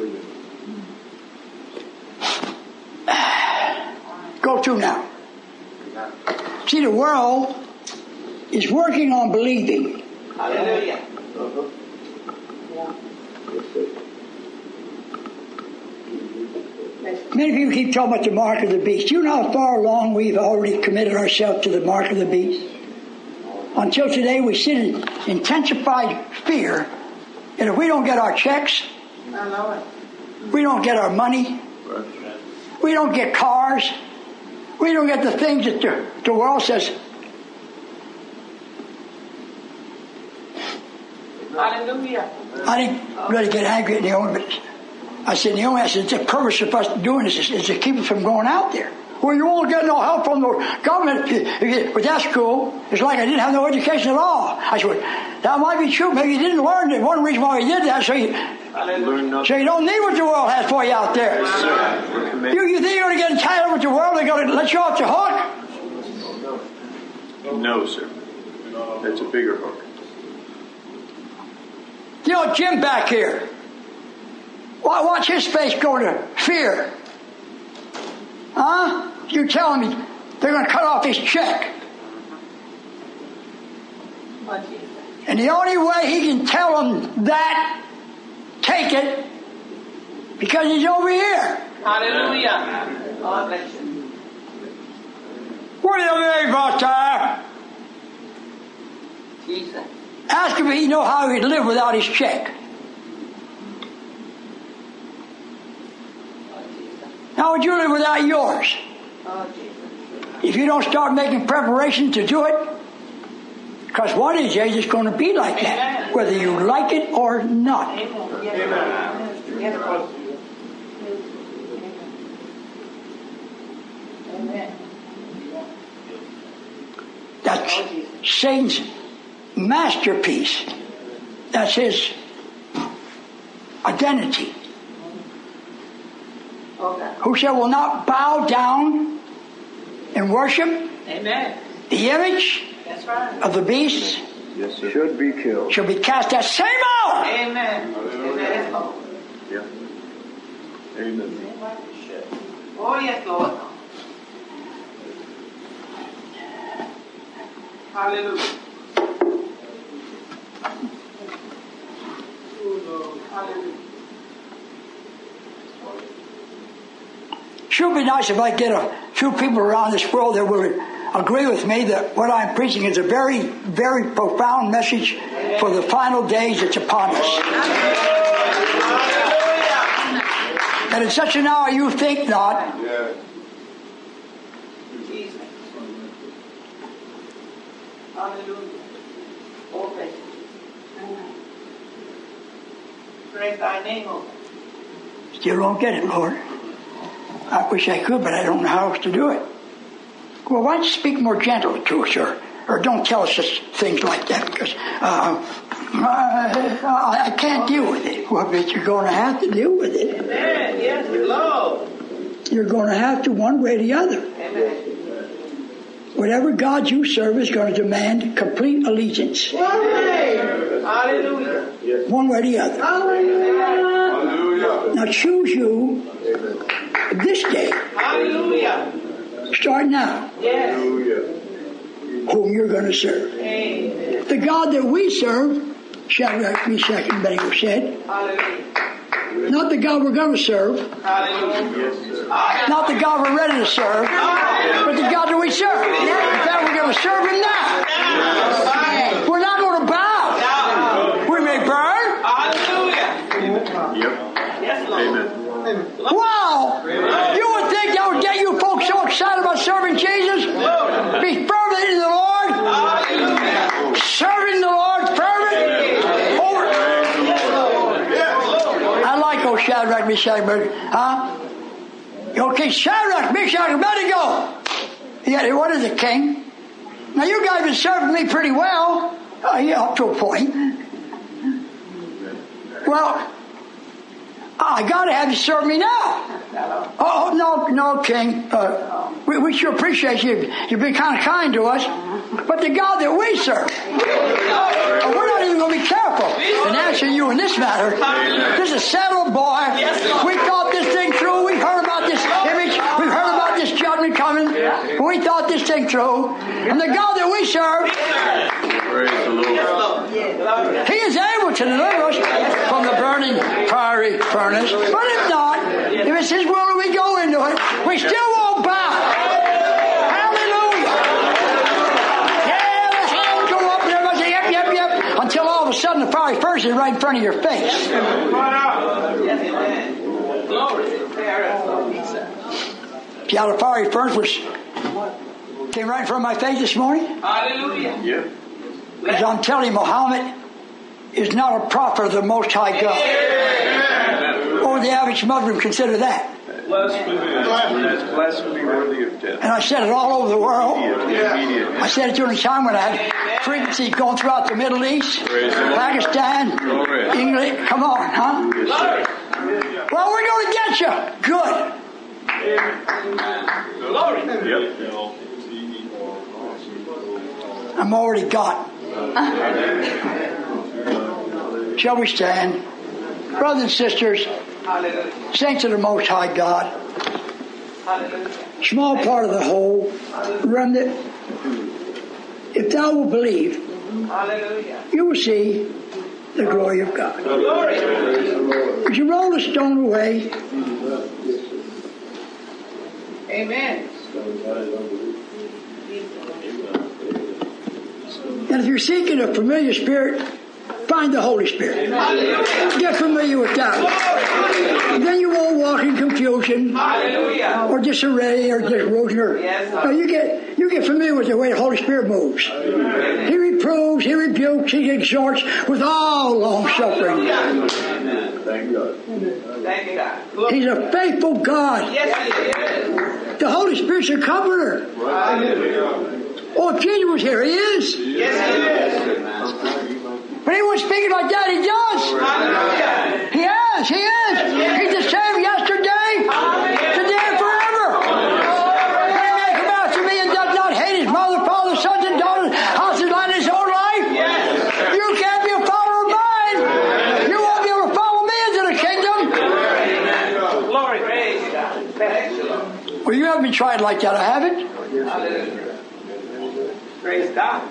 Go to now. See, the world is working on believing. Hallelujah. Many people keep talking about the mark of the beast. You know how far along we've already committed ourselves to the mark of the beast? Until today, we sit in intensified fear that if we don't get our checks, we don't get our money, we don't get cars, we don't get the things that the, the world says. Hallelujah. I didn't really get angry at Naomi, but I said, Naomi, I said, the purpose of us doing this is, is to keep us from going out there. Well, you won't get no help from the government. But that's cool. It's like I didn't have no education at all. I said, that might be true. Maybe you didn't learn it. One reason why you did that, so you, so you don't need what the world has for you out there. You, you think you're going to get entitled with the world? They're going to let you off the hook? No, sir. It's a bigger hook. You know, Jim back here. Why watch his face go to fear? Huh? You're telling me they're going to cut off his check. And the only way he can tell them that, take it, because he's over here. Hallelujah. God bless you. What do you mean, Pastor? Jesus. Ask him if he know how he'd live without his check. How would you live without yours? Oh, Jesus. If you don't start making preparation to do it, because one of these days it's going to be like that, whether you like it or not. Amen. Yes, yes, Amen. That's Satan's masterpiece. That's his identity. Okay. Whosoever will not bow down and worship Amen. the image That's right. of the beast Yes, sir. Should be killed. shall be cast that same hour. Amen. Amen. Yeah. Amen. Oh, yes, Lord. Hallelujah. Hallelujah. Sure be nice if I get a few people around this world that will agree with me that what I'm preaching is a very, very profound message for the final days that's upon us. And in such an hour you think not. Jesus. Hallelujah. Oh, praise you. Praise thy name, O God. Still don't get it, Lord. I wish I could, but I don't know how else to do it. Well, why don't you speak more gentle to us, or, or don't tell us such things like that, because uh, I, I can't deal with it. Well, but you're going to have to deal with it. Amen. Yes, Lord. You're going to have to one way or the other. Amen. Whatever God you serve is going to demand complete allegiance. Amen. Hallelujah. One way or the other. Hallelujah. Now choose you this day. Hallelujah. Start now. Yes. Whom you're going to serve. Amen. The God that we serve, Shadrach, Meshach, and Abednego said, Hallelujah. not the God we're going to serve, Hallelujah. not the God we're ready to serve, but the God that we serve. In fact, we're going to serve Him now. We're not going to bow. We may burn. Hallelujah. Yep. Yes, Lord. Amen. Wow! You would think that would get you folks so excited about serving Jesus? Be fervent in the Lord. Hallelujah. Serving the Lord fervent. Over. I like those Shadrach, Meshach, Abednego. Huh? Okay, Shadrach, Meshach, Abednego. Yeah, what is it, King? Now you guys have been serving me pretty well. Uh, yeah, up to a point. Well, I got to have you serve me now. Oh, no, no, King. Uh, we, we sure appreciate you. You've been kind of kind to us. But the God that we serve, uh, we're not even going to be careful in answering you in this matter. This is settled, boy. We thought this thing through. We've heard about this image. We've heard about this judgment coming. We thought this thing through. And the God that we serve, Praise the Lord. He is able to deliver us from the burning fiery furnace. But if not, if it's His will that we go into it, we still won't bow. Hallelujah. Yeah, the hands go up and everybody say, yep, yep, yep, until all of a sudden the fiery furnace is right in front of your face. See how the fiery furnace was came right in front of my face this morning? Hallelujah. Yep. Because I'm telling you, Muhammad is not a prophet of the Most High God. Or the average Muslim consider that. Blasphemy. That's blasphemy worthy of death. And I said it all over the world. Immediately. I said it during a time when I had frequencies going throughout the Middle East, Pakistan, Glory. England. Come on, huh? Yes, Well, we're going to get you. Good. sir. Yep. I'm already got. Shall we stand? Brothers and sisters, saints of the Most High God, small part of the whole, remnant, if thou will believe, you will see the glory of God. Would you roll the stone away? Amen. And if you're seeking a familiar spirit, find the Holy Spirit. Get familiar with that. Then you won't walk in confusion or disarray or disruption. No, you get you get familiar with the way the Holy Spirit moves. He reproves, he rebukes, he exhorts with all long suffering. Thank God. Thank you, God. He's a faithful God. Yes, The Holy Spirit's a comforter. Oh, if Jesus was here, he is. But he wasn't speaking like that, he does. He is, he is. He's the same yesterday, today, and forever. When a man come after me and does not hate his mother, father, sons, and daughters, houses, land, his own life, you can't be a follower of mine. You won't be able to follow me into the kingdom. Glory, praise God. Well, you haven't been tried like that, I haven't. Praise God.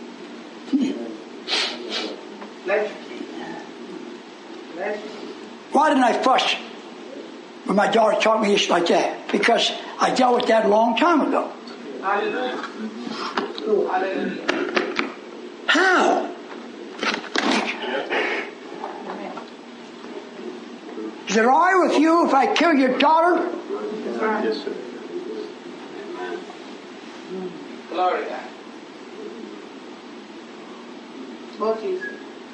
Bless you. Bless you. Why didn't I fuss when my daughter taught me this like that? Because I dealt with that a long time ago. Hallelujah. Hallelujah. How? Is it all right with you if I kill your daughter? Yes, sir. Glory to God. Oh, Jesus.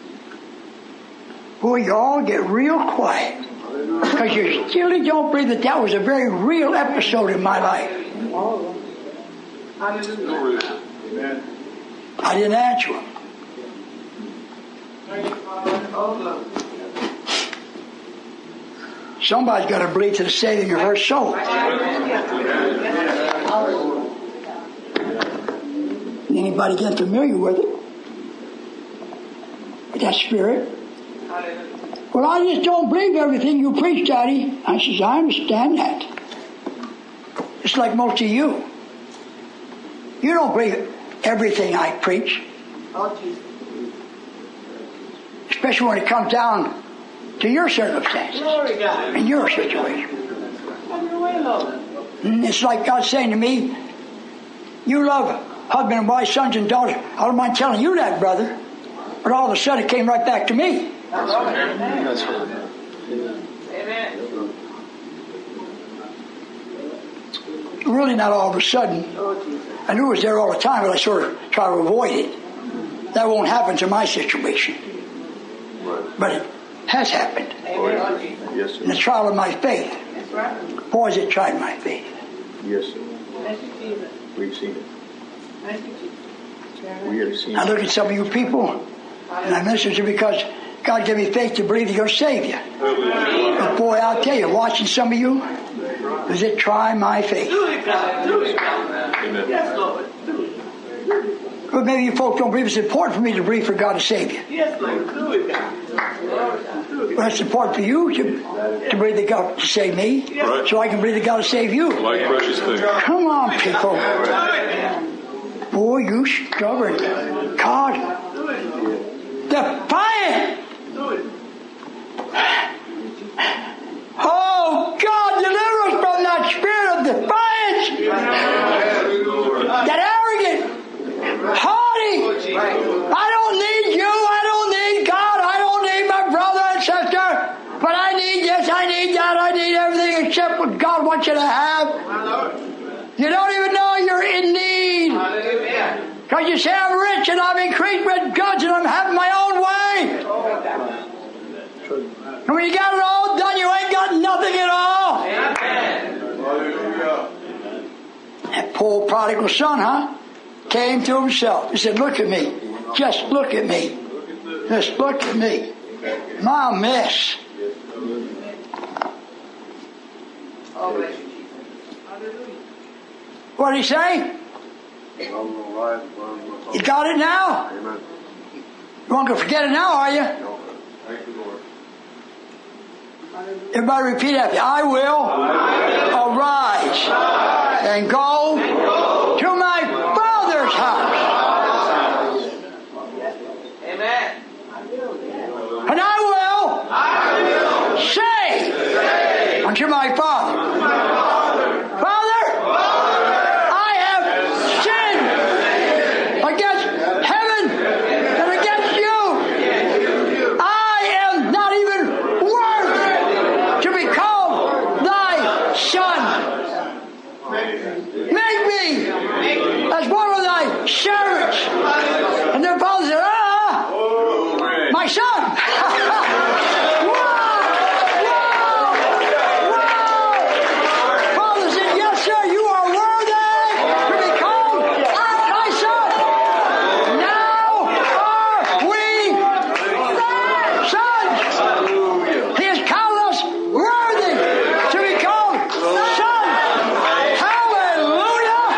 Boy, you all get real quiet. Because you still don't believe that that was a very real episode in my life. Hallelujah. Amen. I didn't answer him. Oh, Lord. Somebody's got to believe to the saving of her soul. Anybody get familiar with it? With that spirit? Well, I just don't believe everything you preach, Daddy. I says, I understand that. It's like most of you. You don't believe everything I preach. Oh, Jesus. Especially when it comes down to your circumstances Glory, God. and your situation. Come your way, Lord. And it's like God saying to me, you love husband and wife, sons and daughters. I don't mind telling you that, brother. But all of a sudden it came right back to me. That's right. Amen. That's right. Amen. Really not all of a sudden. Oh, Jesus. I knew it was there all the time, but I sort of try to avoid it. That won't happen to my situation. But it has happened. Amen. Yes, In the sir. trial of my faith. That's right. Boy, has it tried my faith. Yes, sir. Thank you, Jesus. We've seen it. Thank you, Jesus. We have seen I it. look at some of you people, and I minister to you because God gave me faith to believe He's going to save you. But boy, I'll tell you, watching some of you, does it try my faith? Do it, God. Do it, God. Amen. Yes, Lord. Do it. But maybe you folks don't believe it's important for me to believe for God to save you. Yes, Lord. Do it, God. Glory, God. Do it. Well, it's important for you to, to believe that God to save me, Right. so I can believe that God to save you. Like precious things. Come on, people. Boy, you stubborn. God. Defiant. Oh, God, deliver us from that spirit of defiance. That arrogant, haughty. I don't need you. I don't need God. I don't need my brother and sister. But I need this. I need that. I need everything except what God wants you to have. You don't even know you're in need. Because you say I'm rich and I'm increased with goods and I'm having my own way. And when you got it all done, you ain't got nothing at all. That poor prodigal son, huh? Came to himself. He said, look at me. Just look at me. Just look at me. My mess. Oh, bless you, Jesus. Hallelujah. What did he say? You got it now? Amen. You want to forget it now, are you? No. Thank you, Lord. Everybody repeat after me. I will, arise and go to my Father's house. Amen. And I will say unto my Father, Father, I have sinned against heaven and against you. I am not even worthy to be called thy son. Make me as one of thy servants. And their father said, ah, my son. Wow! Wow! Wow! Father said, yes, sir, you are worthy to be called thy son. Now are we sons. He has called us worthy to be called sons. Hallelujah!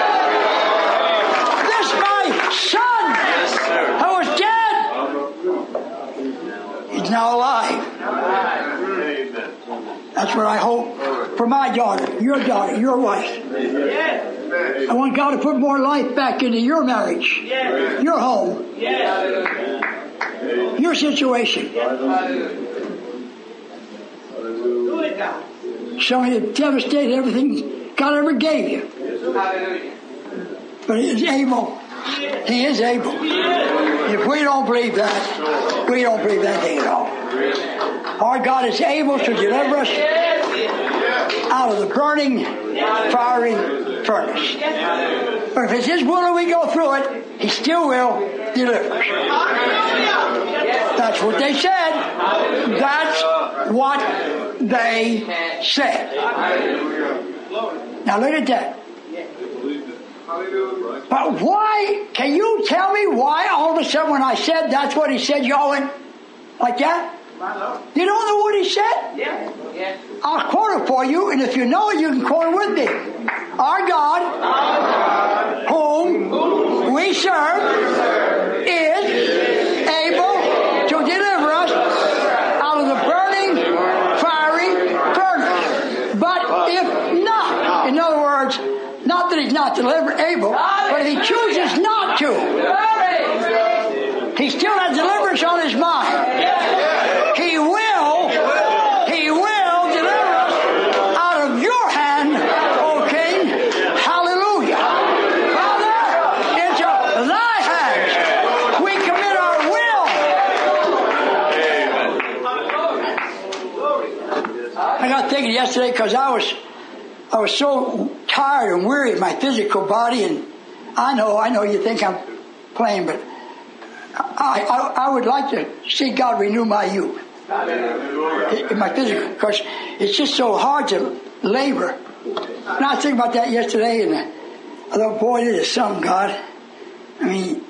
This my son who was dead is now alive. That's what I hope for my daughter, your daughter, your wife. I want God to put more life back into your marriage, your home, your situation. Some of you devastated everything God ever gave you. But He is able. He is able. If we don't believe that, we don't believe that thing at all. Our God is able to deliver us out of the burning, fiery furnace. But if it's His will and we go through it, He still will deliver us. That's what they said. That's what they said. Now look at that. But why, can you tell me why all of a sudden when I said that's what He said, y'all went like that? You don't know what He said? I'll quote it for you, and if you know it, you can quote it with me. Our God, whom we serve, is able to deliver us out of the burning, fiery furnace. But if not, in other words, not that He's not deliver, able, but if He chooses not to, He still has deliverance on His mind. He will, He will deliver us out of your hand, O King. Hallelujah. Father, into thy hands we commit our will. I got thinking yesterday because I was I was so tired and weary of my physical body, and I know, I know you think I'm playing, but I, I, I would like to see God renew my youth in my physical, because it's just so hard to labor. And I was thinking about that yesterday, and I thought, boy, this is something, God. I mean,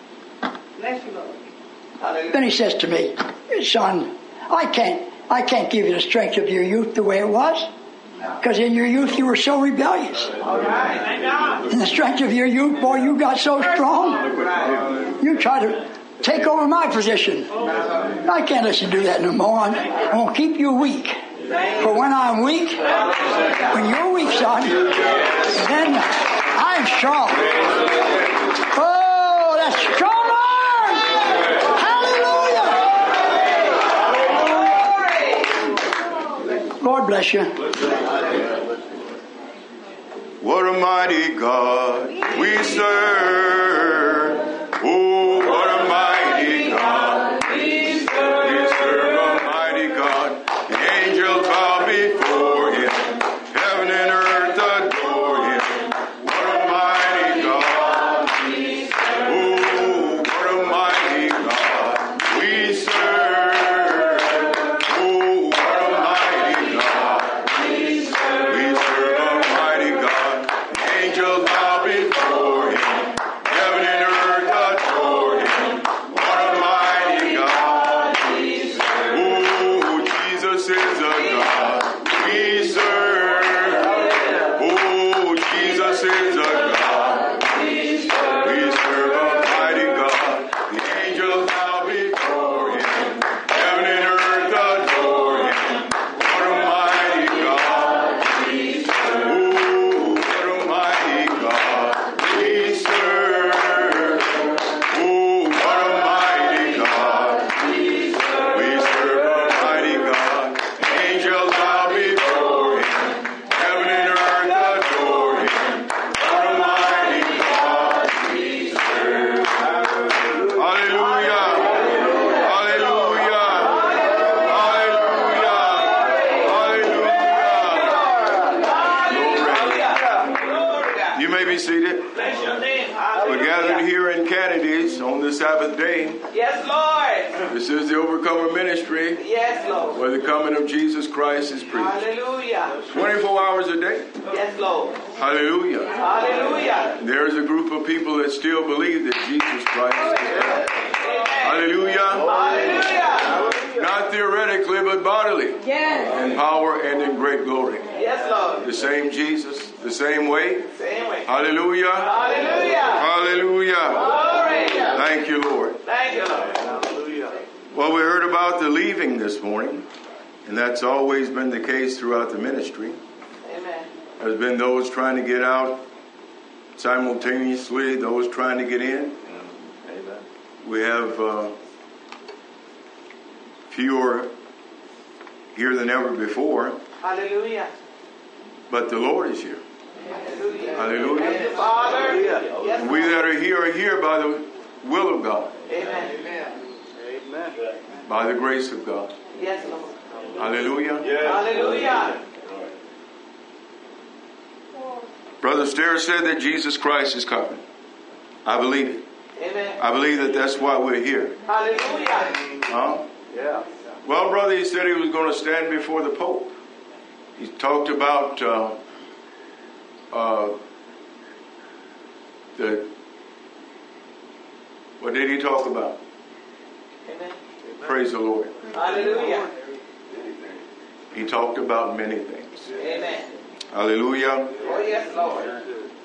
then He says to me, son, I can't, I can't give you the strength of your youth the way it was. Because in your youth you were so rebellious. In the strength of your youth, boy, you got so strong. You tried to take over my position. I can't let you do that no more. I'm, I'm going to keep you weak. For when I'm weak, when you're weak, son, then I'm strong. Oh, that's strong arm! Hallelujah! Lord bless you. What a mighty God we serve. Oh, what a mighty God we serve. We serve a mighty God. The angels bow before Him. Heaven and earth adore Him. What a mighty God we serve. Oh, what a mighty God we serve. Oh, what a mighty God we serve. We serve a mighty God. Angels bow before Him. You may be seated. Bless your name. We're gathered here in Kennedy's on the Sabbath day. Yes, Lord. This is the Overcomer Ministry, Yes, Lord. where the coming of Jesus Christ is preached. Hallelujah. twenty-four hours a day. Yes, Lord. Hallelujah. Hallelujah. There is a group of people that still believe that Jesus Christ is God. Hallelujah. Hallelujah. Not theoretically, but bodily. Yes. In power and in great glory. Yes, Lord. The same Jesus, the same way. Same way. Hallelujah. Hallelujah. Hallelujah. Glory. Thank you, Lord. Thank you, Lord. Hallelujah. Well, we heard about the leaving this morning, and that's always been the case throughout the ministry. Amen. There's been those trying to get out simultaneously, those trying to get in. Amen. We have uh, fewer here than ever before, Hallelujah. but the Lord is here. Hallelujah. Hallelujah. Thank you, Father. Yes, And we that are here are here by the will of God, Amen. Amen. by the grace of God. Yes, Lord. Hallelujah. Hallelujah. Brother Stair said that Jesus Christ is coming. I believe it. Amen. I believe that that's why we're here. Hallelujah. Huh? Yeah. Well, brother, he said he was going to stand before the Pope. He talked about uh, uh, the. What did he talk about? Amen. Praise the Lord. Hallelujah. He talked about many things. Amen. Hallelujah. Oh, yes, Lord.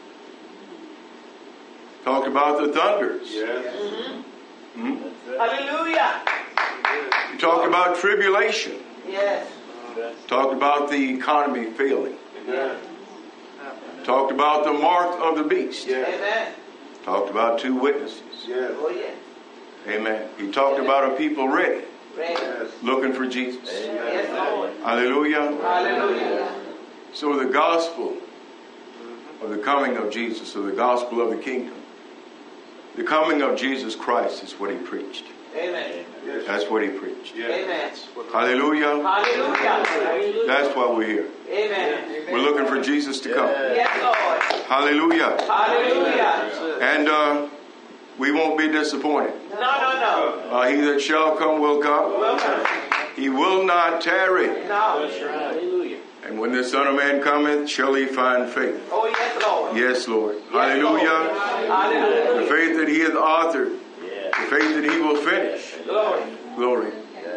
Talked about the thunders. Mm-hmm. Hmm? Hallelujah. He talked about tribulation. Yes. Talked about the economy failing. Yes. Talked about the mark of the beast. Amen. Talked about two witnesses. Oh, yes. Amen. He talked about a people ready, Praise. looking for Jesus. Yes, Lord. Hallelujah. Hallelujah. So the gospel of the coming of Jesus, or the gospel of the kingdom, the coming of Jesus Christ is what he preached. Amen. That's what he preached. Amen. Hallelujah. Hallelujah. That's why we're here. Amen. We're looking for Jesus to come. Yes, Lord. Hallelujah. Hallelujah. And uh, we won't be disappointed. No, no, no. Uh, he that shall come will come. Welcome. He will not tarry. No. Hallelujah. And when the Son of Man cometh, shall he find faith? Oh, yes, Lord. Yes, Lord. Yes, Lord. Hallelujah. Hallelujah. The faith that he hath authored. The faith that he will finish. Glory. Glory.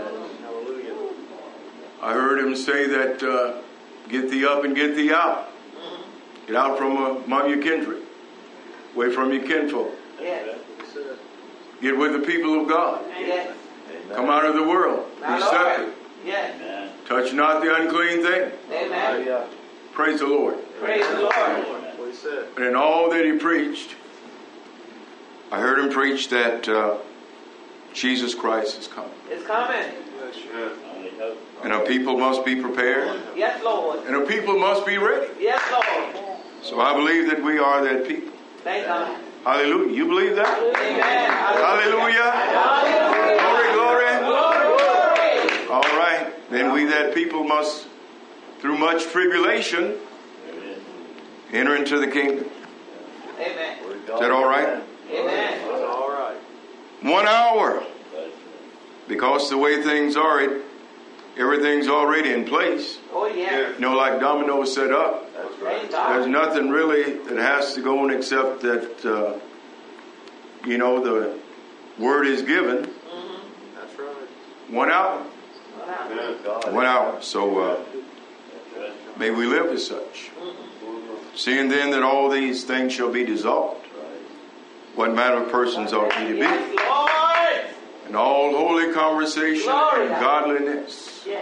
I heard him say that, uh, get thee up and get thee out. Get out from among your kindred. Away from your kinfolk. Yes. Get with the people of God. Yes. Come out of the world. My Be Lord. separate. Yes. Touch not the unclean thing. Amen. Praise the Lord. Praise the Lord. What he said. And in all that he preached, I heard him preach that uh, Jesus Christ is coming. It's coming. And our people must be prepared. Yes, Lord. And our people must be ready. Yes, Lord. So I believe that we are that people. Thank God. Hallelujah. You believe that? Amen. Hallelujah. Hallelujah. Glory, glory. Glory, glory. All right. Then we that people must, through much tribulation, enter into the kingdom. Amen. Is that all right? Amen. All right. One hour. Because the way things are, it, everything's already in place. Oh, yeah. You know, like dominoes set up. Thank There's God. nothing really that has to go on except that, uh, you know, the word is given. That's right. One hour. Wow. One hour. So uh, may we live as such. Seeing then that all these things shall be dissolved, what manner of persons ought ye to be? Yes, Lord. And all holy conversation Glory. and godliness. Yes.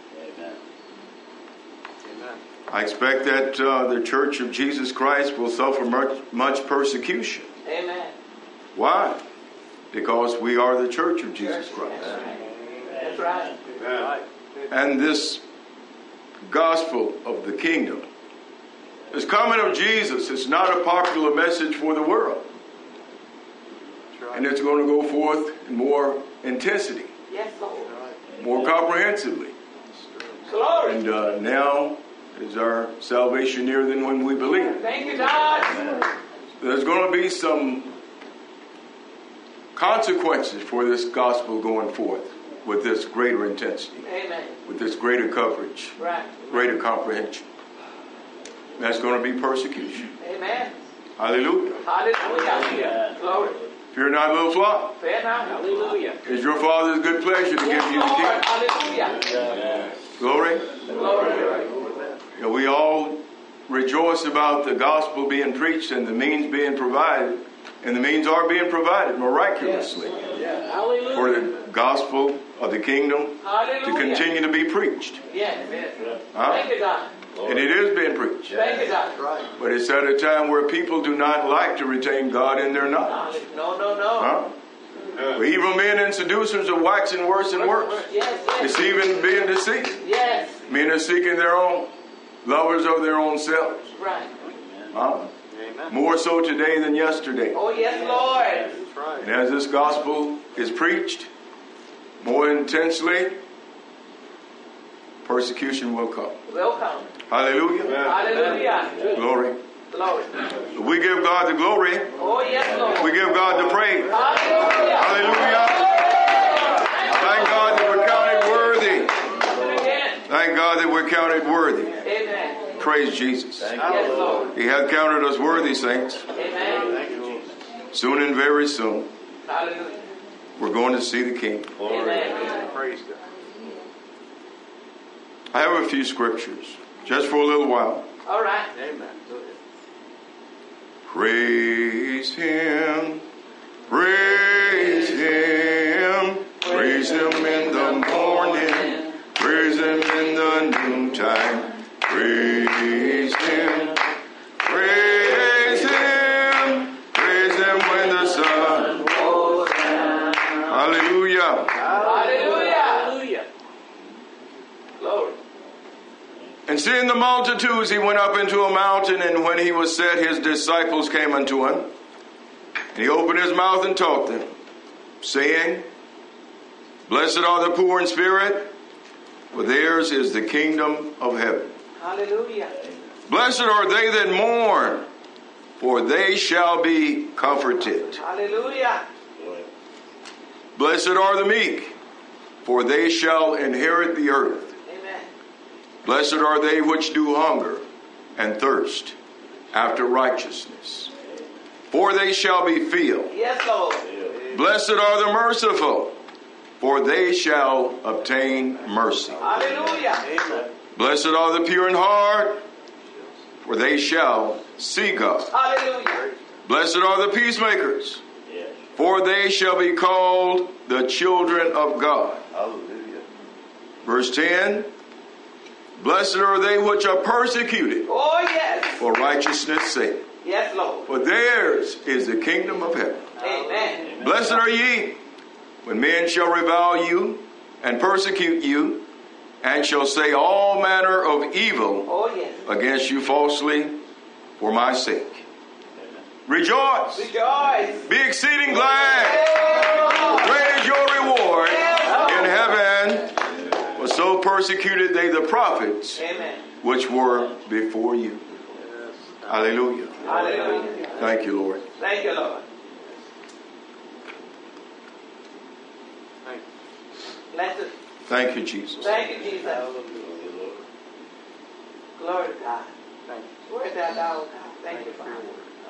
I expect that uh, the Church of Jesus Christ will suffer much, much persecution. Amen. Why? Because we are the Church of Jesus Christ. That's right. Right. And this gospel of the kingdom, this coming of Jesus, is not a popular message for the world. And it's going to go forth in more intensity, Yes, Lord. more comprehensively. Glory. And uh, now is our salvation nearer than when we believed. Thank you, God. going to be some consequences for this gospel going forth with this greater intensity, Amen. with this greater coverage, Right. greater comprehension. That's going to be persecution. Amen. Hallelujah. Hallelujah. Glory. Fear not, little flock. Fair enough. Hallelujah. It's your Father's good pleasure to Yes, give you the Lord. kingdom. Hallelujah. Glory. Glory. You know, we all rejoice about the gospel being preached and the means being provided. And the means are being provided miraculously Hallelujah. for the gospel of the kingdom Hallelujah. to continue to be preached. Yes, yes. Huh? Thank you, God. And it is being preached. Thank you, God. But it's at a time where people do not like to retain God in their knowledge. No, no, no. Huh? Where evil men and seducers are waxing worse and worse. Yes, yes. Deceiving, being deceived. Yes. Men are seeking their own, lovers of their own selves. Right. Huh? More so today than yesterday. Oh, yes, Lord. And as this gospel is preached more intensely, persecution will come. Will come. Hallelujah. Hallelujah. Glory. Glory. We give God the glory. Oh, yes, Lord. We give God the praise. Hallelujah. Hallelujah. Thank God that we're counted worthy. Again. Thank God that we're counted worthy. Amen. Praise Jesus. Yes, Lord. He hath counted us worthy, saints. Amen. Soon and very soon, Hallelujah. we're going to see the King. Amen. Praise God. I have a few scriptures, just for a little while. All right. Amen. Praise Him, praise Him, praise Him in the morning, praise Him in the noontime, praise Him, praise Him, praise Him when the sun goes down. Hallelujah. Hallelujah. Hallelujah. Glory. And seeing the multitudes, he went up into a mountain, and when he was set, his disciples came unto him. And he opened his mouth and taught them, saying, Blessed are the poor in spirit, for theirs is the kingdom of heaven. Hallelujah. Blessed are they that mourn, for they shall be comforted. Hallelujah. Blessed are the meek, for they shall inherit the earth. Amen. Blessed are they which do hunger and thirst after righteousness, for they shall be filled. Yes, Lord. Blessed are the merciful, for they shall obtain mercy. Hallelujah. Amen. Blessed are the pure in heart, for they shall see God. Hallelujah. Blessed are the peacemakers, for they shall be called the children of God. Hallelujah. Verse ten, Blessed are they which are persecuted Oh, yes. for righteousness' sake, Yes, Lord. for theirs is the kingdom of heaven. Amen. Blessed are ye when men shall revile you and persecute you, and shall say all manner of evil Oh, yes. against you falsely for my sake. Rejoice, Rejoice. be exceeding glad, great is your reward in heaven. For so persecuted they the prophets Amen. which were before you. Hallelujah. Hallelujah. Thank you, Lord. Thank you, Lord. Blessed. Thank you, Jesus. Thank you, Jesus. Glory to God. Thank you. Where's that thou, God? Thank you, Father.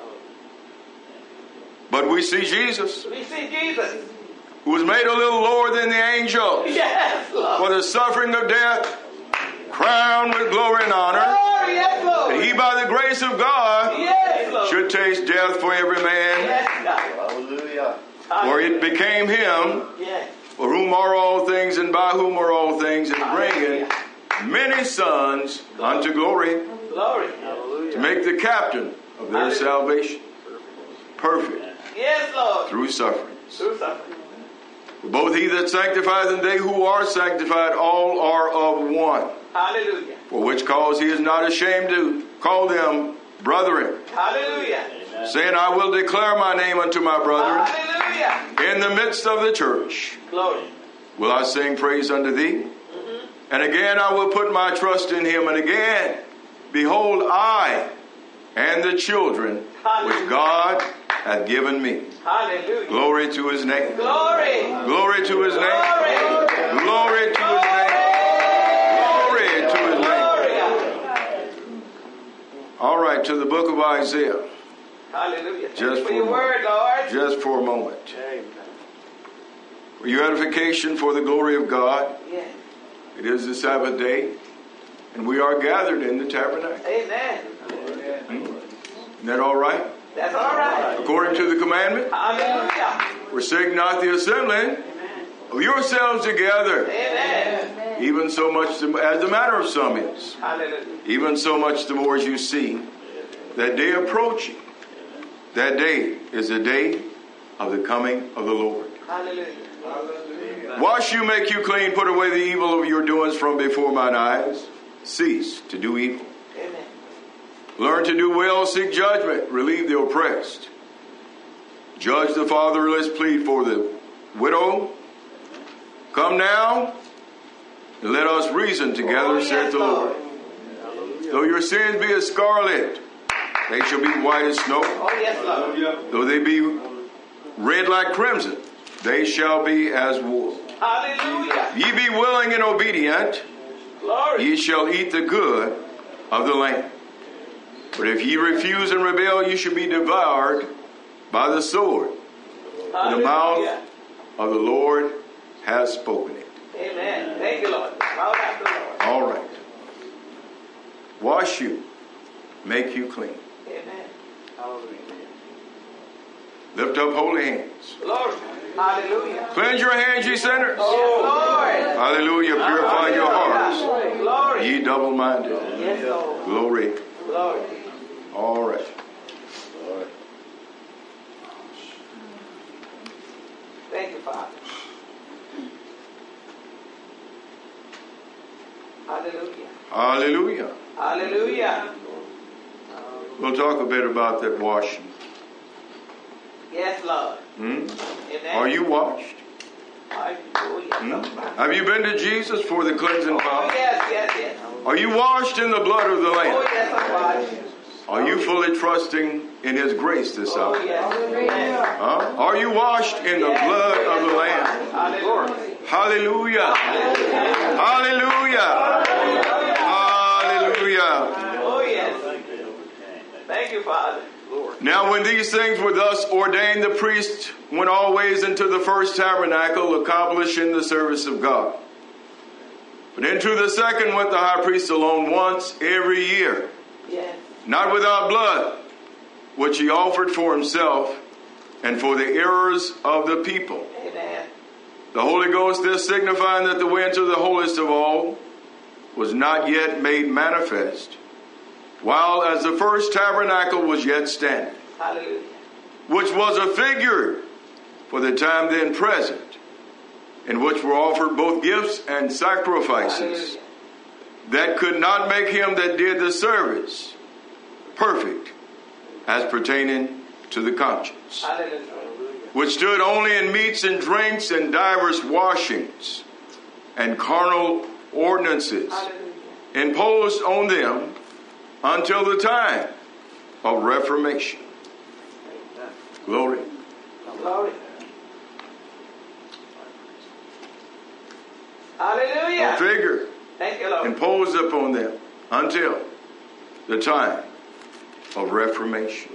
But we see Jesus, We see Jesus. who was made a little lower than the angels, Yes, Lord. for the suffering of death, crowned with glory and honor, Oh, yes, Lord. that he by the grace of God Yes, Lord. should taste death for every man, Yes, God. Hallelujah. for it became him, Yes. for whom are all things and by whom are all things, and bringing many sons unto glory, Glory. to make the captain of their salvation perfect Yes, Lord. through sufferings. Through suffering. For both he that sanctifieth and they who are sanctified, all are of one. Hallelujah. For which cause he is not ashamed to call them brethren, Hallelujah. saying, I will declare my name unto my brethren. Hallelujah. In the midst of the church Glory. will I sing praise unto thee. Mm-hmm. And again I will put my trust in him. And again, behold, I and the children which God hath given me. Hallelujah. Glory to his name. Glory. Glory to his name. Glory. Glory to his name. Glory to his name. All right, to the book of Isaiah. Hallelujah. Thank Just you for for your a word, Lord. Just for a moment. For your edification, for the glory of God. Yes. It is the Sabbath day, and we are gathered in the tabernacle. Amen. Isn't that all right? That's all right. According to the commandment, Hallelujah. forsake not the assembling of yourselves together. Amen. Even so much the, as the matter of some is. Hallelujah. Even so much the more as you see that day approaching. That day is the day of the coming of the Lord. Hallelujah. Wash you, make you clean, put away the evil of your doings from before mine eyes. Cease to do evil. Amen. Learn to do well, seek judgment, relieve the oppressed. Judge the fatherless, plead for the widow. Come now, and let us reason together, Oh, yes, saith the Lord. Lord. Though your sins be as scarlet, they shall be white as snow. Oh, yes, Lord. Though they be red like crimson, they shall be as wool. Hallelujah. Ye be willing and obedient, Glory. ye shall eat the good of the land. But if ye refuse and rebel, ye shall be devoured by the sword. For the mouth of the Lord has spoken it. Amen. Thank you, Lord. Mouth after the Lord. All right. Wash you, make you clean. Amen. Lift up holy hands. Glory. Hallelujah. Cleanse your hands, ye sinners. Oh, Lord. Hallelujah. Purify your hearts, Glory. ye double-minded. Yes, Lord. Glory. Glory. All right. Thank you, Father. Hallelujah. Hallelujah. Hallelujah. We'll talk a bit about that washing. Yes, Lord. Hmm? Amen. Are you washed? Hallelujah. Hmm? Have you been to Jesus for the cleansing Oh, power? yes, yes, yes. Are you washed in the blood of the Oh, Lamb? yes, I'm washed. Are you fully trusting in His grace this Oh, hour? yes. Amen. Huh? Are you washed in the blood of the Lamb? Hallelujah. Hallelujah. Hallelujah. Hallelujah. Oh, yes. Thank you, Father. Now when these things were thus ordained, the priest went always into the first tabernacle, accomplishing the service of God. But into the second went the high priest alone once every year, Yes. not without blood, which he offered for himself and for the errors of the people. Amen. The Holy Ghost, this signifying that the way into the holiest of all was not yet made manifest, while as the first tabernacle was yet standing, Hallelujah. which was a figure for the time then present, in which were offered both gifts and sacrifices, Hallelujah. that could not make him that did the service perfect as pertaining to the conscience, Hallelujah. which stood only in meats and drinks and divers washings and carnal ordinances Hallelujah. imposed on them until the time of Reformation. Glory. Glory. A Hallelujah. figure Thank you, Lord. imposed upon them until the time of Reformation.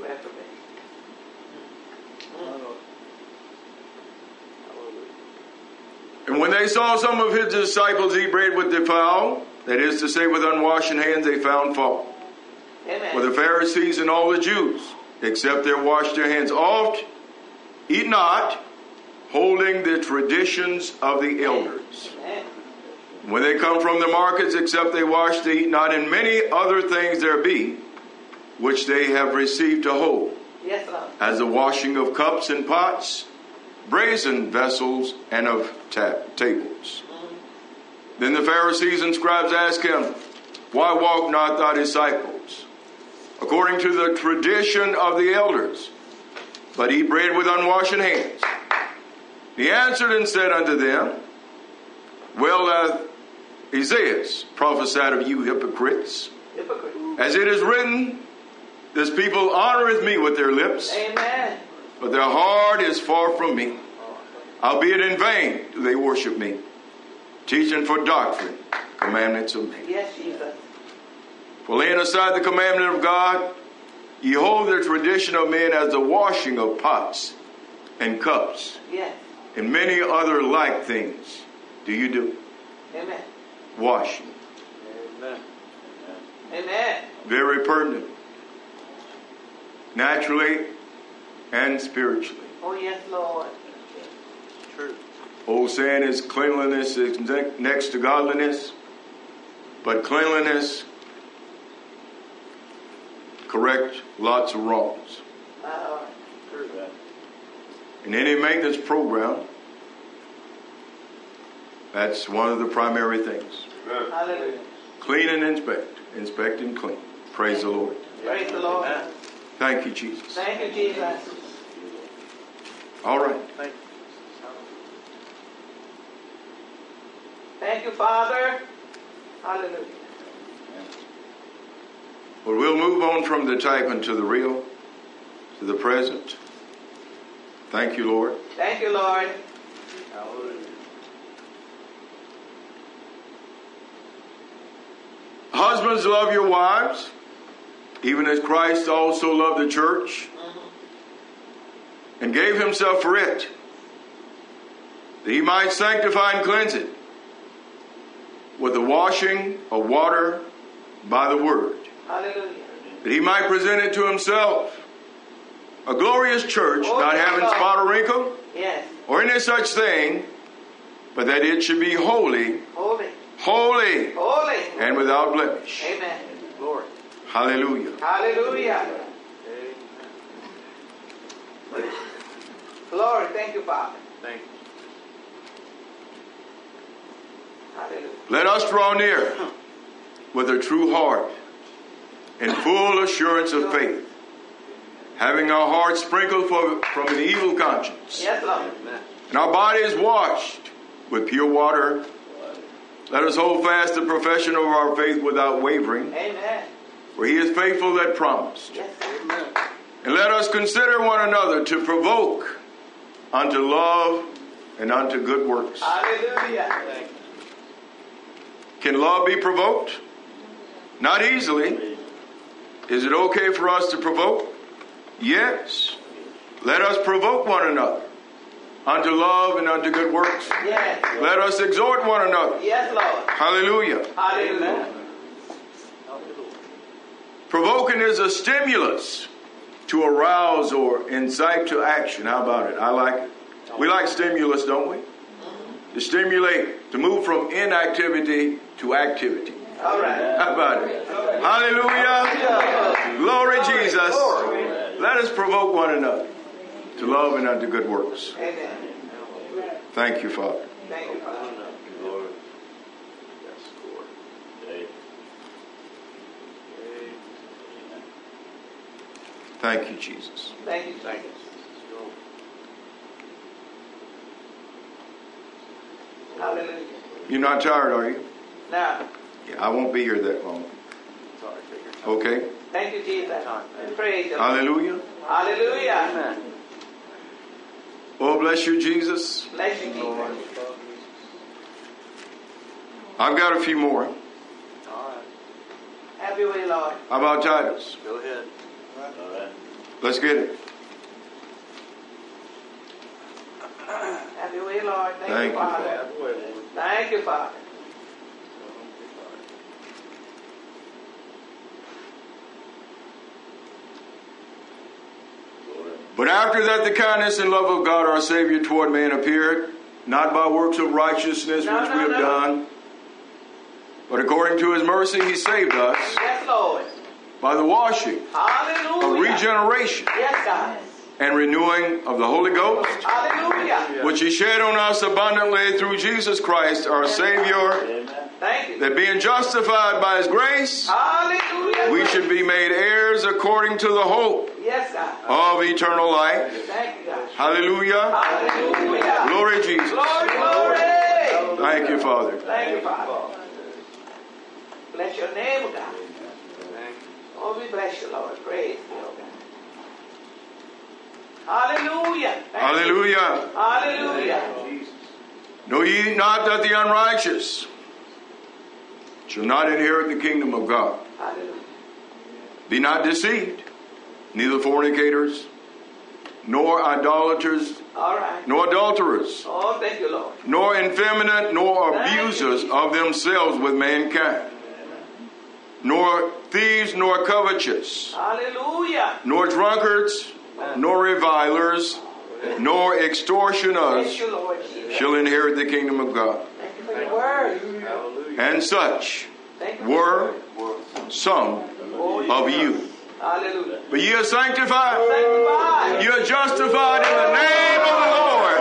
And when they saw some of his disciples eat bread with defiled, that is to say, with unwashed hands, they found fault. Amen. For the Pharisees and all the Jews, except they wash their hands oft, eat not, holding the traditions of the elders. Amen. When they come from the markets, except they wash, they eat not, and many other things there be, which they have received to hold, Yes, Lord. as the washing of cups and pots, brazen vessels, and of ta- tables. Then the Pharisees and scribes asked him, why walk not thy disciples according to the tradition of the elders, but eat bread with unwashed hands? He answered and said unto them, well hath Isaiah prophesied of you hypocrites, Hypocrite. as it is written, This people honoreth me with their lips, Amen. but their heart is far from me. Albeit in vain do they worship me, teaching for doctrine commandments of men. Yes, Jesus. For laying aside the commandment of God, ye hold the tradition of men as the washing of pots and cups, Yes. and many other like things. Do you do? Amen. Washing. Amen. Amen. Very pertinent. Naturally and spiritually. Oh, yes, Lord. True. Old saying is cleanliness is ne- next to godliness, but cleanliness correct lots of wrongs. Uh, True that. In any maintenance program, that's one of the primary things. hallelujah. Clean and inspect. Inspect and clean. Praise the Lord. Praise the Lord. Thank you, Jesus. Thank you, Jesus. All right. Thank you. Thank you, Father. Hallelujah. Well, we'll move on from the type to the real, to the present. Thank you, Lord. Thank you, Lord. Hallelujah. Husbands, love your wives, even as Christ also loved the church and gave himself for it, that he might sanctify and cleanse it with the washing of water by the word, Hallelujah. that he might present it to himself a glorious church, Oh, not yes, having Lord. spot or wrinkle Yes. or any such thing, but that it should be holy, Holy. holy, Holy. and without blemish. Amen. Glory. Hallelujah. Hallelujah. Amen. Glory. Thank you, Father. Thank you. Hallelujah. Let us draw near with a true heart and full assurance of faith, having our hearts sprinkled for, from an evil conscience, Yes, Lord. Amen. and our bodies washed with pure water. Let us hold fast the profession of our faith without wavering, Amen. for he is faithful that promised. Yes. Amen. And let us consider one another to provoke unto love and unto good works. Hallelujah. Thank you. Can love be provoked? Not easily. Is it okay for us to provoke? Yes. Let us provoke one another unto love and unto good works. Yes. Let us exhort one another. Yes, Lord. Hallelujah. Hallelujah. Provoking is a stimulus to arouse or incite to action. How about it? I like it. We like stimulus, don't we? To stimulate, to move from inactivity to activity. All right. How about it? Hallelujah. Glory Jesus. Let us provoke one another to love and unto good works. Amen. Thank you, Father. Thank you, Father. Lord. Yes, Lord. Amen. Thank you, Jesus. Thank you. Thank you. Hallelujah. You're not tired, are you? Now, Yeah, I won't be here that long. Sorry, take your time. Okay? thank you, Jesus. Praise you. Hallelujah. Hallelujah. Amen. Oh, bless you, Jesus. Bless you, Jesus. I've got a few more. All right. Have your way, Lord. How about Titus? Go ahead. All right. Let's get it. Have your way, Lord. Thank, Thank you, you, Father. Have your way, Lord. Thank you, Father. But after that the kindness and love of God our Savior toward man appeared, not by works of righteousness No, which no, we have no. done, but according to his mercy he saved us Yes, Lord. by the washing Hallelujah. of regeneration Yes, God. and renewing of the Holy Ghost, Hallelujah. which he shed on us abundantly through Jesus Christ our Savior, Amen. Thank you. that being justified by his grace, Hallelujah. we should be made heirs according to the hope Yes, God. of eternal life. Thank you, God. Hallelujah. Hallelujah. Glory Jesus. Glory, glory. Thank you, Father. Thank you, Father. Bless your name, God. Oh, we bless you, Lord. Praise you, Lord. Hallelujah. Thank Hallelujah. you. Hallelujah. Know ye not that the unrighteous shall not inherit the kingdom of God? Hallelujah. Be not deceived, neither fornicators, nor idolaters, All right. nor adulterers, Oh, thank you, Lord. nor effeminate, nor Thank abusers you. of themselves with mankind, nor thieves, nor covetous, Hallelujah. nor drunkards, nor revilers, nor extortioners Thank you, Lord Jesus. shall inherit the kingdom of God. Thank you for your word. And such Thank you for were your word. some of you. Hallelujah. But ye are sanctified, Sanctified. you are justified in the name of the Lord.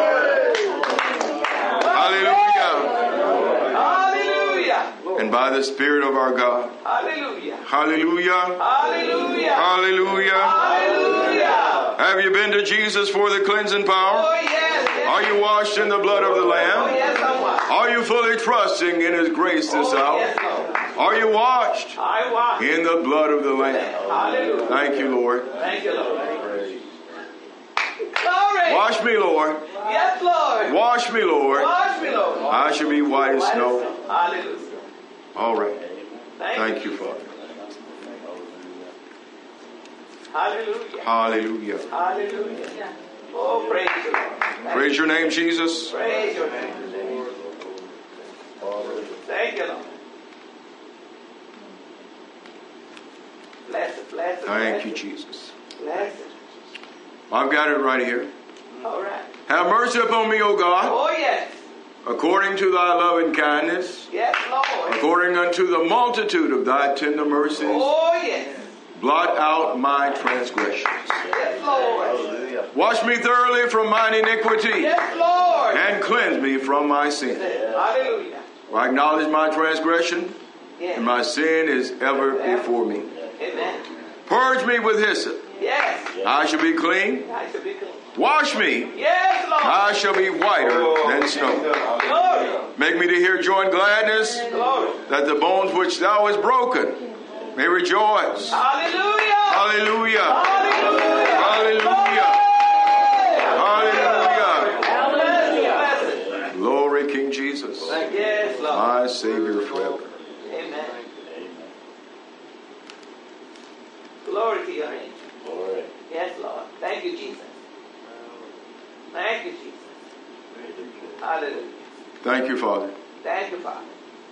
Hallelujah. Hallelujah. And by the Spirit of our God. Hallelujah. Hallelujah. Hallelujah. Hallelujah. Hallelujah. Have you been to Jesus for the cleansing power? Oh, yes. yes. Are you washed in the blood of the Oh, Lamb? yes, I'm washed. Are you fully trusting in His grace this Oh, hour? yes, Lord. Are you washed I wash. in the blood of the Lamb? Hallelujah. Thank you, Lord. Thank you, Lord. Glory. Wash me, Lord. Yes, Lord. Wash me, Lord. Wash me, Lord. I shall be white as snow. Hallelujah. All right. Thank, Thank you, Father. Hallelujah. Hallelujah. Hallelujah. Oh, praise you, Lord. Thank Praise your name, Jesus. Praise your name. Thank you, Lord. Bless it, bless it. Thank bless you, it. Jesus. Bless it. I've got it right here. All right. Have mercy upon me, O God, Oh, yes. according to thy loving kindness, Yes, Lord. according unto the multitude of thy tender mercies. Oh, yes. Blot out my transgressions. Yes, Lord. Wash me thoroughly from mine iniquity, Yes, Lord. and cleanse me from my sin. Hallelujah. For I acknowledge my transgression, Yes. and my sin is ever before me. Amen. Purge me with hyssop, Yes. I shall be clean. I should be clean. Wash me, Yes, Lord. I shall be whiter than snow. Glory. Make me to hear joy and gladness, Glory. that the bones which thou hast broken may rejoice. Hallelujah. Hallelujah. Hallelujah. Hallelujah. Hallelujah. Hallelujah. Glory, King Jesus, Yes, Lord. my Savior forever. Amen. Glory to your name. Yes, Lord. Thank you, Jesus. Thank you, Jesus. Hallelujah. Thank you, Father. Thank you, Father.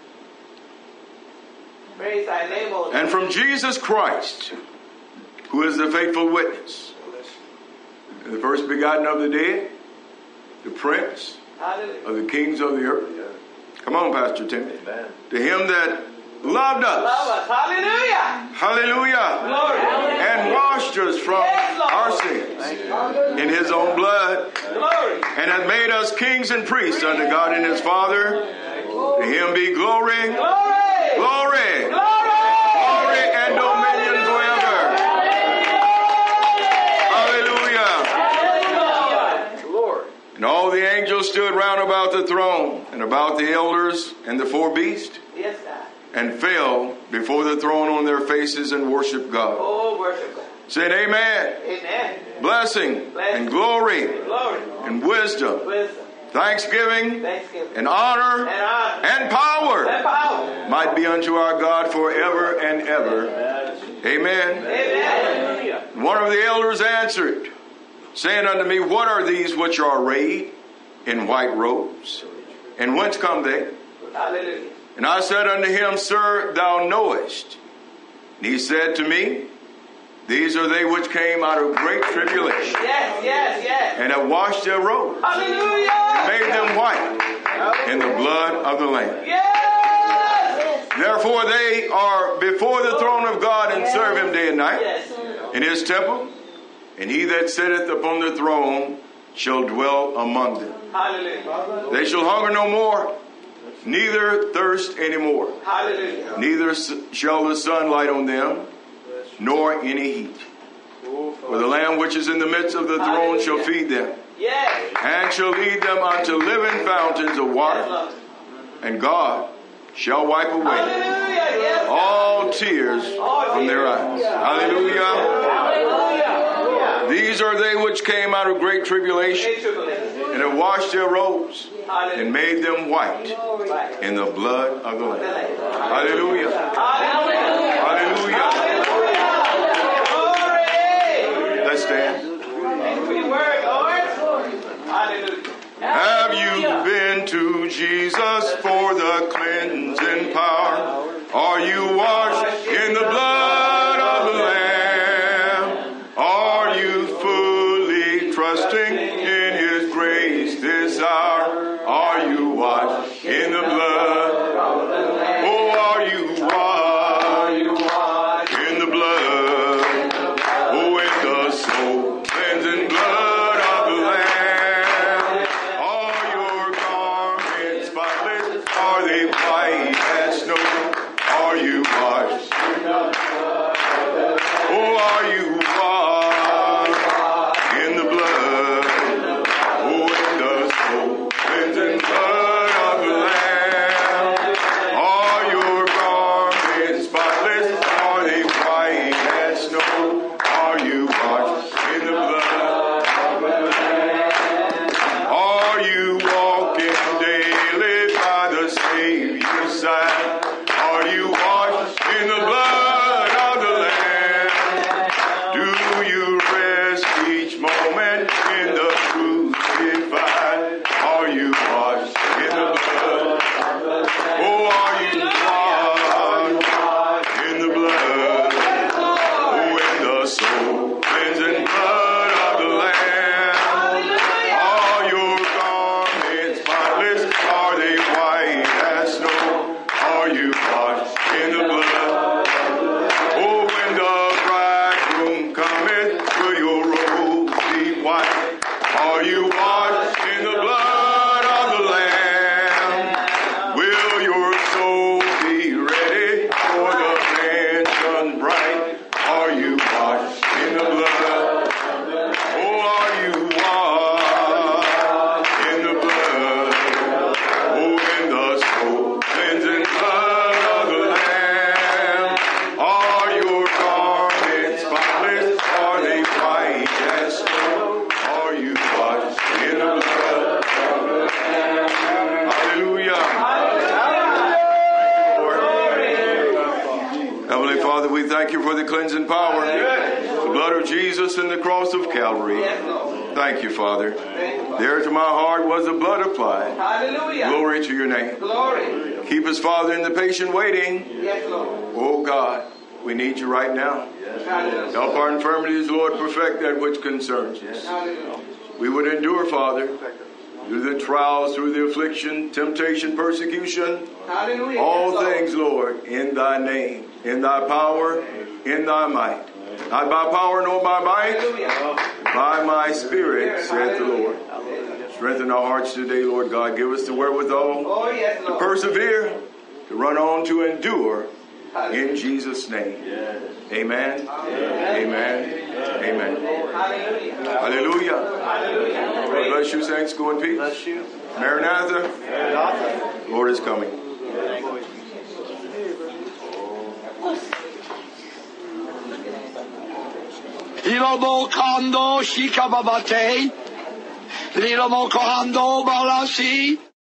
Praise thy name, O Lord. And from Jesus Christ, who is the faithful witness, the first begotten of the dead, the prince Hallelujah. of the kings of the earth. Come on, Pastor Tim. To him that loved us. Love us. Hallelujah. Hallelujah. Glory. And washed us from Yes, Lord. our sins in his own blood, Glory. and hath made us kings and priests unto God and his Father. To him be glory, Glory. glory, Glory. glory and dominion forever. Hallelujah. Lord. And all the angels stood round about the throne, and about the elders and the four beasts, Yes, God. and fell before the throne on their faces and worshiped God, Oh, worship God. saying, Amen. Amen. Blessing and glory Glory. and wisdom, Wisdom. thanksgiving Thanksgiving. and honor And honor. and power And power. might be unto our God forever and ever. Amen. Amen. One of the elders answered, saying unto me, What are these which are arrayed in white robes? And whence come they? Hallelujah. And I said unto him, Sir, thou knowest. And he said to me, These are they which came out of great tribulation, Yes, yes, yes. and have washed their robes, Hallelujah. and made them white in the blood of the Lamb. Yes. Therefore they are before the throne of God, and serve him day and night Yes. in his temple. And he that sitteth upon the throne shall dwell among them. Hallelujah. They shall hunger no more, neither thirst any more. Hallelujah. Neither shall the sun light on them, nor any heat. For the Lamb which is in the midst of the throne shall feed them, Yes. and shall lead them unto living fountains of Yes, water. Lord. And God shall wipe away Hallelujah. Yes. all tears from their eyes. Hallelujah. Hallelujah. These are they which came out of great tribulation and have washed their robes and made them white in the blood of the Lamb. Hallelujah. Hallelujah. Let's stand. Have you been to Jesus for the cleansing power? Are you washed in the blood of the Lamb? Are you fully trusting in His grace this hour? Are you washed in the blood? Oh, are you washed in the blood? Oh, in the soul cleansing blood of the Lamb. Are your garments spotless? Are they white as snow? Are you washed? Oh, are you washed in the blood? Oh, in the soul cleansing blood of the Lamb. Are your garments spotless? Are they white as snow? Are you washed in the blood of the Lamb? Are you walking daily by the Savior's side? Are you washed in the blood of the Lamb? Do you rest each moment in the crucified? Are you washed in the blood? Oh, are you washed in the blood? Oh, in the soul cleansing blood of the Lamb. Are your garments spotless? Are they white as snow? Are you washed in the blood? Oh, when the bridegroom cometh, will your robes be white? Are you washed in the blood of the Lamb? Will your soul be ready for the mansion bright? Are you washed in the blood? Oh, are you washed in the blood? Oh, in the soul cleansing blood of the Lamb. Are your garments spotless? Are they white as snow? Are you washed in the blood of the Lamb? Hallelujah. Heavenly Father, we thank you for the cleansing power, the blood of Jesus and the cross of Calvary. Thank you, Father. There to my heart was the blood applied. Hallelujah. Glory to your name. Glory. Keep us, Father, in the patient waiting. Yes, Lord. Oh, God, we need you right now. Hallelujah. Help our infirmities, Lord, perfect that which concerns us. Hallelujah. We would endure, Father, through the trials, through the affliction, temptation, persecution, Hallelujah. all Yes, Lord. things, Lord, in thy name, in thy power, in thy might. Not by power nor by might, Hallelujah. by my spirit, saith the Lord. Strengthen our hearts today, Lord God. Give us the wherewithal Oh, yes, to Lord. persevere, to run on, to endure, in Jesus' name. Amen. Amen. Amen. Hallelujah. Hallelujah. Hallelujah. God bless you, saints. Go in peace. Maranatha. Lord is coming. Ilomo kando shikababate. Lilomo kohando balasi.